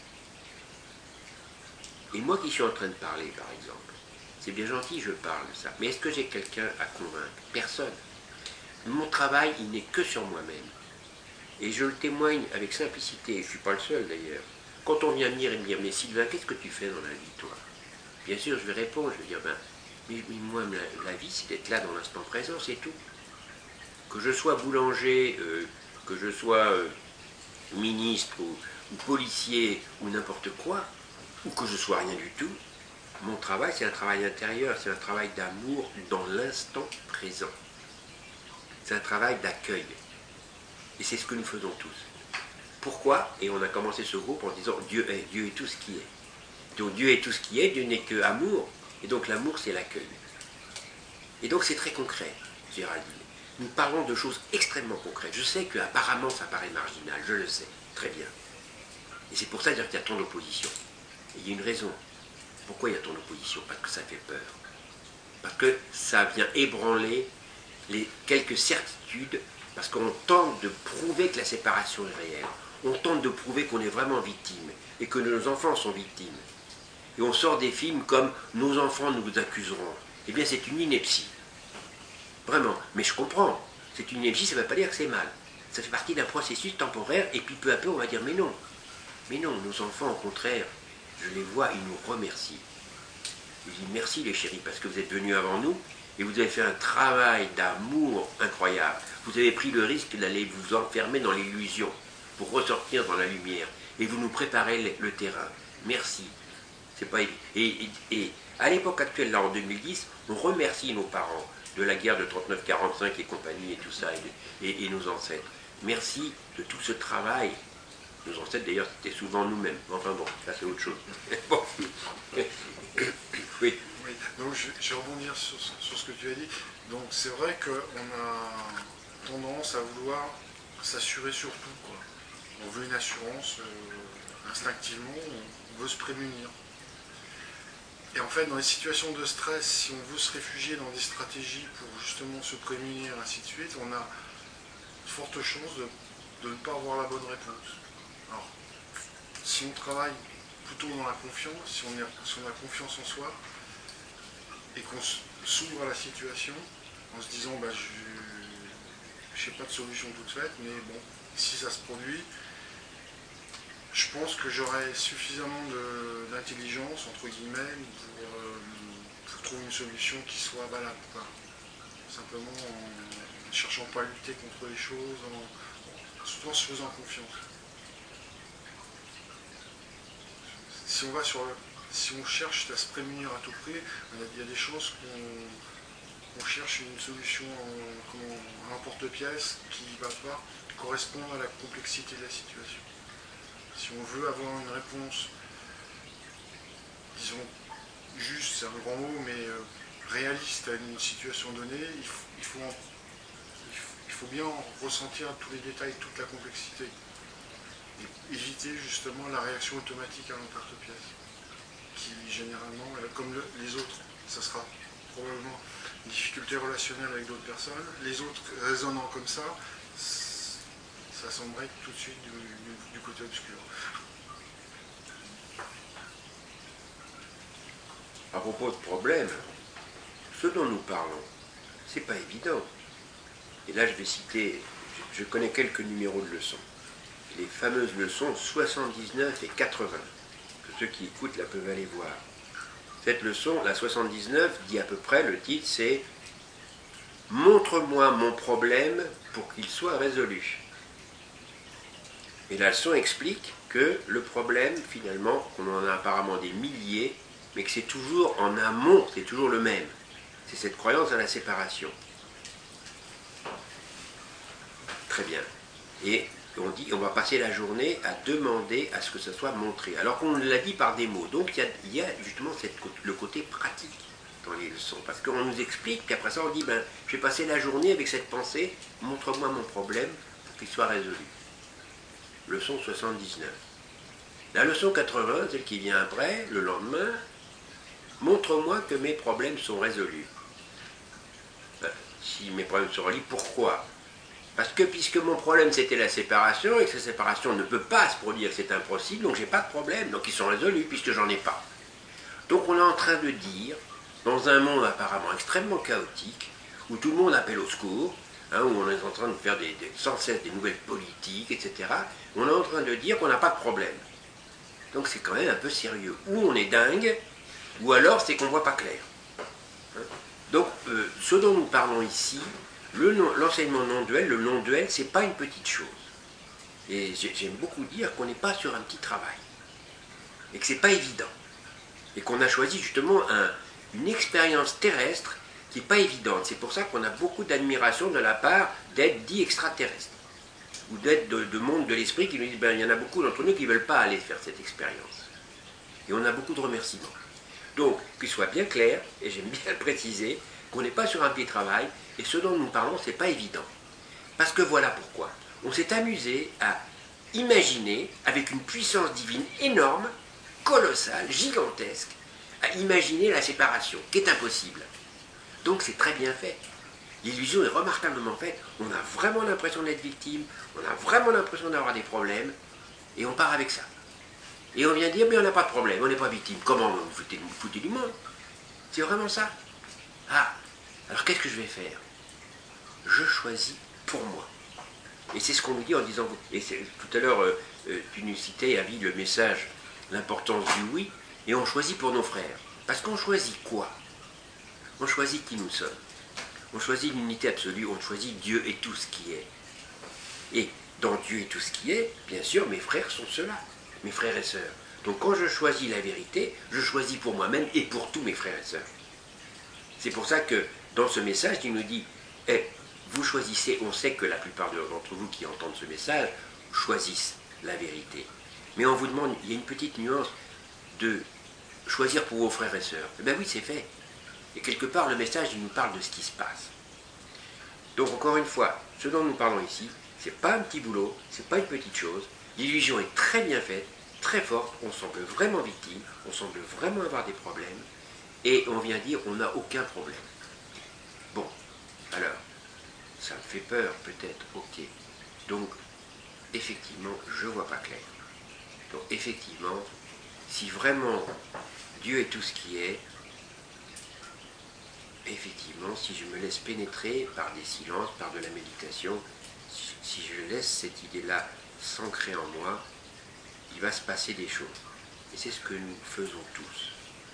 Et moi qui suis en train de parler, par exemple, c'est bien gentil, je parle de ça. Mais est-ce que j'ai quelqu'un à convaincre? Personne. Mon travail, il n'est que sur moi-même. Et je le témoigne avec simplicité, et je ne suis pas le seul d'ailleurs. Quand on vient me dire, mais Sylvain, qu'est-ce que tu fais dans la vie, toi? Bien sûr, je vais répondre, je vais dire, mais moi, la vie, c'est d'être là dans l'instant présent, c'est tout. Que je sois boulanger, que je sois ministre, ou policier, ou n'importe quoi, ou que je sois rien du tout, mon travail, c'est un travail intérieur, c'est un travail d'amour dans l'instant présent. C'est un travail d'accueil. Et c'est ce que nous faisons tous. Pourquoi? Et on a commencé ce groupe en disant Dieu est tout ce qui est. Donc Dieu est tout ce qui est, Dieu n'est que amour, et donc l'amour c'est l'accueil. Et donc c'est très concret, Géraldine. Nous parlons de choses extrêmement concrètes. Je sais qu'apparemment ça paraît marginal, je le sais, très bien. Et c'est pour ça qu'il y a tant d'opposition. Et il y a une raison. Pourquoi il y a tant d'opposition? Parce que ça fait peur. Parce que ça vient ébranler quelques certitudes, parce qu'on tente de prouver que la séparation est réelle. On tente de prouver qu'on est vraiment victime, et que nos enfants sont victimes. Et on sort des films comme « Nos enfants nous accuseront ». Eh bien, c'est une ineptie. Vraiment. Mais je comprends. C'est une ineptie, ça ne veut pas dire que c'est mal. Ça fait partie d'un processus temporaire, et puis peu à peu, on va dire « Mais non. Mais non, nos enfants, au contraire, je les vois, ils nous remercient. » Je dis « Merci les chéris, parce que vous êtes venus avant nous, et vous avez fait un travail d'amour incroyable. Vous avez pris le risque d'aller vous enfermer dans l'illusion pour ressortir dans la lumière. Et vous nous préparez le terrain. Merci. » C'est pas évident. Et à l'époque actuelle, là en 2010, on remercie nos parents de la guerre de 39-45 et compagnie et tout ça, et nos ancêtres. Merci de tout ce travail. Nos ancêtres, d'ailleurs, c'était souvent nous-mêmes. Enfin bon, ça c'est autre chose. Bon. Oui. Oui, donc je vais rebondir sur ce que tu as dit. Donc c'est vrai qu'on a tendance à vouloir s'assurer sur tout, quoi. On veut une assurance, instinctivement, on veut se prémunir. Et en fait, dans les situations de stress, si on veut se réfugier dans des stratégies pour justement se prémunir, ainsi de suite, on a de fortes chances de ne pas avoir la bonne réponse. Alors, si on travaille plutôt dans la confiance, si on a confiance en soi, et qu'on s'ouvre à la situation en se disant je n'ai pas de solution toute faite, mais bon, si ça se produit, je pense que j'aurai suffisamment d'intelligence, entre guillemets, pour trouver une solution qui soit valable, quoi. Simplement en ne cherchant pas à lutter contre les choses, surtout en se faisant confiance. Si on cherche à se prémunir à tout prix, il y a des chances qu'on cherche une solution en porte-pièce qui ne va pas correspondre à la complexité de la situation. Si on veut avoir une réponse, disons, juste, c'est un grand mot, mais réaliste à une situation donnée, il faut bien ressentir tous les détails, toute la complexité. Et éviter justement la réaction automatique à l'emporte-pièce, qui généralement, comme les autres, ça sera probablement une difficulté relationnelle avec d'autres personnes. Les autres raisonnant comme ça s'embraye tout de suite du côté obscur. À propos de problèmes, ce dont nous parlons, c'est pas évident. Et là, je vais citer, je connais quelques numéros de leçons. Les fameuses leçons 79 et 80, que ceux qui écoutent là peuvent aller voir. Cette leçon, la 79, dit à peu près, le titre c'est « Montre-moi mon problème pour qu'il soit résolu ». Et la leçon explique que le problème, finalement, qu'on en a apparemment des milliers, mais que c'est toujours en amont, c'est toujours le même. C'est cette croyance à la séparation. Très bien. Et on dit on va passer la journée à demander à ce que ça soit montré. Alors qu'on l'a dit par des mots. Donc il y a justement le côté pratique dans les leçons. Parce qu'on nous explique, puis après ça on dit je vais passer la journée avec cette pensée, montre-moi mon problème pour qu'il soit résolu. Leçon 79. La leçon 80, celle qui vient après, le lendemain, montre-moi que mes problèmes sont résolus. Si mes problèmes sont résolus, pourquoi? Parce que puisque mon problème c'était la séparation, et que cette séparation ne peut pas se produire, c'est impossible, donc j'ai pas de problème, donc ils sont résolus puisque j'en ai pas. Donc on est en train de dire, dans un monde apparemment extrêmement chaotique, où tout le monde appelle au secours, où on est en train de faire sans cesse des nouvelles politiques, etc., on est en train de dire qu'on n'a pas de problème. Donc c'est quand même un peu sérieux. Ou on est dingue, ou alors c'est qu'on ne voit pas clair. Donc ce dont nous parlons ici, l'enseignement non-duel, le non-duel, c'est pas une petite chose. Et j'aime beaucoup dire qu'on n'est pas sur un petit travail. Et que c'est pas évident. Et qu'on a choisi justement une expérience terrestre qui n'est pas évidente. C'est pour ça qu'on a beaucoup d'admiration de la part d'êtres dits extraterrestres. Ou d'êtres de monde de l'esprit qui nous disent, il y en a beaucoup d'entre nous qui ne veulent pas aller faire cette expérience. Et on a beaucoup de remerciements. Donc, qu'il soit bien clair, et j'aime bien le préciser, qu'on n'est pas sur un petit travail, et ce dont nous parlons, ce n'est pas évident. Parce que voilà pourquoi. On s'est amusé à imaginer, avec une puissance divine énorme, colossale, gigantesque, à imaginer la séparation, qui est impossible. Donc c'est très bien fait. L'illusion est remarquablement faite. On a vraiment l'impression d'être victime, on a vraiment l'impression d'avoir des problèmes, et on part avec ça. Et on vient dire, mais on n'a pas de problème, on n'est pas victime. Comment vous foutez du monde? C'est vraiment ça. Ah, alors qu'est-ce que je vais faire? Je choisis pour moi. Et c'est ce qu'on nous dit en disant, et tout à l'heure, tu nous citais, Avi, le message, l'importance du oui, et on choisit pour nos frères. Parce qu'on choisit quoi? On choisit qui nous sommes. On choisit l'unité absolue, on choisit Dieu et tout ce qui est. Et dans Dieu et tout ce qui est, bien sûr, mes frères sont ceux-là, mes frères et sœurs. Donc quand je choisis la vérité, je choisis pour moi-même et pour tous mes frères et sœurs. C'est pour ça que dans ce message, il nous dit, vous choisissez, on sait que la plupart d'entre vous qui entendent ce message choisissent la vérité. Mais on vous demande, il y a une petite nuance de choisir pour vos frères et sœurs. Eh bien oui, c'est fait. Et quelque part, le message, il nous parle de ce qui se passe. Donc encore une fois, ce dont nous parlons ici, c'est pas un petit boulot, c'est pas une petite chose. L'illusion est très bien faite, très forte, on semble vraiment victime, on semble vraiment avoir des problèmes, et on vient dire on n'a aucun problème. Bon, alors, ça me fait peur peut-être, ok. Donc, effectivement, je ne vois pas clair. Donc, effectivement, si vraiment Dieu est tout ce qui est, effectivement, si je me laisse pénétrer par des silences, par de la méditation, si je laisse cette idée-là s'ancrer en moi, il va se passer des choses. Et c'est ce que nous faisons tous.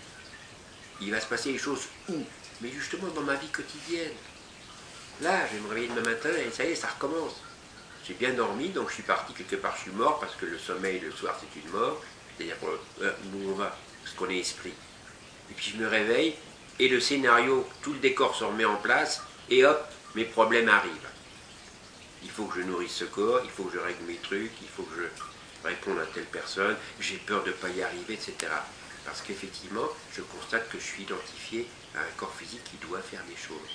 Il va se passer des choses où? Mais justement dans ma vie quotidienne. Là, je vais me réveiller demain matin et ça y est, ça recommence. J'ai bien dormi, donc je suis parti quelque part, je suis mort, parce que le sommeil le soir c'est une mort, c'est-à-dire où on va, parce qu'on est esprit. Et puis je me réveille, et le scénario, tout le décor se remet en place, et hop, mes problèmes arrivent. Il faut que je nourrisse ce corps, il faut que je règle mes trucs, il faut que je réponde à telle personne, j'ai peur de ne pas y arriver, etc. Parce qu'effectivement, je constate que je suis identifié à un corps physique qui doit faire des choses.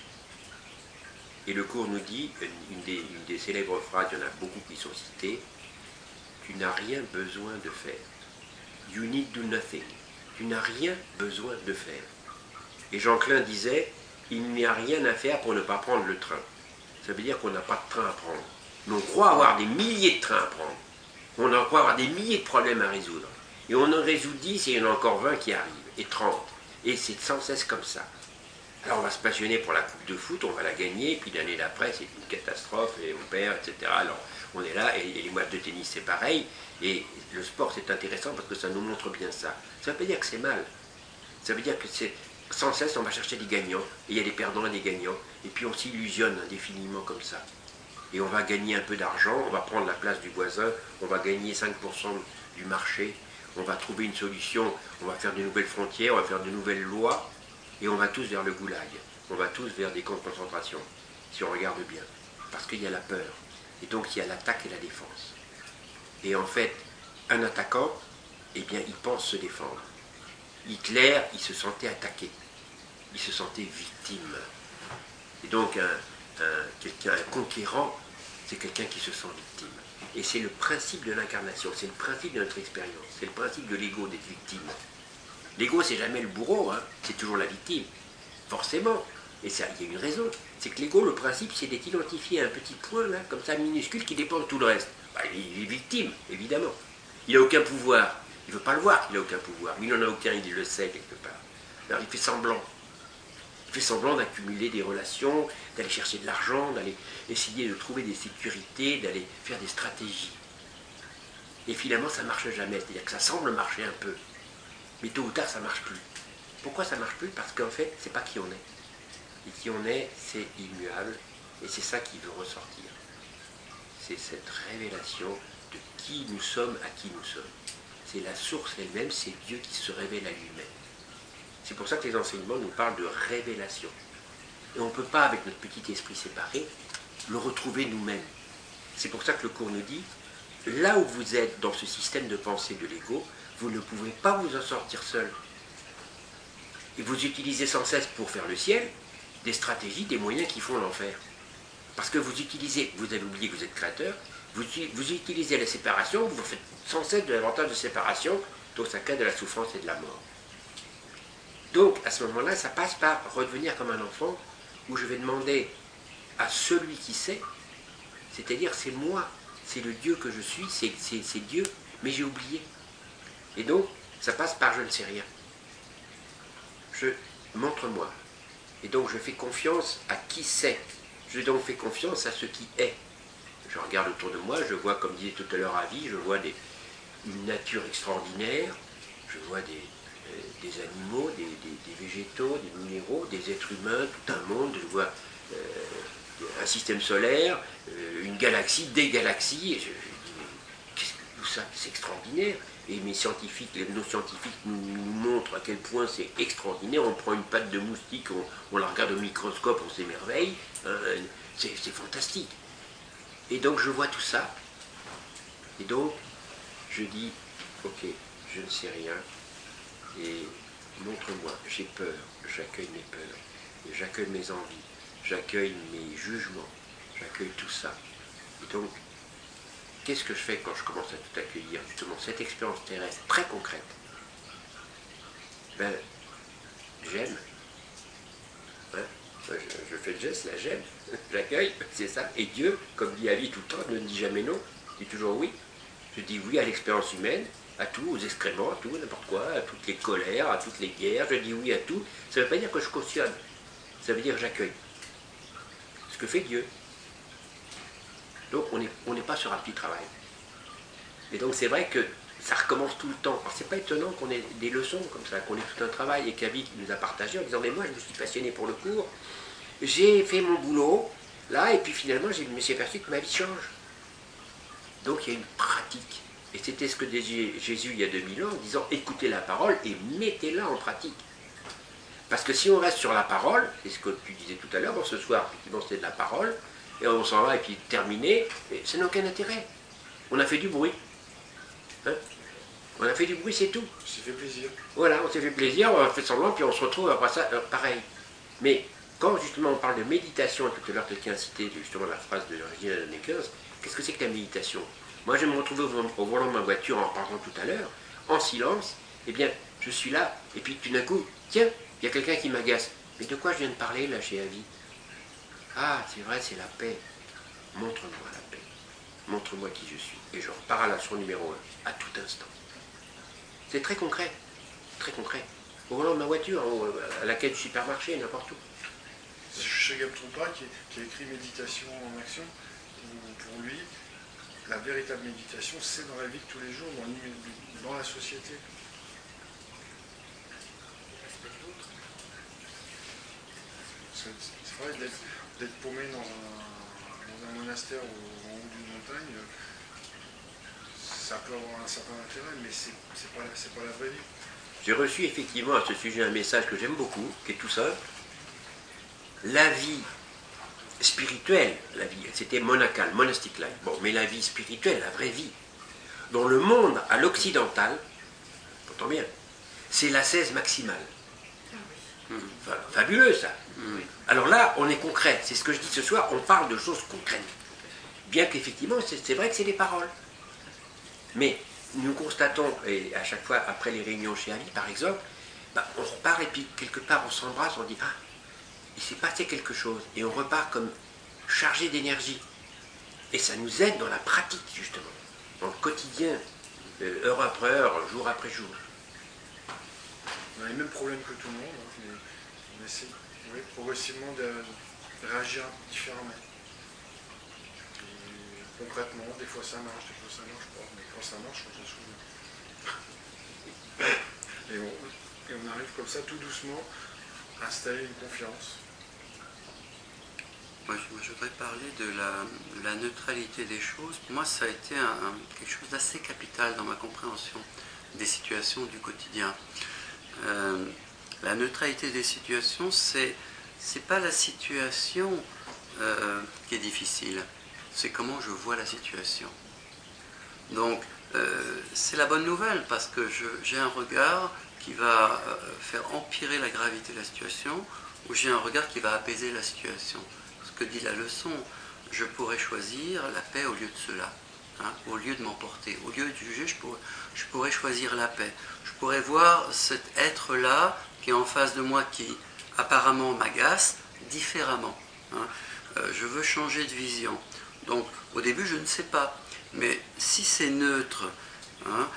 Et le cours nous dit, une des célèbres phrases, il y en a beaucoup qui sont citées, tu n'as rien besoin de faire. You need do nothing. Tu n'as rien besoin de faire. Et Jean Klein disait, il n'y a rien à faire pour ne pas prendre le train. Ça veut dire qu'on n'a pas de train à prendre. Mais on croit avoir des milliers de trains à prendre. On croit avoir des milliers de problèmes à résoudre. Et on en résout 10 et il y en a encore 20 qui arrivent, et 30. Et c'est sans cesse comme ça. Alors on va se passionner pour la coupe de foot, on va la gagner, et puis l'année d'après c'est une catastrophe, et on perd, etc. Alors on est là, et les matchs de tennis c'est pareil, et le sport c'est intéressant parce que ça nous montre bien ça. Ça ne veut pas dire que c'est mal, ça veut dire que c'est sans cesse on va chercher des gagnants, et il y a des perdants et des gagnants, et puis on s'illusionne indéfiniment comme ça. Et on va gagner un peu d'argent, on va prendre la place du voisin, on va gagner 5% du marché, on va trouver une solution, on va faire de nouvelles frontières, on va faire de nouvelles lois, et on va tous vers le goulag, on va tous vers des camps de concentration, si on regarde bien, parce qu'il y a la peur, et donc il y a l'attaque et la défense. Et en fait, un attaquant, eh bien, il pense se défendre. Hitler, il se sentait attaqué, il se sentait victime. Et donc, un conquérant, c'est quelqu'un qui se sent victime. Et c'est le principe de l'incarnation, c'est le principe de notre expérience, c'est le principe de l'ego d'être victime. L'ego, c'est jamais le bourreau, hein, c'est toujours la victime. Forcément. Et ça, il y a une raison. C'est que l'ego, le principe, c'est d'être identifié à un petit point, là, comme ça, minuscule, qui dépend de tout le reste. Bah, il est victime, évidemment. Il n'a aucun pouvoir. Il ne veut pas le voir qu'il n'a aucun pouvoir. Mais il n'en a aucun, il le sait quelque part. Alors il fait semblant. Il fait semblant d'accumuler des relations, d'aller chercher de l'argent, d'aller essayer de trouver des sécurités, d'aller faire des stratégies. Et finalement, ça ne marche jamais. C'est-à-dire que ça semble marcher un peu. Mais tôt ou tard, ça ne marche plus. Pourquoi ça ne marche plus? Parce qu'en fait, c'est pas qui on est. Et qui on est, c'est immuable. Et c'est ça qui veut ressortir. C'est cette révélation de qui nous sommes à qui nous sommes. C'est la source elle-même, c'est Dieu qui se révèle à lui-même. C'est pour ça que les enseignements nous parlent de révélation. Et on ne peut pas, avec notre petit esprit séparé, le retrouver nous-mêmes. C'est pour ça que le cours nous dit, là où vous êtes dans ce système de pensée de l'ego, vous ne pouvez pas vous en sortir seul. Et vous utilisez sans cesse pour faire le ciel des stratégies, des moyens qui font l'enfer. Parce que vous utilisez, vous avez oublié que vous êtes créateur, vous utilisez la séparation, vous faites sans cesse de l'avantage de séparation, donc ça crée de la souffrance et de la mort. Donc, à ce moment-là, ça passe par redevenir comme un enfant, où je vais demander à celui qui sait, c'est-à-dire c'est moi, c'est le Dieu que je suis, c'est Dieu, mais j'ai oublié. Et donc, ça passe par je ne sais rien. Montre-moi. Et donc, je fais confiance à qui sait. Je donc fais confiance à ce qui est. Je regarde autour de moi, je vois, comme disait tout à l'heure Avi, je vois une nature extraordinaire, je vois des animaux, des végétaux, des minéraux, des êtres humains, tout un monde, je vois un système solaire, une galaxie, des galaxies, et je dis, mais qu'est-ce que tout ça, c'est extraordinaire. Et nos scientifiques nous montrent à quel point c'est extraordinaire. On prend une patte de moustique, on la regarde au microscope, on s'émerveille, c'est fantastique. Et donc je vois tout ça, et donc je dis, ok, je ne sais rien, et montre-moi, j'ai peur, j'accueille mes peurs, et j'accueille mes envies, j'accueille mes jugements, j'accueille tout ça. Et donc, qu'est-ce que je fais quand je commence à tout accueillir, justement, cette expérience terrestre très concrète? Ben, j'aime. Hein? Je fais le geste, là, j'aime, j'accueille, c'est ça. Et Dieu, comme dit Avi tout le temps, ne dit jamais non, il dit toujours oui. Je dis oui à l'expérience humaine, à tout, aux excréments, à tout, n'importe quoi, à toutes les colères, à toutes les guerres, je dis oui à tout. Ça ne veut pas dire que je cautionne, ça veut dire que j'accueille. Ce que fait Dieu. Donc on n'est pas sur un petit travail. Et donc c'est vrai que ça recommence tout le temps. Alors c'est pas étonnant qu'on ait des leçons comme ça, qu'on ait tout un travail, et qu'Avi qui nous a partagé en disant mais moi je me suis passionné pour le cours, j'ai fait mon boulot, là, et puis finalement je me suis aperçu que ma vie change. Donc il y a une pratique. Et c'était ce que disait Jésus il y a 2000 ans, en disant écoutez la parole et mettez-la en pratique. Parce que si on reste sur la parole, c'est ce que tu disais tout à l'heure, bon, ce soir, effectivement c'était de la parole, et on s'en va et puis terminé, et ça n'a aucun intérêt. On a fait du bruit. Hein? On a fait du bruit, c'est tout. On s'est fait plaisir. Voilà, on s'est fait plaisir, on a fait semblant, puis on se retrouve après ça, pareil. Mais quand justement on parle de méditation, tout à l'heure quelqu'un a cité justement la phrase de Regina Daniels, qu'est-ce que c'est que la méditation? Moi je me retrouve au volant de ma voiture en parlant tout à l'heure, en silence, eh bien je suis là, et puis tout d'un coup, tiens, il y a quelqu'un qui m'agace. Mais de quoi je viens de parler là chez Avi? Ah, c'est vrai, c'est la paix. Montre-moi la paix. Montre-moi qui je suis. Et je repars à la leçon numéro 1, à tout instant. C'est très concret. Très concret. Au volant de ma voiture, à la quai du supermarché, n'importe où. C'est Shagam Trungpa qui a écrit Méditation en action. Pour lui, la véritable méditation, c'est dans la vie de tous les jours, dans la société. C'est vrai, d'être paumé dans un monastère ou en haut d'une montagne, ça peut avoir un certain intérêt, mais c'est pas la vraie vie. J'ai reçu effectivement à ce sujet un message que j'aime beaucoup, qui est tout simple. La vie spirituelle, c'était monacal, monastic life. Bon, mais la vie spirituelle, la vraie vie, dans le monde à l'occidental, pourtant bien, c'est l'ascèse maximale. Enfin, fabuleux ça. Alors là, on est concret. C'est ce que je dis ce soir, on parle de choses concrètes. Bien qu'effectivement, c'est vrai que c'est des paroles. Mais nous constatons, et à chaque fois après les réunions chez Avi par exemple, on repart et puis quelque part on s'embrasse, on dit « Ah, il s'est passé quelque chose » et on repart comme chargé d'énergie. Et ça nous aide dans la pratique, justement, dans le quotidien, heure après heure, jour après jour. On a les mêmes problèmes que tout le monde, hein, mais on essaie progressivement de réagir différemment. Et concrètement, des fois ça marche, des fois ça marche pas, mais quand ça marche, on s'en souvient. Et on arrive comme ça, tout doucement, à installer une confiance. Moi, je voudrais parler de la neutralité des choses. Pour moi, ça a été quelque chose d'assez capital dans ma compréhension des situations du quotidien. La neutralité des situations, c'est pas la situation qui est difficile, c'est comment je vois la situation. Donc, c'est la bonne nouvelle parce que j'ai un regard qui va faire empirer la gravité de la situation, ou j'ai un regard qui va apaiser la situation. Ce que dit la leçon, je pourrais choisir la paix au lieu de cela, hein, au lieu de m'emporter. Au lieu de juger, je pourrais choisir la paix. Je pourrais voir cet être-là qui est en face de moi, qui apparemment m'agace, différemment. Hein. Je veux changer de vision. Donc, au début, je ne sais pas. Mais si c'est neutre, hein,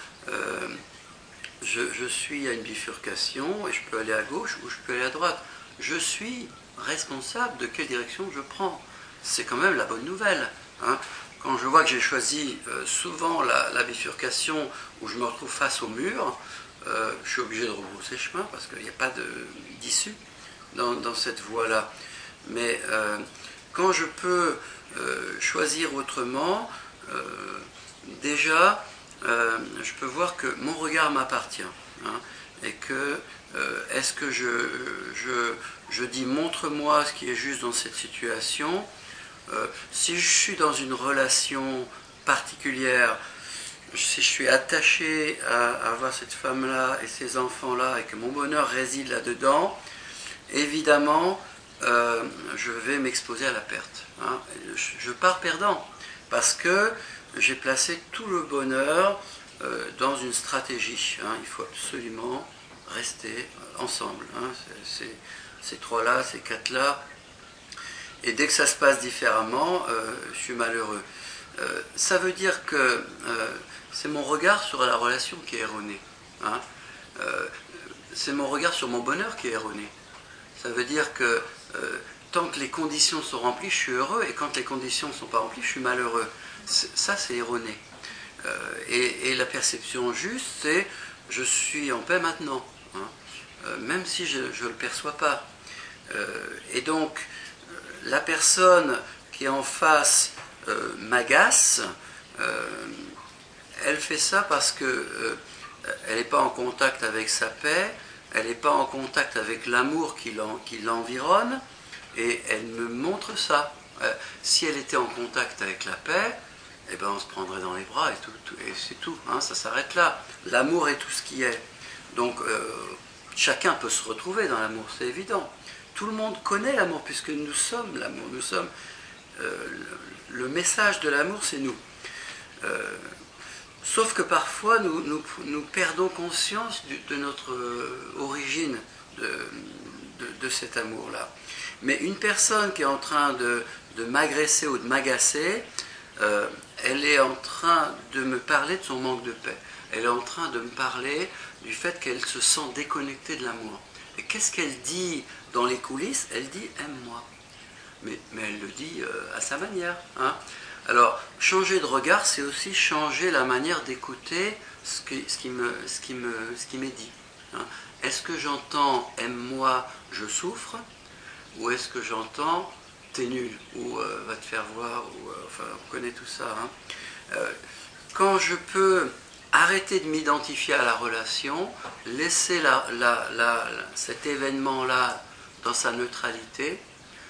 je suis à une bifurcation et je peux aller à gauche ou je peux aller à droite. Je suis responsable de quelle direction je prends. C'est quand même la bonne nouvelle. Hein. Quand je vois que j'ai choisi souvent la bifurcation où je me retrouve face au mur, je suis obligé de rebrousser chemin parce qu'il n'y a pas d'issue dans cette voie-là. Mais quand je peux choisir autrement, déjà, je peux voir que mon regard m'appartient. Hein, et que est-ce que je dis montre-moi ce qui est juste dans cette situation. Si je suis dans une relation particulière, si je suis attaché à avoir cette femme-là et ces enfants-là et que mon bonheur réside là-dedans, évidemment, je vais m'exposer à la perte. Hein. Je pars perdant parce que j'ai placé tout le bonheur dans une stratégie. Hein. Il faut absolument rester ensemble. Hein. Ces trois-là, ces quatre-là. Et dès que ça se passe différemment, je suis malheureux. Ça veut dire que c'est mon regard sur la relation qui est erroné. Hein. C'est mon regard sur mon bonheur qui est erroné. Ça veut dire que tant que les conditions sont remplies, je suis heureux, et quand les conditions ne sont pas remplies, je suis malheureux. Ça, c'est erroné. Et la perception juste, c'est je suis en paix maintenant, hein, même si je ne le perçois pas. Et donc, la personne qui est en face m'agace, elle fait ça parce que elle n'est pas en contact avec sa paix, elle n'est pas en contact avec l'amour qui l'environne, et elle me montre ça. Si elle était en contact avec la paix, eh ben on se prendrait dans les bras et c'est tout, hein, ça s'arrête là. L'amour est tout ce qui est. Donc chacun peut se retrouver dans l'amour, c'est évident. Tout le monde connaît l'amour puisque nous sommes l'amour. Nous sommes le message de l'amour, c'est nous. Sauf que parfois nous perdons conscience de notre origine de cet amour-là. Mais une personne qui est en train de m'agresser ou de m'agacer, elle est en train de me parler de son manque de paix. Elle est en train de me parler du fait qu'elle se sent déconnectée de l'amour. Et qu'est-ce qu'elle dit dans les coulisses? Elle dit « aime-moi ». Mais elle le dit à sa manière. Hein. Alors, changer de regard, c'est aussi changer la manière d'écouter ce qui m'est dit. Hein. Est-ce que j'entends « aime-moi, je souffre » ou est-ce que j'entends « t'es nul » ou « va te faire voir » ou enfin, on connaît tout ça. Hein. Quand je peux arrêter de m'identifier à la relation, laisser cet événement-là dans sa neutralité,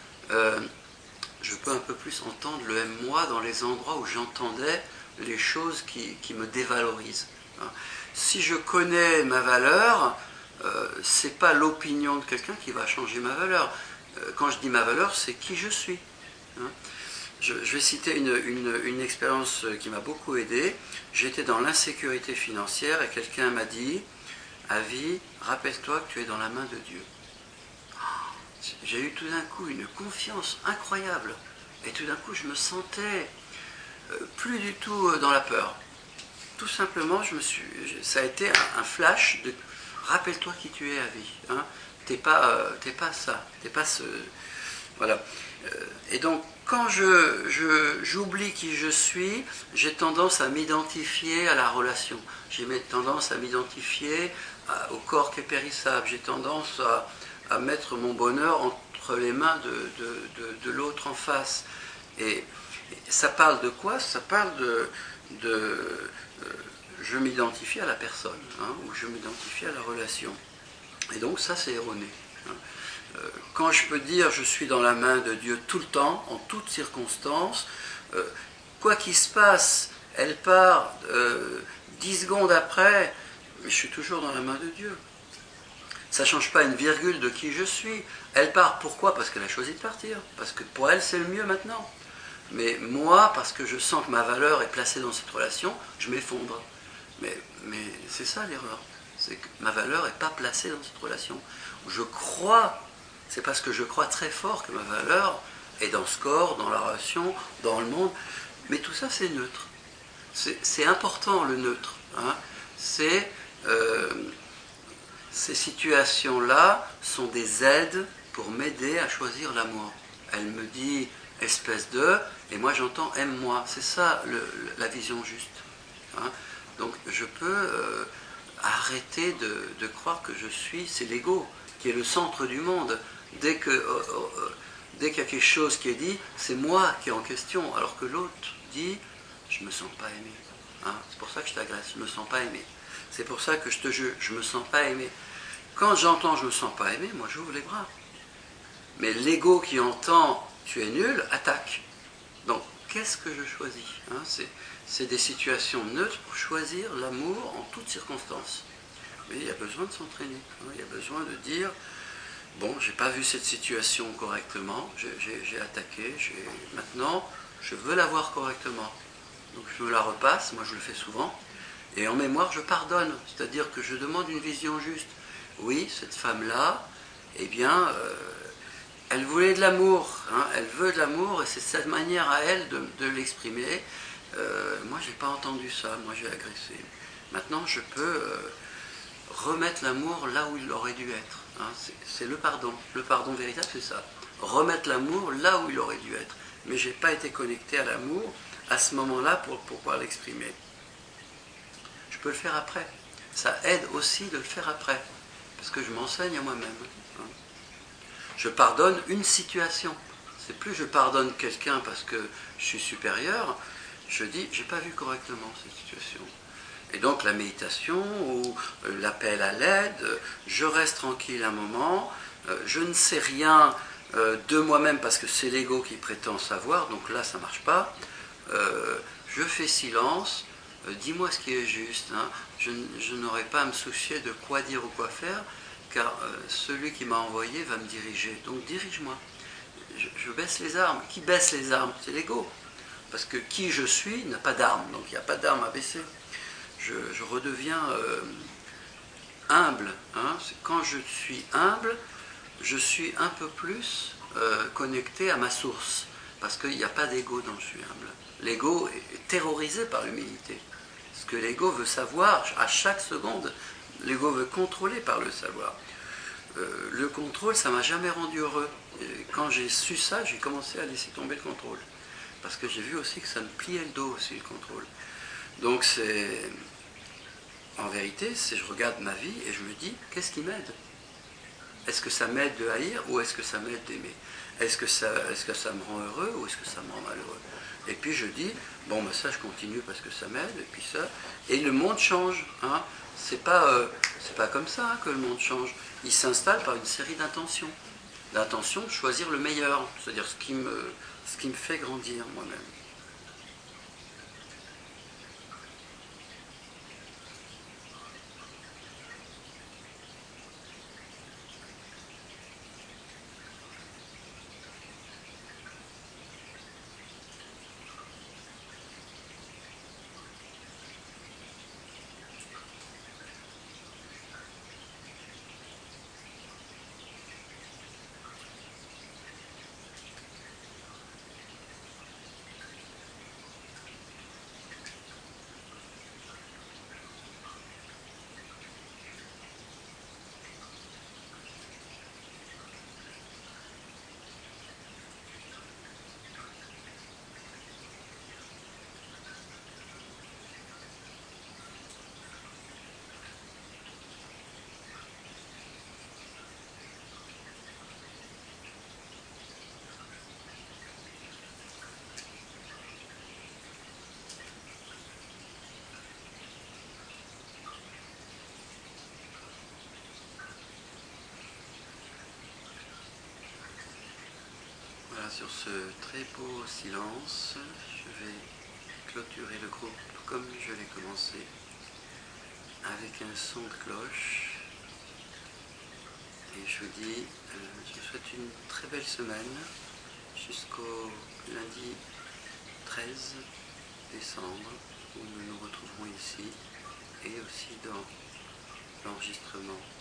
je peux un peu plus entendre le « aime-moi » dans les endroits où j'entendais les choses qui me dévalorisent. Hein. Si je connais ma valeur, c'est pas l'opinion de quelqu'un qui va changer ma valeur. Quand je dis ma valeur, c'est qui je suis. Hein. Je vais citer une expérience qui m'a beaucoup aidé. J'étais dans l'insécurité financière et quelqu'un m'a dit Avi, rappelle-toi que tu es dans la main de Dieu. J'ai eu tout d'un coup une confiance incroyable. Et tout d'un coup, je me sentais plus du tout dans la peur. Tout simplement, ça a été un flash de rappelle-toi qui tu es, Avi. Hein, t'es pas ça, t'es pas ce. Voilà. Et donc, quand j'oublie qui je suis, j'ai tendance à m'identifier à la relation. J'ai tendance à m'identifier au corps qui est périssable. J'ai tendance à mettre mon bonheur entre les mains de l'autre en face. Et ça parle de quoi? Ça parle je m'identifie à la personne, hein, ou je m'identifie à la relation. Et donc ça, c'est erroné. Hein. Quand je peux dire je suis dans la main de Dieu tout le temps, en toutes circonstances, quoi qu'il se passe, elle part 10 secondes après, mais je suis toujours dans la main de Dieu. Ça ne change pas une virgule de qui je suis. Elle part, pourquoi? Parce qu'elle a choisi de partir. Parce que pour elle, c'est le mieux maintenant. Mais moi, parce que je sens que ma valeur est placée dans cette relation, je m'effondre. Mais c'est ça l'erreur. C'est que ma valeur n'est pas placée dans cette relation. Je crois, c'est parce que je crois très fort que ma valeur est dans ce corps, dans la relation, dans le monde. Mais tout ça, c'est neutre. C'est important, le neutre. Hein. Ces situations-là sont des aides pour m'aider à choisir l'amour. Elle me dit espèce de, et moi j'entends aime-moi. C'est ça la vision juste. Hein. Donc je peux arrêter de croire que je suis, c'est l'ego qui est le centre du monde. Dès qu'il y a quelque chose qui est dit, c'est moi qui est en question, alors que l'autre dit je ne me sens pas aimé. Hein. C'est pour ça que je t'agresse, je ne me sens pas aimé. C'est pour ça que je te jure, je ne me sens pas aimé. Quand j'entends je ne me sens pas aimé, moi j'ouvre les bras. Mais l'ego qui entend tu es nul, attaque. Donc qu'est-ce que je choisis? Hein, c'est des situations neutres pour choisir l'amour en toutes circonstances. Mais il y a besoin de s'entraîner. Hein, il y a besoin de dire, bon, j'ai pas vu cette situation correctement, j'ai attaqué, maintenant je veux la voir correctement. Donc je me la repasse, moi je le fais souvent, et en mémoire je pardonne, c'est-à-dire que je demande une vision juste. Oui, cette femme-là, eh bien, elle voulait de l'amour, hein, elle veut de l'amour, et c'est cette manière à elle de l'exprimer. Moi, j'ai pas entendu ça, moi j'ai agressé. Maintenant, je peux remettre l'amour là où il aurait dû être. Hein, c'est le pardon. Le pardon véritable, c'est ça. Remettre l'amour là où il aurait dû être. Mais j'ai pas été connecté à l'amour à ce moment-là pour pouvoir l'exprimer. Je peux le faire après. Ça aide aussi de le faire après, parce que je m'enseigne à moi-même. Hein. Je pardonne une situation. C'est plus je pardonne quelqu'un parce que je suis supérieur, je dis j'ai pas vu correctement cette situation. Et donc la méditation ou l'appel à l'aide, je reste tranquille un moment, je ne sais rien de moi-même parce que c'est l'ego qui prétend savoir, donc là ça marche pas. Je fais silence, dis-moi ce qui est juste. Hein. Je n'aurai pas à me soucier de quoi dire ou quoi faire, car celui qui m'a envoyé va me diriger. Donc dirige-moi. Je baisse les armes. Qui baisse les armes? C'est l'ego. Parce que qui je suis n'a pas d'armes, donc il n'y a pas d'armes à baisser. Je redeviens humble. Hein. Quand je suis humble, je suis un peu plus connecté à ma source. Parce qu'il n'y a pas d'ego dans je suis humble. L'ego est terrorisé par l'humilité. Ce que l'ego veut savoir à chaque seconde, l'ego veut contrôler par le savoir. Le contrôle, ça ne m'a jamais rendu heureux. Et quand j'ai su ça, j'ai commencé à laisser tomber le contrôle. Parce que j'ai vu aussi que ça me pliait le dos aussi, le contrôle. Donc en vérité, je regarde ma vie et je me dis, qu'est-ce qui m'aide? Est-ce que ça m'aide de haïr ou est-ce que ça m'aide d'aimer? Est-ce que ça me rend heureux ou est-ce que ça me rend malheureux? Et puis je dis, bon, ben ça je continue parce que ça m'aide, et puis ça. Et le monde change. Hein. C'est pas comme ça hein, que le monde change. Il s'installe par une série d'intentions. L'intention de choisir le meilleur, c'est-à-dire ce qui me fait grandir moi-même. sur ce très beau silence, je vais clôturer le groupe comme je l'ai commencé, avec un son de cloche. Et je vous dis, je vous souhaite une très belle semaine jusqu'au lundi 13 décembre où nous nous retrouverons ici et aussi dans l'enregistrement